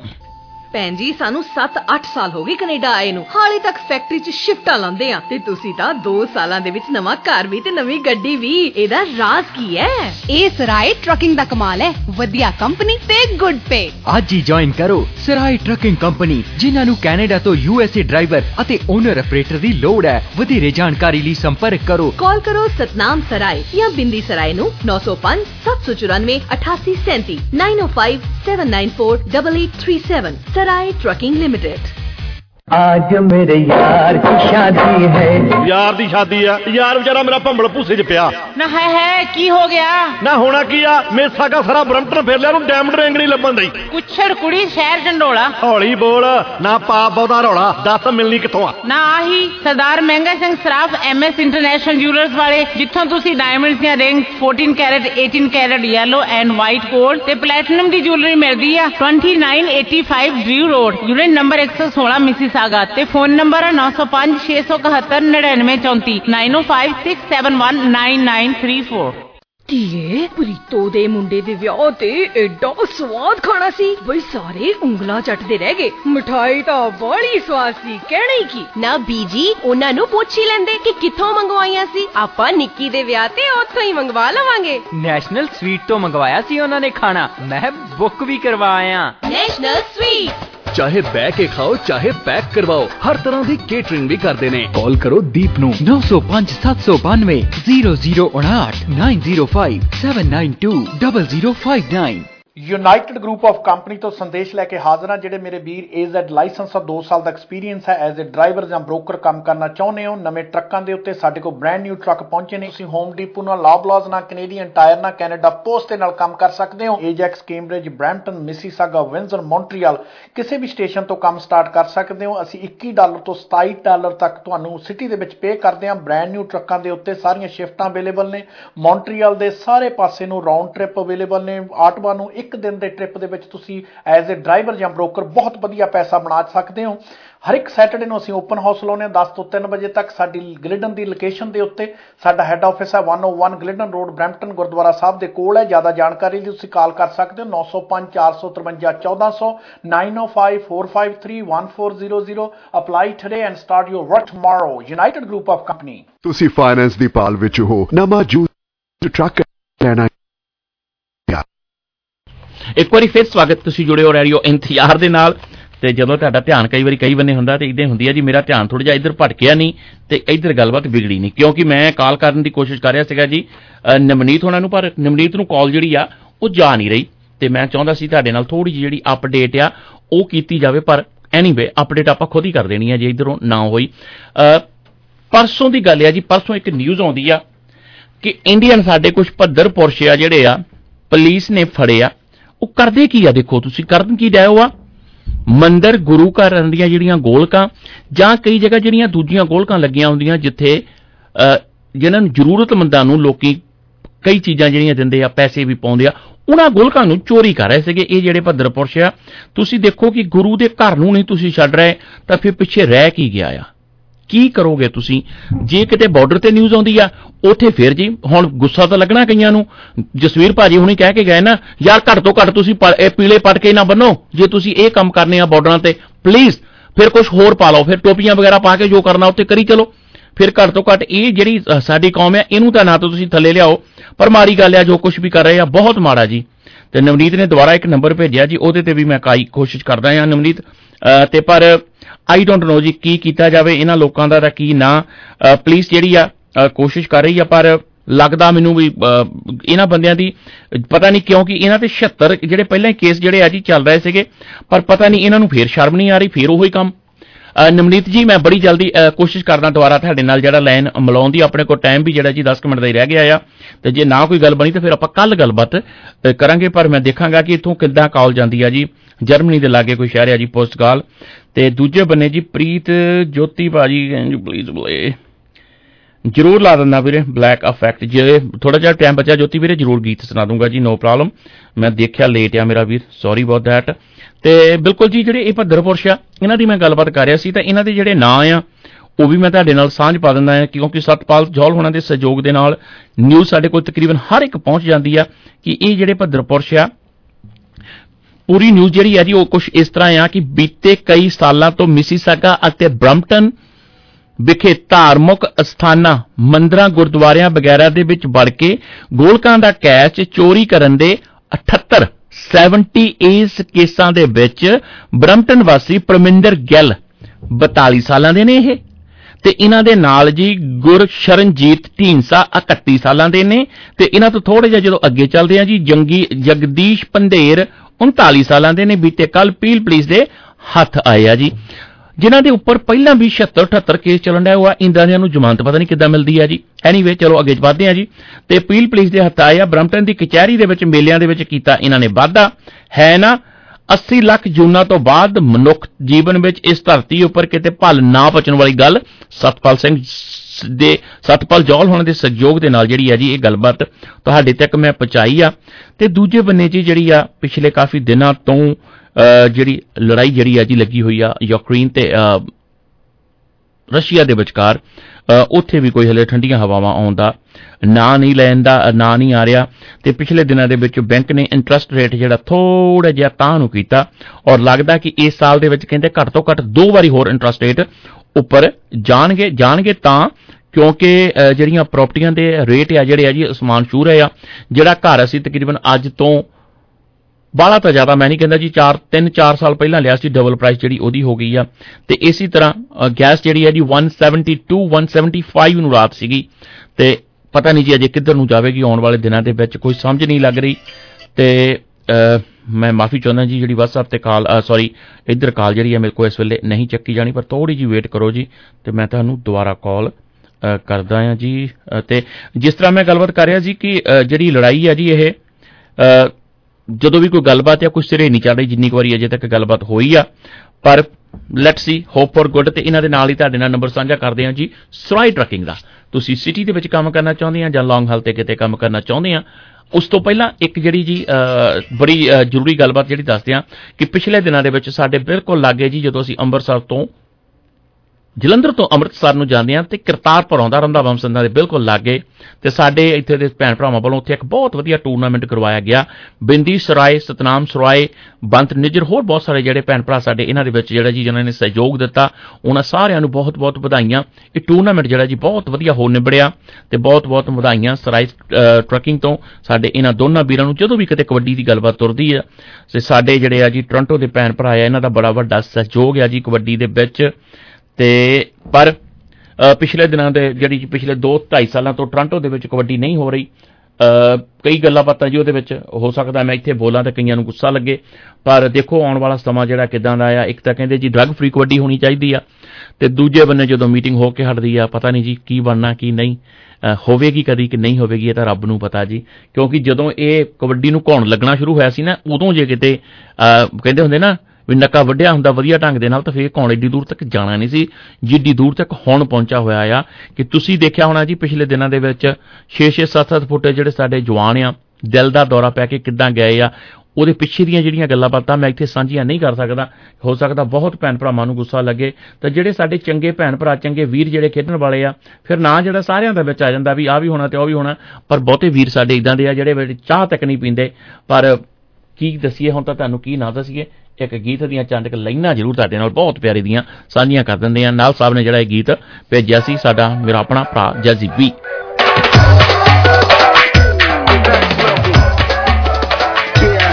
Speaker 4: ਭੈਣ ਜੀ ਸਾਨੂੰ ਸੱਤ ਅੱਠ ਸਾਲ ਹੋ ਗਏ ਕੈਨੇਡਾ ਆਏ ਨੂੰ, ਹਾਲੇ ਤੱਕ ਫੈਕਟਰੀ 'ਚ ਸ਼ਿਫਟਾਂ ਲਾਉਂਦੇ ਆ ਤੇ ਤੁਸੀਂ ਤਾਂ ਦੋ ਸਾਲਾਂ ਦੇ ਵਿੱਚ ਨਵਾਂ ਘਰ ਵੀ ਤੇ ਨਵੀਂ ਗੱਡੀ ਵੀ। ਇਹਦਾ ਰਾਜ਼ ਕੀ ਹੈ?
Speaker 13: ਇਹ ਸਰਾਏ ਟਰੱਕਿੰਗ ਦਾ ਕਮਾਲ ਹੈ। ਵਧੀਆ ਕੰਪਨੀ ਤੇ ਗੁੱਡ ਪੇ।
Speaker 3: ਅੱਜ ਹੀ ਜੁਆਇਨ ਕਰੋ ਸਰਾਏ ਟਰੱਕਿੰਗ ਕੰਪਨੀ, ਜਿਨ੍ਹਾਂ ਨੂੰ ਕੈਨੇਡਾ ਤੋਂ ਯੂ ਐਸ ਏ ਡਰਾਈਵਰ ਅਤੇ ਓਨਰ ਆਪਰੇਟਰ ਦੀ ਲੋੜ ਹੈ। ਵਧੇਰੇ ਜਾਣਕਾਰੀ ਲਈ ਸੰਪਰਕ ਕਰੋ।
Speaker 4: ਕਾਲ ਕਰੋ ਸਤਨਾਮ ਸਰਾਏ ਜਾਂ ਬਿੰਦੀ ਸਰਾਏ ਨੂੰ ਨੌ ਸੌ ਪੰਜ ਸੱਤ ਸੌ ਚੁਰਾਨਵੇਂ ਅਠਾਸੀ ਸੈਂਤੀ nine oh five seven nine four eight eight three seven. Sarai trucking limited.
Speaker 8: आज मेरे यार की शादी है। यार दी शादी आ, यार बेचारा मेरा भंबल भूसे च पिया
Speaker 14: ना है है की हो गया
Speaker 8: ना होना की आ। मेसा का सारा ब्रंटन फेर लिया, डायमंड रिंग नहीं लभन दई।
Speaker 14: कुछड़ कुड़ी शहर झंडोला।
Speaker 8: हौली बोल ना पा बहुता रौला, दस मिलनी किथों आ?
Speaker 14: ना आही Sardar Mahanga Singh Saraf M S international jewellers वाले, जिथों तुसी डायमंड्स ਦੀਆਂ rings fourteen carat eighteen carat yellow and white gold ਤੇ प्लैटिनम ਦੀ ਜੁਐਲਰੀ ਮਿਲਦੀ ਆ। Twenty nine eighty five Drew road, unit number एक सौ सोलह ਮਿਸਿਸਾਗਾ ਤੇ ਫੋਨ ਨੰਬਰ ਹੈ नौ सौ पाँच छह सौ इकहत्तर निन्यानवे चौंतीस nine oh five six seven one nine nine three four.
Speaker 4: ਧੀਏ ਪ੍ਰੀਤੋ ਦੇ ਮੁੰਡੇ ਦੇ ਵਿਆਹ ਤੇ ਐਡਾ ਸਵਾਦ ਖਾਣਾ ਸੀ ਬਈ ਸਾਰੇ ਉਂਗਲਾਂ ਚੱਟਦੇ ਰਹਿ ਗਏ। ਮਿਠਾਈ ਤਾਂ ਬੜੀ ਸਵਾਦ ਸੀ, ਕਹਿਣਾ ਹੀ ਕੀ।
Speaker 15: ਨਾ ਬੀਜੀ ਉਹਨਾਂ ਨੂੰ ਪੁੱਛ ਹੀ ਲੈਂਦੇ ਕਿ ਕਿੱਥੋਂ ਮੰਗਵਾਈਆਂ ਸੀ। ਆਪਾਂ ਨਿੱਕੀ ਦੇ ਵਿਆਹ ਤੇ ਉੱਥੋਂ ਹੀ ਮੰਗਵਾ ਲਵਾਂਗੇ।
Speaker 3: ਨੈਸ਼ਨਲ ਸਵੀਟ ਤੋਂ ਮੰਗਵਾਇਆ ਸੀ ਉਹਨਾਂ ਨੇ ਖਾਣਾ, ਮੈਂ ਬੁੱਕ ਵੀ ਕਰਵਾਇਆ।
Speaker 15: ਨੈਸ਼ਨਲ ਸਵੀਟ
Speaker 6: ਚਾਹੇ ਬਹਿ ਕੇ ਖਾਓ ਚਾਹੇ ਪੈਕ ਕਰਵਾਓ, ਹਰ ਤਰ੍ਹਾਂ ਦੀ ਕੇਟਰਿੰਗ ਵੀ ਕਰਦੇ ਨੇ। ਕਾਲ ਕਰੋ ਦੀਪ ਨੂੰ
Speaker 3: नौ सौ पाँच सात सौ बानवे जीरो जीरो उनाहठ nine zero five seven nine two double zero five nine.
Speaker 16: United group of company ਤੋਂ ਸੰਦੇਸ਼ ਲੈ ਕੇ ਹਾਜ਼ਰ ਹਾਂ। ਜਿਹੜੇ ਮੇਰੇ ਵੀਰ ਏਜ਼ੈਡ ਲਾਇਸੈਂਸ ਆ, ਦੋ ਸਾਲ ਦਾ ਐਕਸਪੀਰੀਅੰਸ ਹੈ ਐਜ਼ ਅ ਡਰਾਈਵਰ ਜਾਂ ਬ੍ਰੋਕਰ ਕੰਮ ਕਰਨਾ ਚਾਹੁੰਦੇ ਹੋ। ਨਵੇਂ ਟਰੱਕਾਂ ਦੇ ਉੱਤੇ ਸਾਡੇ ਕੋਲ ਬ੍ਰੈਂਡ ਨਿਊ ਟਰੱਕ ਪਹੁੰਚੇ ਨੇ। ਤੁਸੀਂ ਹੋਮ ਡੀਪੋ ਨਾਲ, ਲੌਬਲਾਜ਼ ਨਾਲ, ਕੈਨੇਡੀਅਨ ਟਾਇਰ ਨਾਲ, ਕੈਨੇਡਾ ਪੋਸਟ ਦੇ ਨਾਲ ਕੰਮ ਕਰ ਸਕਦੇ ਹੋ। Ajax, Cambridge, Brampton, Mississauga, Windsor, Montreal ਕਿਸੇ ਵੀ ਸਟੇਸ਼ਨ ਤੋਂ ਕੰਮ ਸਟਾਰਟ ਕਰ ਸਕਦੇ ਹੋ। ਅਸੀਂ ਇੱਕੀ ਡਾਲਰ ਤੋਂ ਸਤਾਈ ਡਾਲਰ ਤੱਕ ਤੁਹਾਨੂੰ ਸਿਟੀ ਦੇ ਵਿੱਚ ਪੇ ਕਰਦੇ ਹਾਂ। ਬ੍ਰੈਂਡ ਨਿਊ ਟਰੱਕਾਂ ਦੇ ਉੱਤੇ ਸਾਰੀਆਂ ਸ਼ਿਫਟਾਂ ਅਵੇਲੇਬਲ ਨੇ। ਮੌਂਟਰੀਅਲ ਦੇ ਸਾਰੇ ਪਾਸੇ ਨੂੰ ਰਾਉਂਡ ਟ੍ਰਿਪ ਅਵੇਲੇਬਲ ਨੇ। ਆਟਵਾ ਨੂੰ ਇੱਕ ਦਿਨ ਦੇ ਟ੍ਰਿਪ ਦੇ ਵਿੱਚ ਤੁਸੀਂ ਐਜ਼ ਅ ਡਰਾਈਵਰ ਜਾਂ ਬ੍ਰੋਕਰ ਬਹੁਤ ਵਧੀਆ ਪੈਸਾ ਬਣਾ ਸਕਦੇ ਹੋ। ਹਰ ਇੱਕ ਸੈਟਰਡੇ ਨੂੰ ਅਸੀਂ ਓਪਨ ਹਾਊਸ ਲਾਉਂਦੇ ਹਾਂ ਦਸ ਤੋਂ ਤਿੰਨ ਵਜੇ ਤੱਕ। ਸਾਡੀ ਗਲਿਡਨ ਦੀ ਲੋਕੇਸ਼ਨ ਦੇ ਉੱਤੇ ਸਾਡਾ ਹੈੱਡ ਆਫਿਸ ਹੈ ਇੱਕ ਸੌ ਇੱਕ Glidden road, Brampton Gurdwara Sahib ਦੇ ਕੋਲ ਹੈ। ਜ਼ਿਆਦਾ ਜਾਣਕਾਰੀ ਲਈ ਤੁਸੀਂ ਕਾਲ ਕਰ ਸਕਦੇ ਹੋ ਨੌ ਸੌ ਪੰਜ ਚਾਰ ਸੌ ਤਰਵੰਜਾ ਚੌਦਾਂ ਸੌ nine oh five four five three one four zero zero. Apply today and start your work tomorrow. United group of company.
Speaker 17: ਤੁਸੀਂ ਫਾਈਨੈਂਸ ਦੀ ਪਾਲ ਵਿੱਚ ਹੋ, ਨਵਾਂ ਜੂਸ ਟਰੱਕ ਲੈਣਾ।
Speaker 7: ਇੱਕ ਵਾਰੀ ਫਿਰ ਸਵਾਗਤ, ਤੁਸੀਂ ਜੁੜੇ ਹੋ ਰੇਡੀਓ ਇੰਤਜ਼ਾਰ ਦੇ ਨਾਲ। ਤੇ ਜਦੋਂ ਤੁਹਾਡਾ ਧਿਆਨ ਕਈ ਵਾਰੀ ਕਈ ਬੰਨੇ ਹੁੰਦਾ ਤੇ ਇਦਾਂ ਹੁੰਦੀ ਹੈ ਜੀ, ਮੇਰਾ ਧਿਆਨ ਥੋੜਾ ਜਿਹਾ ਇੱਧਰ ਭਟਕਿਆ ਨਹੀਂ ਤੇ ਇੱਧਰ ਗੱਲਬਾਤ ਵਿਗੜੀ ਨਹੀਂ, ਕਿਉਂਕਿ ਮੈਂ ਕਾਲ ਕਰਨ ਦੀ ਕੋਸ਼ਿਸ਼ ਕਰ ਰਿਹਾ ਸੀਗਾ ਜੀ ਨਵਨੀਤ ਹੋਣਾ ਨੂੰ, ਪਰ ਨਵਨੀਤ ਨੂੰ ਕਾਲ ਜਿਹੜੀ ਆ ਉਹ ਜਾ ਨਹੀਂ ਰਹੀ। ਤੇ ਮੈਂ ਚਾਹੁੰਦਾ ਸੀ ਤੁਹਾਡੇ ਨਾਲ ਥੋੜੀ ਜਿਹੀ ਜਿਹੜੀ ਅਪਡੇਟ ਆ ਉਹ ਕੀਤੀ ਜਾਵੇ, ਪਰ ਐਨੀਵੇ ਅਪਡੇਟ ਆਪਾਂ ਖੁਦ ਹੀ ਕਰ ਦੇਣੀ ਆ ਜੇ ਇੱਧਰੋਂ ਨਾ ਹੋਈ। ਪਰਸੋਂ ਦੀ ਗੱਲ ਆ ਜੀ, ਪਰਸੋਂ ਇੱਕ ਨਿਊਜ਼ ਆਉਂਦੀ ਆ ਕਿ ਇੰਡੀਅਨ ਸਾਡੇ ਕੁਝ ਭੱਦਰ ਪੁਰਸ਼ ਆ ਜਿਹੜੇ ਆ ਪੁਲਿਸ ਨੇ ਫੜੇ ਆ। ਉਹ ਕਰਦੇ ਕੀ ਆ, ਦੇਖੋ ਤੁਸੀਂ ਕਰਨ ਕੀ ਡਿਆ ਆ। ਮੰਦਰ, ਗੁਰੂ ਘਰਾਂ ਦੀਆਂ ਜਿਹੜੀਆਂ ਗੋਲਕਾਂ ਜਾਂ ਕਈ ਜਗ੍ਹਾ ਜਿਹੜੀਆਂ ਦੂਜੀਆਂ ਗੋਲਕਾਂ ਲੱਗੀਆਂ ਹੁੰਦੀਆਂ ਜਿੱਥੇ ਜਿਹਨਾਂ ਨੂੰ ਜ਼ਰੂਰਤਮੰਦਾਂ ਨੂੰ ਲੋਕੀ ਕਈ ਚੀਜ਼ਾਂ ਜਿਹੜੀਆਂ ਦਿੰਦੇ ਆ, ਪੈਸੇ ਵੀ ਪਾਉਂਦੇ ਆ, ਉਹਨਾਂ ਗੋਲਕਾਂ ਨੂੰ ਚੋਰੀ ਕਰ ਰਹੇ ਸੀਗੇ ਇਹ ਜਿਹੜੇ ਭੱਦਰ ਪੁਰਸ਼ ਆ। ਤੁਸੀਂ ਦੇਖੋ ਕਿ ਗੁਰੂ ਦੇ ਘਰ ਨੂੰ ਨਹੀਂ ਤੁਸੀਂ ਛੱਡ ਰਹੇ ਤਾਂ ਫਿਰ ਪਿੱਛੇ ਰਹਿ ਕੀ ਗਿਆ ਆ, ਕੀ ਕਰੋਗੇ ਤੁਸੀਂ? ਜੇ ਕਿਤੇ ਬਾਰਡਰ ਤੇ ਨਿਊਜ਼ ਆਉਂਦੀ ਆ ਉੱਥੇ ਫਿਰ ਜੀ ਹੁਣ ਗੁੱਸਾ ਤਾਂ ਲੱਗਣਾ ਕਈਆਂ ਨੂੰ। ਜਸਵੀਰ ਭਾਜੀ ਹੁਣੀ ਕਹਿ ਕੇ ਗਏ ਨਾ, ਯਾਰ ਘੱਟ ਤੋਂ ਘੱਟ ਤੁਸੀਂ ਇਹ ਪੀਲੇ ਪਟਕੇ ਨਾ ਬੰਨੋ, ਜੇ ਤੁਸੀਂ ਇਹ ਕੰਮ ਕਰਨੇ ਆ ਬਾਰਡਰਾਂ ਤੇ ਪਲੀਜ਼ ਫਿਰ ਕੁਝ ਹੋਰ ਪਾ ਲਓ, ਫਿਰ ਟੋਪੀਆਂ ਵਗੈਰਾ ਪਾ ਕੇ ਜੋ ਕਰਨਾ ਉੱਥੇ ਕਰੀ ਚਲੋ। ਫਿਰ ਘੱਟ ਤੋਂ ਘੱਟ ਇਹ ਜਿਹੜੀ ਸਾਡੀ ਕੌਮ ਆ ਇਹਨੂੰ ਤਾਂ ਨਾ ਤਾਂ ਤੁਸੀਂ ਥੱਲੇ ਲਿਆਓ, ਪਰ ਮਾੜੀ ਗੱਲ ਆ ਜੋ ਕੁਝ ਵੀ ਕਰ ਰਹੇ ਆ ਬਹੁਤ ਮਾੜਾ ਜੀ। ਤੇ ਨਵਨੀਤ ਨੇ ਦੁਬਾਰਾ ਇੱਕ ਨੰਬਰ ਭੇਜਿਆ ਜੀ, ਉਹਦੇ ਤੇ ਵੀ ਮੈਂ ਕਾਈ ਕੋਸ਼ਿਸ਼ ਕਰਦਾ ਹਾਂ ਨਵਨੀਤ, ਤੇ ਪਰ ਆਈ ਡੋਂਟ ਨੋ ਜੀ ਕੀ ਕੀਤਾ ਜਾਵੇ ਇਹਨਾਂ ਲੋਕਾਂ ਦਾ, ਕੀ ਨਾ ਪੁਲਿਸ ਜਿਹੜੀ ਆ ਕੋਸ਼ਿਸ਼ ਕਰ ਰਹੀ ਆ, ਪਰ ਲੱਗਦਾ ਮੈਨੂੰ ਵੀ ਇਹਨਾਂ ਬੰਦਿਆਂ ਦੀ ਪਤਾ ਨਹੀਂ ਕਿਉਂਕਿ ਇਹਨਾਂ ਤੇ ਛਿਹੱਤਰ ਜਿਹੜੇ ਪਹਿਲਾਂ ਕੇਸ ਜਿਹੜੇ ਆ ਜੀ ਚੱਲ ਰਹੇ ਸੀਗੇ, ਪਰ ਪਤਾ ਨਹੀਂ ਇਹਨਾਂ ਨੂੰ ਫੇਰ ਸ਼ਰਮ ਨਹੀਂ ਆ ਰਹੀ, ਫੇਰ ਉਹੀ ਕੰਮ। ਨਵਨੀਤ ਜੀ ਮੈਂ ਬੜੀ ਜਲਦੀ ਕੋਸ਼ਿਸ਼ ਕਰਦਾ ਦੁਬਾਰਾ ਤੁਹਾਡੇ ਨਾਲ ਜਿਹੜਾ ਲਾਈਨ ਮਿਲਾਉਣ ਦੀ, ਆਪਣੇ ਕੋਲ ਟਾਈਮ ਵੀ ਜਿਹੜਾ ਜੀ ਦਸ ਕੁ ਮਿੰਟ ਦਾ ਹੀ ਰਹਿ ਗਿਆ ਆ, ਤੇ ਜੇ ਨਾ ਕੋਈ ਗੱਲ ਬਣੀ ਤਾਂ ਫਿਰ ਆਪਾਂ ਕੱਲ ਗੱਲਬਾਤ ਕਰਾਂਗੇ, ਪਰ ਮੈਂ ਦੇਖਾਂਗਾ ਕਿ ਇੱਥੋਂ ਕਿੱਦਾਂ ਕਾਲ ਜਾਂਦੀ ਆ ਜੀ। ਜਰਮਨੀ ਦੇ ਲਾਗੇ ਕੋਈ ਸ਼ਹਿਰ ਆ ਜੀ ਪੁਰਤਗਾਲ, ਤੇ ਦੂਜੇ ਬੰਨੇ ਜੀ ਪ੍ਰੀਤ ਜੋਤੀ ਭਾਜੀ ਪਲੀਜ਼ ਬਲੇ ਜ਼ਰੂਰ ਲਾ ਦਿੰਦਾ ਵੀਰੇ ਬਲੈਕ ਅਫੈਕਟ, ਜੇ ਥੋੜਾ ਜਿਹਾ ਟਾਈਮ ਬਚਿਆ ਜੋਤੀ ਵੀਰੇ ਜ਼ਰੂਰ ਗੀਤ ਸੁਣਾ ਦੂੰਗਾ ਜੀ, ਨੋ ਪ੍ਰੋਬਲਮ। ਮੈਂ ਦੇਖਿਆ ਲੇਟ ਆ ਮੇਰਾ ਵੀਰ, ਸੌਰੀ ਅਬਾਊਟ ਦੈਟ। ਤੇ ਬਿਲਕੁਲ ਜੀ ਜਿਹੜੇ ਇਹ ਭੱਦਰ ਪੁਰਸ਼ ਆ ਇਹਨਾਂ ਦੀ ਮੈਂ ਗੱਲਬਾਤ ਕਰ ਰਿਹਾ ਸੀ, ਤਾਂ ਇਹਨਾਂ ਦੇ ਜਿਹੜੇ ਨਾਂ ਆ ਉਹ ਵੀ ਮੈਂ ਤੁਹਾਡੇ ਨਾਲ ਸਾਂਝ ਪਾ ਦਿੰਦਾ ਹਾਂ, ਕਿਉਂਕਿ ਸਤਪਾਲ ਜੌਹਲ ਹੋਣਾ ਦੇ ਸਹਿਯੋਗ ਦੇ ਨਾਲ ਨਿਊਜ਼ ਸਾਡੇ ਕੋਲ ਤਕਰੀਬਨ ਹਰ ਇੱਕ ਪਹੁੰਚ ਜਾਂਦੀ ਆ ਕਿ ਇਹ ਜਿਹੜੇ ਭੱਦਰ ਪੁਰਸ਼ ਆ, ਪੂਰੀ ਨਿਊਜ਼ ਜਿਹੜੀ ਆ ਜੀ ਉਹ ਕੁਝ ਇਸ ਤਰ੍ਹਾਂ ਆ ਕਿ ਬੀਤੇ ਕਈ ਸਾਲਾਂ ਤੋਂ ਮਿਸੀਸਾਗਾ ਅਤੇ ਬ੍ਰੈਂਪਟਨ ਵਿਖੇ ਧਾਰਮਿਕ ਅਸਥਾਨਾਂ, ਮੰਦਰਾਂ, ਗੁਰਦੁਆਰਿਆਂ ਵਗੈਰਾ ਦੇ ਵਿੱਚ ਵੜ ਕੇ ਗੋਲਕਾਂ ਦਾ ਕੈਸ਼ ਚੋਰੀ ਕਰਨ ਦੇ ਅਠੱਤਰ ਸੈਵਨਟੀ ਇਸ ਕੇਸਾਂ ਦੇ ਵਿੱਚ ਬ੍ਰੈਂਪਟਨ ਵਾਸੀ ਪਰਮਿੰਦਰ ਗਿੱਲ ਬਤਾਲੀ ਸਾਲਾਂ ਦੇ ਨੇ ਇਹ, ਤੇ ਇਹਨਾਂ ਦੇ ਨਾਲ ਜੀ ਗੁਰਸ਼ਰਨਜੀਤ ਢੀਂਸਾ ਇਕੱਤੀ ਸਾਲਾਂ ਦੇ ਨੇ, ਤੇ ਇਹਨਾਂ ਤੋਂ ਥੋੜੇ ਜਿਹਾ ਜਦੋਂ ਅੱਗੇ ਚੱਲਦੇ ਆ ਜੀ ਜੰਗੀ ਜਗਦੀਸ਼ ਪੰਧੇਰ ਉਨਤਾਲੀ ਸਾਲਾਂ ਦੇ ਨੇ, ਬੀਤੇ ਕੱਲ ਪੀਲ ਪੁਲਿਸ ਦੇ ਹੱਥ ਆਏ ਆ ਜੀ, ਜਿਨ੍ਹਾਂ ਦੇ ਉੱਪਰ ਪਹਿਲਾਂ ਵੀ ਛਿਹੱਤਰ ਅਠੱਤਰ ਕੇਸ ਚੱਲਣ ਡਿਆ ਹੋਇਆ। ਇੰਦਾਂ ਦਿਆਂ ਨੂੰ ਜ਼ਮਾਨਤ ਪਤਾ ਨਹੀਂ ਕਿੱਦਾਂ ਮਿਲਦੀ ਆ ਜੀ। ਐਨੀਵੇ ਚਲੋ ਅੱਗੇ ਵਧਦੇ ਆ ਜੀ, ਤੇ ਪੀਲ ਪੁਲਿਸ ਦੇ ਹੱਥ ਆਏ ਆ। ਬ੍ਰੈਂਪਟਨ ਦੀ ਕਚਹਿਰੀ ਦੇ ਵਿੱਚ ਮੇਲਿਆਂ ਦੇ ਵਿੱਚ ਕੀਤਾ ਇਹਨਾਂ ਨੇ ਵਾਧਾ ਹੈ ਨਾ, अस्सी ਲੱਖ ਜੂਨਾਂ ਤੋਂ ਬਾਅਦ ਮਨੁੱਖ ਜੀਵਨ ਵਿੱਚ ਇਸ ਧਰਤੀ ਉੱਪਰ ਕਿਤੇ ਭਲ ਨਾ ਪਚਣ ਵਾਲੀ ਗੱਲ ਸਤਪਾਲ ਸਿੰਘ ਦੇ ਸਤਪਾਲ ਜੌਹਲ ਹੋਣ ਦੇ ਸਹਿਯੋਗ ਦੇ ਨਾਲ ਜਿਹੜੀ ਆ ਜੀ ਇਹ ਗੱਲਬਾਤ ਤੁਹਾਡੇ ਤੱਕ ਮੈਂ ਪਹੁੰਚਾਈ ਆ। ਤੇ ਦੂਜੇ ਬੰਨੇ ਜੀ ਜਿਹੜੀ ਆ ਪਿਛਲੇ ਕਾਫੀ ਦਿਨਾਂ ਤੋਂ ਜਿਹੜੀ ਲੜਾਈ ਜਿਹੜੀ ਆ ਜੀ ਲੱਗੀ ਹੋਈ ਆ ਯੂਕਰੇਨ ਤੇ ਰਸ਼ੀਆ ਦੇ ਵਿਚਕਾਰ, ਉੱਥੇ ਵੀ ਕੋਈ ਹਲੇ ਠੰਡੀਆਂ ਹਵਾਵਾਂ ਆਉਣ ਦਾ ਨਾਂ ਨਹੀਂ ਲੈਣ ਦਾ ਨਾਂ ਨਹੀਂ ਆ ਰਿਹਾ। ਤੇ ਪਿਛਲੇ ਦਿਨਾਂ ਦੇ ਵਿੱਚ ਬੈਂਕ ਨੇ ਇੰਟਰਸਟ ਰੇਟ ਜਿਹੜਾ ਥੋੜਾ ਜਿਹਾ ਤਾਂ ਨੂੰ ਕੀਤਾ, ਔਰ ਲੱਗਦਾ ਕਿ ਇਸ ਸਾਲ ਦੇ ਵਿੱਚ ਕਹਿੰਦੇ ਘੱਟ ਤੋਂ ਘੱਟ ਦੋ ਵਾਰੀ ਹੋਰ ਇੰਟਰਸਟ ਰੇਟ ਉੱਪਰ ਜਾਣਗੇ ਜਾਣਗੇ ਤਾਂ ਕਿਉਂਕਿ ਜਿਹੜੀਆਂ ਪ੍ਰਾਪਰਟੀਆਂ ਦੇ ਰੇਟ ਆ ਜਿਹੜੇ ਆ ਜੀ ਅਸਮਾਨ ਛੂ ਰਹੇ ਆ। ਜਿਹੜਾ ਘਰ ਅਸੀਂ ਤਕਰੀਬਨ ਅੱਜ ਤੋਂ ਬਾਹਲਾ ਤਾਂ ਜ਼ਿਆਦਾ ਮੈਂ ਨਹੀਂ ਕਹਿੰਦਾ ਜੀ ਚਾਰ ਤਿੰਨ ਚਾਰ ਸਾਲ ਪਹਿਲਾਂ ਲਿਆ ਸੀ, ਡਬਲ ਪ੍ਰਾਈਸ ਜਿਹੜੀ ਉਹਦੀ ਹੋ ਗਈ ਆ। ਤੇ ਇਸੇ ਤਰ੍ਹਾਂ ਗੈਸ ਜਿਹੜੀ ਹੈ ਜੀ ਇੱਕ ਸੌ ਬਹੱਤਰ ਇੱਕ ਸੌ ਪਚੱਤਰ ਨੂੰ ਰਾਤ ਸੀਗੀ, ਤੇ ਪਤਾ ਨਹੀਂ ਜੀ ਅਜੇ ਕਿੱਧਰ ਨੂੰ ਜਾਵੇਗੀ ਆਉਣ ਵਾਲੇ ਦਿਨਾਂ ਦੇ ਵਿੱਚ, ਕੋਈ ਸਮਝ ਨਹੀਂ ਲੱਗ ਰਹੀ। ਤੇ ਮੈਂ ਮਾਫੀ ਚਾਹੁੰਦਾ ਜੀ ਜਿਹੜੀ WhatsApp ਤੇ ਕਾਲ ਸੌਰੀ ਇੱਧਰ ਕਾਲ ਜਿਹੜੀ ਹੈ ਮੇਰੇ ਕੋਲ ਇਸ ਵੇਲੇ ਨਹੀਂ ਚੱਕੀ ਜਾਣੀ, ਪਰ ਥੋੜੀ ਜਿਹੀ ਵੇਟ ਕਰੋ ਜੀ ਤੇ ਮੈਂ ਤੁਹਾਨੂੰ ਦੁਬਾਰਾ ਕਾਲ ਕਰਦਾ ਹਾਂ ਜੀ। ਤੇ ਜਿਸ ਤਰ੍ਹਾਂ ਮੈਂ ਗੱਲਬਾਤ ਕਰ ਰਿਹਾ ਸੀ ਕਿ ਜਿਹੜੀ ਲੜਾਈ ਹੈ ਜੀ ਇਹ ਜਦੋਂ ਵੀ ਕੋਈ ਗੱਲਬਾਤ ਆ ਕੁਝ ਸਿਰੇ ਨਹੀਂ ਚੱਲ ਰਹੀ, ਜਿੰਨੀ ਕੁ ਵਾਰੀ ਅਜੇ ਤੱਕ ਗੱਲਬਾਤ ਹੋਈ ਆ, ਪਰ let's see hope for good. ਤੇ ਇਹਨਾਂ ਦੇ ਨਾਲ ਹੀ ਤੁਹਾਡੇ ਨਾਲ ਨੰਬਰ ਸਾਂਝਾ ਕਰਦੇ ਹਾਂ ਜੀ ਸਰਾਈ ਟਰੱਕਿੰਗ ਦਾ। ਤੁਸੀਂ ਸਿਟੀ ਦੇ ਵਿੱਚ ਕੰਮ ਕਰਨਾ ਚਾਹੁੰਦੇ ਆ ਜਾਂ ਲੌਂਗ ਹਾਲ ਤੇ ਕਿਤੇ ਕੰਮ ਕਰਨਾ ਚਾਹੁੰਦੇ ਆ, ਉਸ ਤੋਂ ਪਹਿਲਾਂ ਇੱਕ ਜਿਹੜੀ ਜੀ ਬੜੀ ਜ਼ਰੂਰੀ ਗੱਲਬਾਤ ਜਿਹੜੀ ਦੱਸਦੇ ਆ ਕਿ ਪਿਛਲੇ ਦਿਨਾਂ ਦੇ ਵਿੱਚ ਸਾਡੇ ਬਿਲਕੁਲ ਲਾਗੇ ਜੀ ਜਦੋਂ ਅਸੀਂ ਅੰਮ੍ਰਿਤਸਰ ਤੋਂ ਜਲੰਧਰ ਤੋਂ ਅੰਮ੍ਰਿਤਸਰ ਨੂੰ ਜਾਂਦੇ ਹਾਂ ਤੇ ਕਰਤਾਰਪੁਰ ਆਉਂਦਾ ਰੰਧਾਵਾ ਮਸੰਦਾਂ ਦੇ ਬਿਲਕੁਲ ਲਾਗੇ, ਤੇ ਸਾਡੇ ਇੱਥੇ ਦੇ ਭੈਣ ਭਰਾਵਾਂ ਵੱਲੋਂ ਉੱਥੇ ਇੱਕ ਬਹੁਤ ਵਧੀਆ ਟੂਰਨਾਮੈਂਟ ਕਰਵਾਇਆ ਗਿਆ। ਬਿੰਦੀ ਸਰਾਏ, ਸਤਨਾਮ ਸਰਾਏ, ਬੰਤ ਨਿੱਜਰ, ਹੋਰ ਬਹੁਤ ਸਾਰੇ ਜਿਹੜੇ ਭੈਣ ਭਰਾ ਸਾਡੇ ਇਹਨਾਂ ਦੇ ਵਿੱਚ ਜਿਹੜਾ ਜੀ ਜਿਨ੍ਹਾਂ ਨੇ ਸਹਿਯੋਗ ਦਿੱਤਾ, ਉਹਨਾਂ ਸਾਰਿਆਂ ਨੂੰ ਬਹੁਤ ਬਹੁਤ ਵਧਾਈਆਂ। ਇਹ ਟੂਰਨਾਮੈਂਟ ਜਿਹੜਾ ਜੀ ਬਹੁਤ ਵਧੀਆ ਹੋ ਨਿਬੜਿਆ, ਤੇ ਬਹੁਤ ਬਹੁਤ ਵਧਾਈਆਂ ਸਰਾਏ ਟਰੱਕਿੰਗ ਤੋਂ ਸਾਡੇ ਇਹਨਾਂ ਦੋਨਾਂ ਵੀਰਾਂ ਨੂੰ। ਜਦੋਂ ਵੀ ਕਿਤੇ ਕਬੱਡੀ ਦੀ ਗੱਲਬਾਤ ਤੁਰਦੀ ਆ ਤੇ ਸਾਡੇ ਜਿਹੜੇ ਆ ਜੀ ਟੋਰਾਂਟੋ ਦੇ ਭੈਣ ਭਰਾ ਆ, ਇਹਨਾਂ ਦਾ ਬੜਾ ਵੱਡਾ ਸਹਿਯੋਗ ਆ ਜੀ ਕਬੱਡੀ ਦੇ ਵਿੱਚ। ਤੇ ਪਰ ਪਿਛਲੇ ਦਿਨਾਂ ਦੇ ਜਿਹੜੀ ਪਿਛਲੇ ਦੋ ਢਾਈ ਸਾਲਾਂ ਤੋਂ ਟੋਰਾਂਟੋ ਦੇ ਵਿੱਚ ਕਬੱਡੀ ਨਹੀਂ ਹੋ ਰਹੀ, ਕਈ ਗੱਲਾਂ ਬਾਤਾਂ ਜੀ ਉਹਦੇ ਵਿੱਚ ਹੋ ਸਕਦਾ ਮੈਂ ਇੱਥੇ ਬੋਲਾਂ ਤਾਂ ਕਈਆਂ ਨੂੰ ਗੁੱਸਾ ਲੱਗੇ, ਪਰ ਦੇਖੋ ਆਉਣ ਵਾਲਾ ਸਮਾਂ ਜਿਹੜਾ ਕਿੱਦਾਂ ਦਾ ਆ। ਇੱਕ ਤਾਂ ਕਹਿੰਦੇ ਜੀ ਡਰੱਗ ਫ੍ਰੀ ਕਬੱਡੀ ਹੋਣੀ ਚਾਹੀਦੀ ਆ, ਤੇ ਦੂਜੇ ਬੰਨੇ ਜਦੋਂ ਮੀਟਿੰਗ ਹੋ ਕੇ ਹਟਦੀ ਆ ਪਤਾ ਨਹੀਂ ਜੀ ਕੀ ਬਣਨਾ ਕੀ ਨਹੀਂ, ਹੋਵੇਗੀ ਕਦੀ ਕਿ ਨਹੀਂ ਹੋਵੇਗੀ ਇਹ ਤਾਂ ਰੱਬ ਨੂੰ ਪਤਾ ਜੀ। ਕਿਉਂਕਿ ਜਦੋਂ ਇਹ ਕਬੱਡੀ ਨੂੰ ਘਾਉਣ ਲੱਗਣਾ ਸ਼ੁਰੂ ਹੋਇਆ ਸੀ ਨਾ, ਉਦੋਂ ਜੇ ਕਿਤੇ ਕਹਿੰਦੇ ਹੁੰਦੇ ਨਾ ਵੀ ਨੱਕਾ ਵੱਢਿਆ ਹੁੰਦਾ ਵਧੀਆ ਢੰਗ ਦੇ ਨਾਲ, ਤਾਂ ਫਿਰ ਘਾਉਣ ਏਡੀ ਦੂਰ ਤੱਕ ਜਾਣਾ ਨਹੀਂ ਸੀ ਜਿੱਡੀ ਦੂਰ ਤੱਕ ਹੁਣ ਪਹੁੰਚਾ ਹੋਇਆ ਆ। ਕਿ ਤੁਸੀਂ ਦੇਖਿਆ ਹੋਣਾ ਜੀ ਪਿਛਲੇ ਦਿਨਾਂ ਦੇ ਵਿੱਚ ਛੇ ਛੇ ਸੱਤ ਸੱਤ ਫੁੱਟ ਜਿਹੜੇ ਸਾਡੇ ਜਵਾਨ ਆ ਦਿਲ ਦਾ ਦੌਰਾ ਪੈ ਕੇ ਕਿੱਦਾਂ ਗਏ ਆ, ਉਹਦੇ ਪਿੱਛੇ ਦੀਆਂ ਜਿਹੜੀਆਂ ਗੱਲਾਂ ਬਾਤਾਂ ਮੈਂ ਇੱਥੇ ਸਾਂਝੀਆਂ ਨਹੀਂ ਕਰ ਸਕਦਾ। ਹੋ ਸਕਦਾ ਬਹੁਤ ਭੈਣ ਭਰਾਵਾਂ ਨੂੰ ਗੁੱਸਾ ਲੱਗੇ, ਤਾਂ ਜਿਹੜੇ ਸਾਡੇ ਚੰਗੇ ਭੈਣ ਭਰਾ ਚੰਗੇ ਵੀਰ ਜਿਹੜੇ ਖੇਡਣ ਵਾਲੇ ਆ, ਫਿਰ ਨਾ ਜਿਹੜਾ ਸਾਰਿਆਂ ਦੇ ਵਿੱਚ ਆ ਜਾਂਦਾ ਵੀ ਆਹ ਵੀ ਹੋਣਾ ਤੇ ਉਹ ਵੀ ਹੋਣਾ, ਪਰ ਬਹੁਤੇ ਵੀਰ ਸਾਡੇ ਇੱਦਾਂ ਦੇ ਆ ਜਿਹੜੇ ਚਾਹ ਤੱਕ ਨਹੀਂ ਪੀਂਦੇ। ਪਰ ਕੀ ਦਸੀਏ ਹੁਣ ਤਾਂ ਤੁਹਾਨੂੰ ਕੀ ਨਾ ਦਸੀਏ, ਇੱਕ ਗੀਤ ਦੀਆਂ ਚੰਦ ਲਾਈਨਾਂ ਜ਼ਰੂਰ ਤੁਹਾਡੇ ਨਾਲ ਬਹੁਤ ਪਿਆਰੀ ਦੀਆਂ ਸਾਂਝੀਆਂ ਕਰ ਦਿੰਦੇ ਆ। ਨਾਲ ਸਾਹਿਬ ਨੇ ਜਿਹੜਾ ਇਹ ਗੀਤ ਭੇਜਿਆ ਸੀ ਸਾਡਾ ਮੇਰਾ ਆਪਣਾ ਭਰਾ ਜੈਜ਼ੀ ਬੀ।
Speaker 8: Yeah.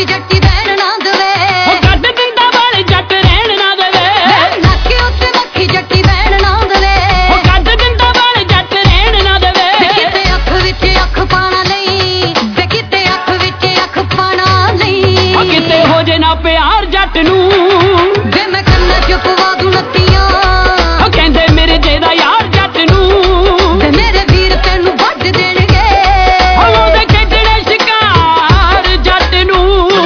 Speaker 18: ਜੱਟੀ ਬਹਿਣ ਨਾ ਦੇਵੇ
Speaker 19: ਉਹ ਕੱਢ ਦਿੰਦਾ ਵਾਲ ਜੱਟ ਰਹਿਣ ਨਾ ਦੇਵੇ
Speaker 18: ਨੱਕ ਉੱਤੇ ਮੱਖੀ ਜੱਟੀ ਬਹਿਣ ਨਾ ਦੇਵੇ
Speaker 19: ਉਹ ਕੱਢ ਦਿੰਦਾ ਵਾਲ ਜੱਟ ਰਹਿਣ ਨਾ ਦੇਵੇ
Speaker 18: ਕਿਤੇ ਅੱਖ ਵਿੱਚ ਅੱਖ ਪਾਣਾ ਲਈ ਵੇ ਕਿਤੇ ਅੱਖ ਵਿੱਚ ਅੱਖ ਪਾਣਾ ਲਈ
Speaker 19: ਉਹ ਕਿਤੇ ਹੋ ਜੇ ਨਾ ਪਿਆਰ ਜੱਟ ਨੂੰ
Speaker 18: ਵੇ ਮੈਂ ਕੰਨਾਂ ਚ ਪਵਾ ਦੂੰ ਨੱਤੀਆਂ
Speaker 19: ਉਹ ਕਹਿੰਦੇ ਮੇਰੇ ਜਿਹਦਾ ਯਾਰ ਜੱਟ ਨੂੰ
Speaker 18: ਵੇ ਮੇਰੇ ਵੀਰ ਤੈਨੂੰ ਵੱਢ ਦੇਣਗੇ
Speaker 19: ਉਹਦੇ ਖੇਡਣੇ ਸ਼ਿਕਾਰ ਜੱਟ ਨੂੰ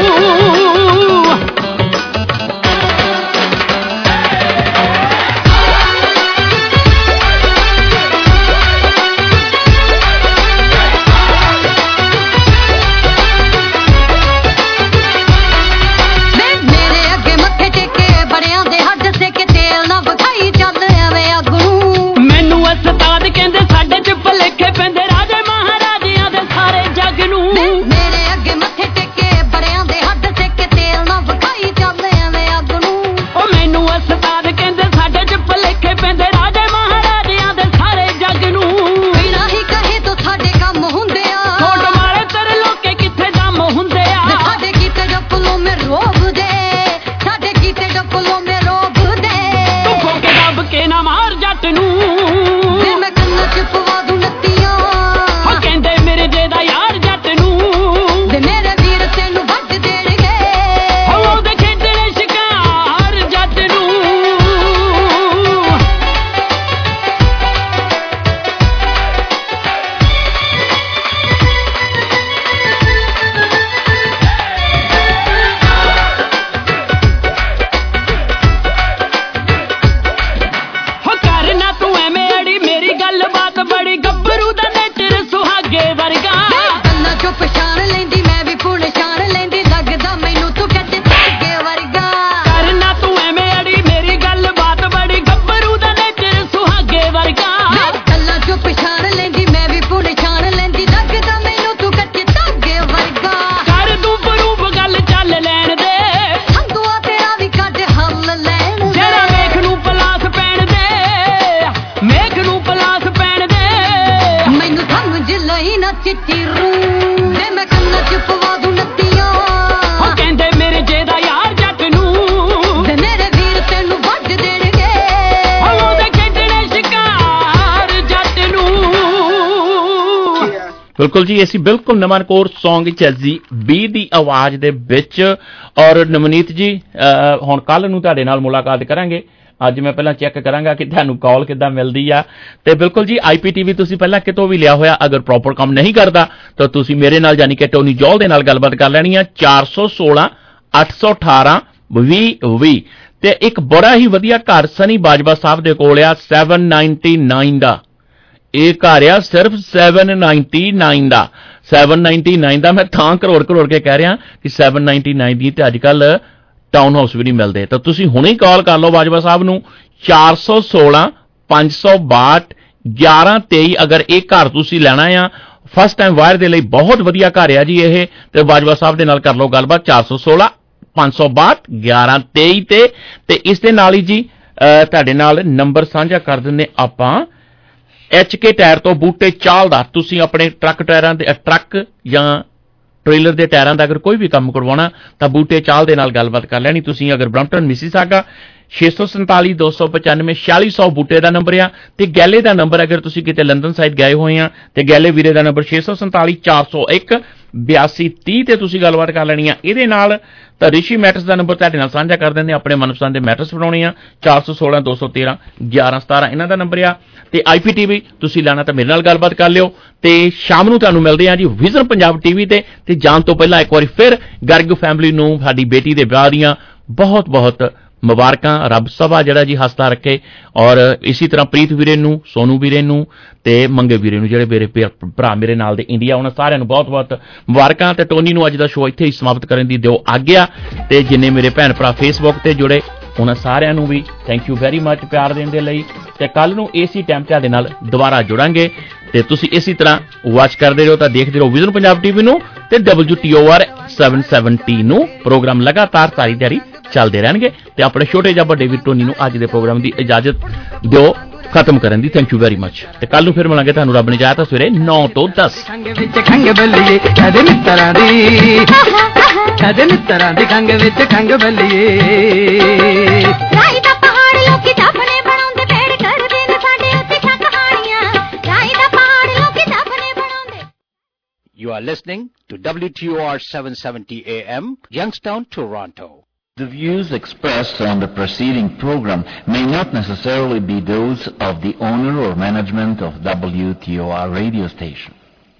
Speaker 18: ਮੇਰੇ ਅੱਗੇ ਮੱਥੇ ਟੇਕੇ ਬੜਿਆਂ ਦੇ ਹੱਡ ਸੇਕੇ ਤੇਲ ਨਾ ਵਿਖਾਈ ਚੱਲ ਐਵੇਂ ਅੱਗ ਨੂੰ
Speaker 19: ਮੈਨੂੰ ਉਸਤਾਦ ਕਹਿੰਦੇ ਸਾਡੇ ਚ ਭੁਲੇਖੇ ਪੈਂਦੇ ਰਾਜੇ ਮਹਾਰਾਜਿਆਂ ਦੇ ਸਾਰੇ ਜੱਗ ਨੂੰ
Speaker 18: ਮੇਰੇ ਅੱਗੇ ਮੱਥੇ ਟੇਕੇ ਬੜਿਆਂ ਦੇ ਹੱਡ ਸੇਕੇ ਤੇਲ ਨਾ ਵਿਖਾਈ ਚੱਲ ਐਵੇਂ ਅੱਗ ਨੂੰ
Speaker 19: ਉਹ ਮੈਨੂੰ ਉਸਤਾਦ ਕਹਿੰਦੇ ਸਾਡੇ ਚ ਭੁਲੇਖੇ ਪੈਂਦੇ ਰਾਜੇ ਮਹਾਰਾਜਿਆਂ ਦੇ ਸਾਰੇ ਜੱਗ ਨੂੰ
Speaker 18: ਬਿਨਾਂ ਹੀ ਕਹੇ ਤੋਂ ਸਾਡੇ ਕੰਮ ਹੁੰਦੇ ਆ
Speaker 19: ਛੋਟ ਵਾਲੇ ਤੇਰੇ ਲੋਕੇ ਕਿੱਥੇ ਦਮ ਹੁੰਦੇ ਆ
Speaker 18: ਸਾਡੇ ਕੀਤੇ ਡੱਪਲੋਂ ਮੇ ਰੋਬ ਦੇ ਸਾਡੇ ਕੀਤੇ ਡੱਪਲੋਂ ਮੇ ਰੋਬ ਦੇ
Speaker 19: ਤੂੰ ਖੋਕੇ ਦੱਬ ਕੇ ਨਾ ਮਾਰ ਜੱਟ ਨੂੰ
Speaker 18: ਫਿਰ ਮੈਂ ਕੰਨਾਂ ਚ ਪਵਾ ਦੂੰ ਨੱਤੀਆਂ
Speaker 19: ਉਹ ਕਹਿੰਦੇ ਮੇਰੇ ਜਿਹਦਾ ਯਾਰ ਜੱਟ ਨੂੰ
Speaker 18: ਵੇ ਮੇਰੇ ਵੀਰ ਤੈਨੂੰ ਵੱਢ ਦੇਣਗੇ
Speaker 19: ਉਹਦੇ ਖੇਡਣੇ ਸ਼ਿਕਾਰ ਜੱਟ ਨੂੰ ਹੋ ਕਰ ਨਾ ਤੂੰ ਐਵੇਂ ਅੜੀ ਮੇਰੀ ਗੱਲਬਾਤ ਬੜੀ ਗੱਭਰੂ ਦਾ ਨੇਚਰ ਸੁਹਾਗੇ ਵਰਗਾ
Speaker 18: ਕੰਨਾਂ ਚੋਂ ਪਛਾਣ ਲੈਂਦੀ ਮੈਂ ਵੀ ਪੁਣ ਛਾਣ ਲੈਂਦੀ ਲੱਗਦਾ ਮੈਨੂੰ ਤੂੰ ਕੱਚ ਧਾਗੇ ਵਰਗਾ
Speaker 19: ਕਰ ਨਾ ਤੂੰ ਐਵੇਂ ਅੜੀ ਮੇਰੀ ਗੱਲਬਾਤ ਬੜੀ ਗੱਭਰੂ ਦਾ ਨੇਚਰ ਸੁਹਾਗੇ ਵਰਗਾ
Speaker 18: ਕੰਨਾਂ ਚੋਂ ਪਛਾਣ ਲੈਂਦੀ ਮੈਂ ਵੀ ਪੁਣ ਛਾਣ ਲੈਂਦੀ ਲੱਗਦਾ ਮੈਨੂੰ ਤੂੰ ਕੱਚ ਧਾਗੇ ਵਰਗਾ
Speaker 19: ਕਰ ਤੂੰ ਬਰੂਬ ਗੱਲ ਚੱਲ ਲੈਣ ਦੇ
Speaker 18: ਹੰਦੂਆ ਤੇਰਾ ਵੀ ਕੱਢ ਹੱਲ ਲੈਣ ਦੇ
Speaker 19: ਜਰਾ ਮੇਖ ਨੂੰ ਪਲਾਸ ਪੈਣ ਦੇ ਮੇਖ ਨੂੰ ਪਲਾਸ ਪੈਣ ਦੇ
Speaker 18: ਮੈਨੂੰ ਸਮਝ ਲਈ ਨਾ ਚਿੱਟੀ ਰੂ ਵੇ ਮੈਂ ਕੰਨਾਂ ਚ ਪਵਾ ਦੂੰ ਨੱਤੀਆਂ
Speaker 19: ਉਹ ਕਹਿੰਦੇ ਮੇਰੇ ਜਿਹਦਾ ਯਾਰ ਜੱਟ ਨੂੰ
Speaker 18: ਵੇ ਮੇਰੇ ਵੀਰ ਤੈਨੂੰ ਵੱਢ ਦੇਣਗੇ
Speaker 19: ਉਹਦੇ ਖੇਡਣੇ ਸ਼ਿਕਾਰ ਜੱਟ ਨੂੰ ਬਿਲਕੁਲ ਜੀ ਅਸੀਂ ਬਿਲਕੁਲ ਨਵਾਂ ਕੋਰ ਸੌਂਗ ਚੈਜ਼ੀ ਬੀ ਦੀ ਆਵਾਜ਼ ਦੇ ਵਿੱਚ ਔਰ ਨਵਨੀਤ ਜੀ ਹੁਣ ਕੱਲ ਨੂੰ ਤੁਹਾਡੇ ਨਾਲ ਮੁਲਾਕਾਤ ਕਰਾਂਗੇ ਅੱਜ ਮੈਂ ਪਹਿਲਾਂ ਚੈੱਕ ਕਰਾਂਗਾ ਕਿ ਤੁਹਾਨੂੰ ਕਾਲ ਕਿੱਦਾਂ ਮਿਲਦੀ ਆ ਤੇ ਬਿਲਕੁਲ ਜੀ ਆਈਪੀਟੀਵੀ ਤੁਸੀਂ ਪਹਿਲਾਂ ਕਿਤੋਂ ਵੀ ਲਿਆ ਹੋਇਆ ਅਗਰ ਪ੍ਰੋਪਰ ਕੰਮ ਨਹੀਂ ਕਰਦਾ ਤਾਂ ਤੁਸੀਂ ਮੇਰੇ ਨਾਲ ਯਾਨੀ ਕਿ ਟੋਨੀ ਜੌਲ ਦੇ ਨਾਲ ਗੱਲਬਾਤ ਕਰ ਲੈਣੀ ਆ ਚਾਰ ਸੌ ਸੋਲਾਂ ਅੱਠ ਸੌ ਅਠਾਰਾਂ ਵੀਹ ਵੀਹ ਤੇ ਇੱਕ ਬੜਾ ਹੀ ਵਧੀਆ ਘਰ ਸਨੀ ਬਾਜਵਾ ਸਾਹਿਬ ਦੇ ਕੋਲ ਆ ਸੱਤ ਸੌ ਨਿਨਆਨਵੇਂ ਦਾ ਇਹ ਘਰ ਆ ਸਿਰਫ ਸੱਤ ਸੌ ਨਿਨਆਨਵੇਂ ਦਾ ਸੱਤ ਸੌ ਨਿਨਆਨਵੇਂ ਦਾ ਮੈਂ ਤਾਂ ਕਰੋੜ ਕਰੋੜ ਕੇ ਕਹਿ ਰਿਹਾ ਕਿ ਸੱਤ ਸੌ ਨਿਨਆਨਵੇਂ ਦੀ ਤੇ ਅੱਜ ਕੱਲ ਟਾਊਨ ਹਾਊਸ ਵੀ ਨਹੀਂ ਮਿਲਦੇ ਤਾਂ ਤੁਸੀਂ ਹੁਣੇ ਹੀ ਕਾਲ ਕਰ ਲਓ ਬਾਜਵਾ ਸਾਹਿਬ ਨੂੰ ਚਾਰ ਸੌ ਸੋਲਾਂ ਪੰਜ ਸੌ ਬਾਹਠ ਗਿਆਰਾਂ ਤੇਈ ਅਗਰ ਇਹ ਘਰ ਤੁਸੀਂ ਲੈਣਾ ਆ ਫਸਟ ਟਾਈਮ ਵਾਇਰ ਦੇ ਲਈ ਬਹੁਤ ਵਧੀਆ ਘਰ ਆ ਜੀ ਇਹ ਤੇ ਬਾਜਵਾ ਸਾਹਿਬ ਦੇ ਨਾਲ ਕਰ ਲਓ ਗੱਲਬਾਤ ਚਾਰ ਸੌ ਸੋਲਾਂ ਪੰਜ ਸੌ ਬਾਹਠ ਗਿਆਰਾਂ ਤੇਈ ਤੇ ਤੇ ਇਸ ਦੇ ਨਾਲ ਹੀ ਜੀ ਤੁਹਾਡੇ ਨਾਲ ਨੰਬਰ ਸਾਂਝਾ ਕਰ ਦਿੰਦੇ ਆਪਾਂ ਐਚ ਕੇ ਟਾਇਰ ਤੋਂ ਬੂਟੇ ਚਾਲ ਦਾ ਤੁਸੀਂ ਆਪਣੇ ਟਰੱਕ ਟਾਇਰਾਂ ਦੇ ਟਰੱਕ ਜਾਂ ਟ੍ਰੇਲਰ ਦੇ ਟਾਇਰਾਂ ਦਾ ਅਗਰ ਕੋਈ ਵੀ ਕੰਮ ਕਰਵਾਉਣਾ ਤਾਂ ਬੂਟੇ ਚਾਲ ਦੇ ਨਾਲ ਗੱਲਬਾਤ ਕਰ ਲੈਣੀ ਤੁਸੀਂ ਅਗਰ ਬ੍ਰੈਂਪਟਨ ਮਿਸੀਸਾਗਾ ਛੇ ਸੌ ਸੰਤਾਲੀ ਦੋ ਸੌ ਪਚਾਨਵੇਂ ਛਿਆਲੀ ਸੌ ਬੂਟੇ ਦਾ ਨੰਬਰ ਆ ਤੇ ਗੈਲੇ ਦਾ ਨੰਬਰ ਅਗਰ ਤੁਸੀਂ ਕਿਤੇ ਲੰਡਨ ਸਾਈਡ ਗਏ ਹੋਏ ਆ ਤੇ ਗੈਲੇ ਵੀਰੇ ਦਾ ਨੰਬਰ ਛੇ ਸੌ ਸੰਤਾਲੀ ਚਾਰ ਸੌ ਇੱਕ ਬਿਆਸੀ ਤੀਹ ਤੇ ਤੁਸੀਂ ਗੱਲਬਾਤ ਕਰ ਲੈਣੀ ਆ ਇਹਦੇ ਨਾਲ ਤਾਂ ਰਿਸ਼ੀ ਮੈਟਰਸ ਦਾ ਨੰਬਰ ਤੁਹਾਡੇ ਨਾਲ ਸਾਂਝਾ ਕਰ ਦਿੰਦੇ ਆਪਣੇ ਮਨਪਸੰਦ ਦੇ ਮੈਟਰਸ ਬਣਾਉਣੇ ਆ ਚਾਰ ਸੌ ਸੋਲਾਂ ਦੋ ਸੌ ਤੇਰਾਂ ਗਿਆਰਾਂ ਸਤਾਰਾਂ ਇਹਨਾਂ ਦਾ ਨੰਬਰ ਆ ਤੇ ਆਈਪੀਟੀਵੀ ਤੁਸੀਂ ਲੈਣਾ ਤਾਂ ਮੇਰੇ ਨਾਲ ਗੱਲਬਾਤ ਕਰ ਲਿਓ ਤੇ ਸ਼ਾਮ ਨੂੰ ਤੁਹਾਨੂੰ ਮਿਲਦੇ ਆ ਜੀ ਵਿਜ਼ਨ ਪੰਜਾਬ ਟੀਵੀ ਤੇ ਤੇ ਜਾਣ ਤੋਂ ਪਹਿਲਾਂ ਇੱਕ ਵਾਰੀ ਫਿਰ ਗਰਗ ਫੈਮਿਲੀ ਨੂੰ ਸਾਡੀ ਬੇਟੀ ਦੇ ਵਿਆਹ ਦੀਆਂ ਬਹੁਤ ਬਹੁਤ ਮੁਬਾਰਕਾਂ ਰੱਬ ਸਭਾ ਜਿਹੜਾ ਜੀ ਹੱਸਦਾ ਰੱਖੇ ਔਰ ਇਸੇ ਤਰ੍ਹਾਂ ਪ੍ਰੀਤ ਵੀਰੇ ਨੂੰ ਸੋਨੂ ਵੀਰੇ ਨੂੰ ਤੇ ਮੰਗੇ ਵੀਰੇ ਨੂੰ ਜਿਹੜੇ ਮੇਰੇ ਭਰਾ ਮੇਰੇ ਨਾਲ ਦੇ ਇੰਡੀਆ ਉਹਨਾਂ ਸਾਰਿਆਂ ਨੂੰ ਬਹੁਤ ਬਹੁਤ ਮੁਬਾਰਕਾਂ ਤੇ ਟੋਨੀ ਨੂੰ ਅੱਜ ਦਾ ਸ਼ੋਅ ਇੱਥੇ ਹੀ ਸਮਾਪਤ ਕਰਨ ਦੀ ਦਿਓ ਆਗਿਆ ਤੇ ਜਿੰਨੇ ਮੇਰੇ ਭੈਣ ਭਰਾ ਫੇਸਬੁੱਕ ਤੇ ਜੁੜੇ ਉਹਨਾਂ ਸਾਰਿਆਂ ਨੂੰ ਵੀ ਥੈਂਕ ਯੂ ਵੈਰੀ ਮੱਚ ਪਿਆਰ ਦੇਣ ਦੇ ਲਈ ਤੇ ਕੱਲ ਨੂੰ ਇਸੇ ਟਾਈਮ ਤੁਹਾਡੇ ਨਾਲ ਦੁਬਾਰਾ ਜੁੜਾਂਗੇ ਤੇ ਤੁਸੀਂ ਇਸੇ ਤਰ੍ਹਾਂ ਵਾਚ ਕਰਦੇ ਰਹੋ ਤਾਂ ਦੇਖਦੇ ਰਹੋ ਵਿਜ਼ਨ ਪੰਜਾਬ ਟੀਵੀ ਨੂੰ ਤੇ ਡਬਲਯੂ ਟੀ ਓ ਆਰ ਸੱਤ ਸੌ ਸੱਤਰ ਨੂੰ ਪ੍ਰੋਗਰਾਮ ਲਗਾਤਾਰ ਸਾਰੀ ਦਿਹਾੜੀ ਚੱਲਦੇ ਰਹਿਣਗੇ ਤੇ ਆਪਣੇ ਛੋਟੇ ਜਿਹੇ ਵੱਡੇ ਵੀਰ ਟੋਨੀ ਨੂੰ ਅੱਜ ਦੇ ਪ੍ਰੋਗਰਾਮ ਦੀ ਇਜਾਜ਼ਤ ਦਿਓ ਖਤਮ ਕਰਨ ਦੀ ਥੈਂਕ ਯੂ ਵੈਰੀ ਮੱਚ ਤੇ ਕੱਲ ਨੂੰ ਫਿਰ ਮਿਲਾਂਗੇ ਤੁਹਾਨੂੰ ਰੱਬ ਨੇ ਚਾਹਿਆ ਤਾਂ ਸਵੇਰੇ ਨੌ ਤੋਂ ਦਸ
Speaker 20: ਖੰਗ ਵਿੱਚ ਖੰਗ ਬੱਲੀਏ ਕਦੇ ਮਿੱਤਰਾਂ ਦੀ
Speaker 3: छदन तरह दी खंग विच खंग बल्लिए
Speaker 18: राई दा पहाड़ लोकी अपने बनाउंदे पेड़ करदे ने साडे उत्ते छक हाणियां राई दा पहाड़ लोकी अपने बनाउंदे.
Speaker 20: You are listening to W T O R seven seventy A M, Youngstown, Toronto.
Speaker 21: The views expressed on the preceding program may not necessarily be those of the owner or management of W T O R radio station.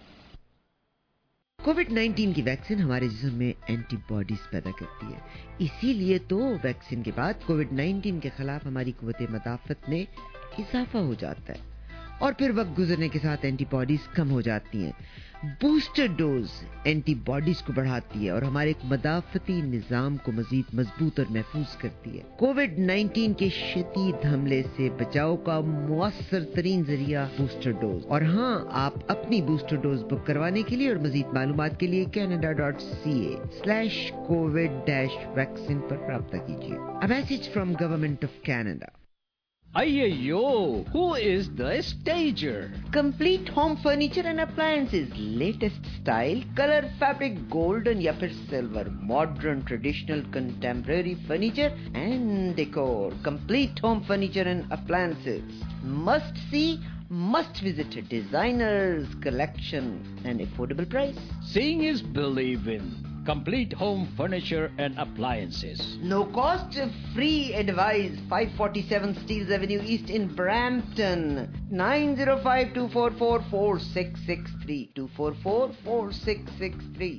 Speaker 22: COVID nineteen की vaccine हमारे जिस्म में antibodies पैदा करती है, इसीलिए तो vaccine के बाद कोविड नाइन्टीन के खिलाफ हमारी कुव्वत मदाफत में इजाफा हो जाता है और फिर वक्त गुजरने के साथ एंटीबॉडीज कम हो जाती हैं. बूस्टर डोज एंटीबॉडीज को बढ़ाती है और हमारे मदाफती निजाम को मजीद मजबूत और महफूज करती है. कोविड नाइन्टीन के शदीद हमले से बचाव का मुअस्सर तरीन जरिया बूस्टर डोज. और हाँ, आप अपनी बूस्टर डोज बुक करवाने के लिए और मजीद मालूमात के लिए Canada dot C A slash COVID dash vaccine पर राब्ता कीजिए. A message from government of Canada.
Speaker 23: Ayyo, who is the stager?
Speaker 22: Complete home furniture and appliances, latest style, color, fabric, golden या फिर silver, modern, traditional, contemporary furniture and decor. Complete home furniture and appliances. Must see, must visit designers collection and affordable price.
Speaker 23: Seeing is believing. Complete home furniture and appliances.
Speaker 22: No cost, free advice. five forty-seven Steeles Avenue East in Brampton. nine zero five, two four four, four six six three. two four four, four six six three.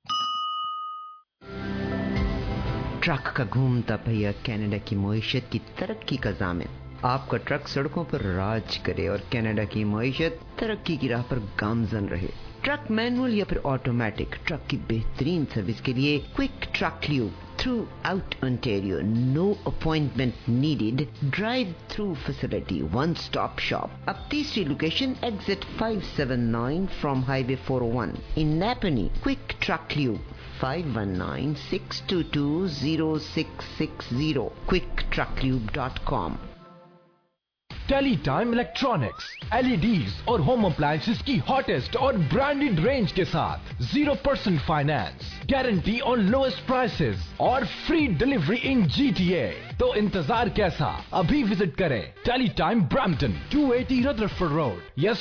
Speaker 22: Truck का घूमता पहिया Canada की मईशत की तरक्की का ज़ामिन. आपका truck सड़कों पर राज करे और कनाडा की मईशत तरक्की की राह पर गामजन रहे. ट्रक मैनुअल या फिर ऑटोमेटिक, ट्रक की बेहतरीन सर्विस के लिए quick truck lube throughout Ontario. No appointment needed. Drive through facility, one stop shop. अब तीसरी location exit five seventy-nine from highway four oh one in Nepean. Quick truck lube five one nine, six two two, zero six six zero. quick truck lube dot com.
Speaker 6: Teletime electronics, L E Ds और home appliances की hottest और branded range के साथ zero percent finance, guarantee on lowest prices और free delivery in G T A. तो इंतजार कैसा, अभी विजिट करें Teletime Brampton, two eighty Rutherford road या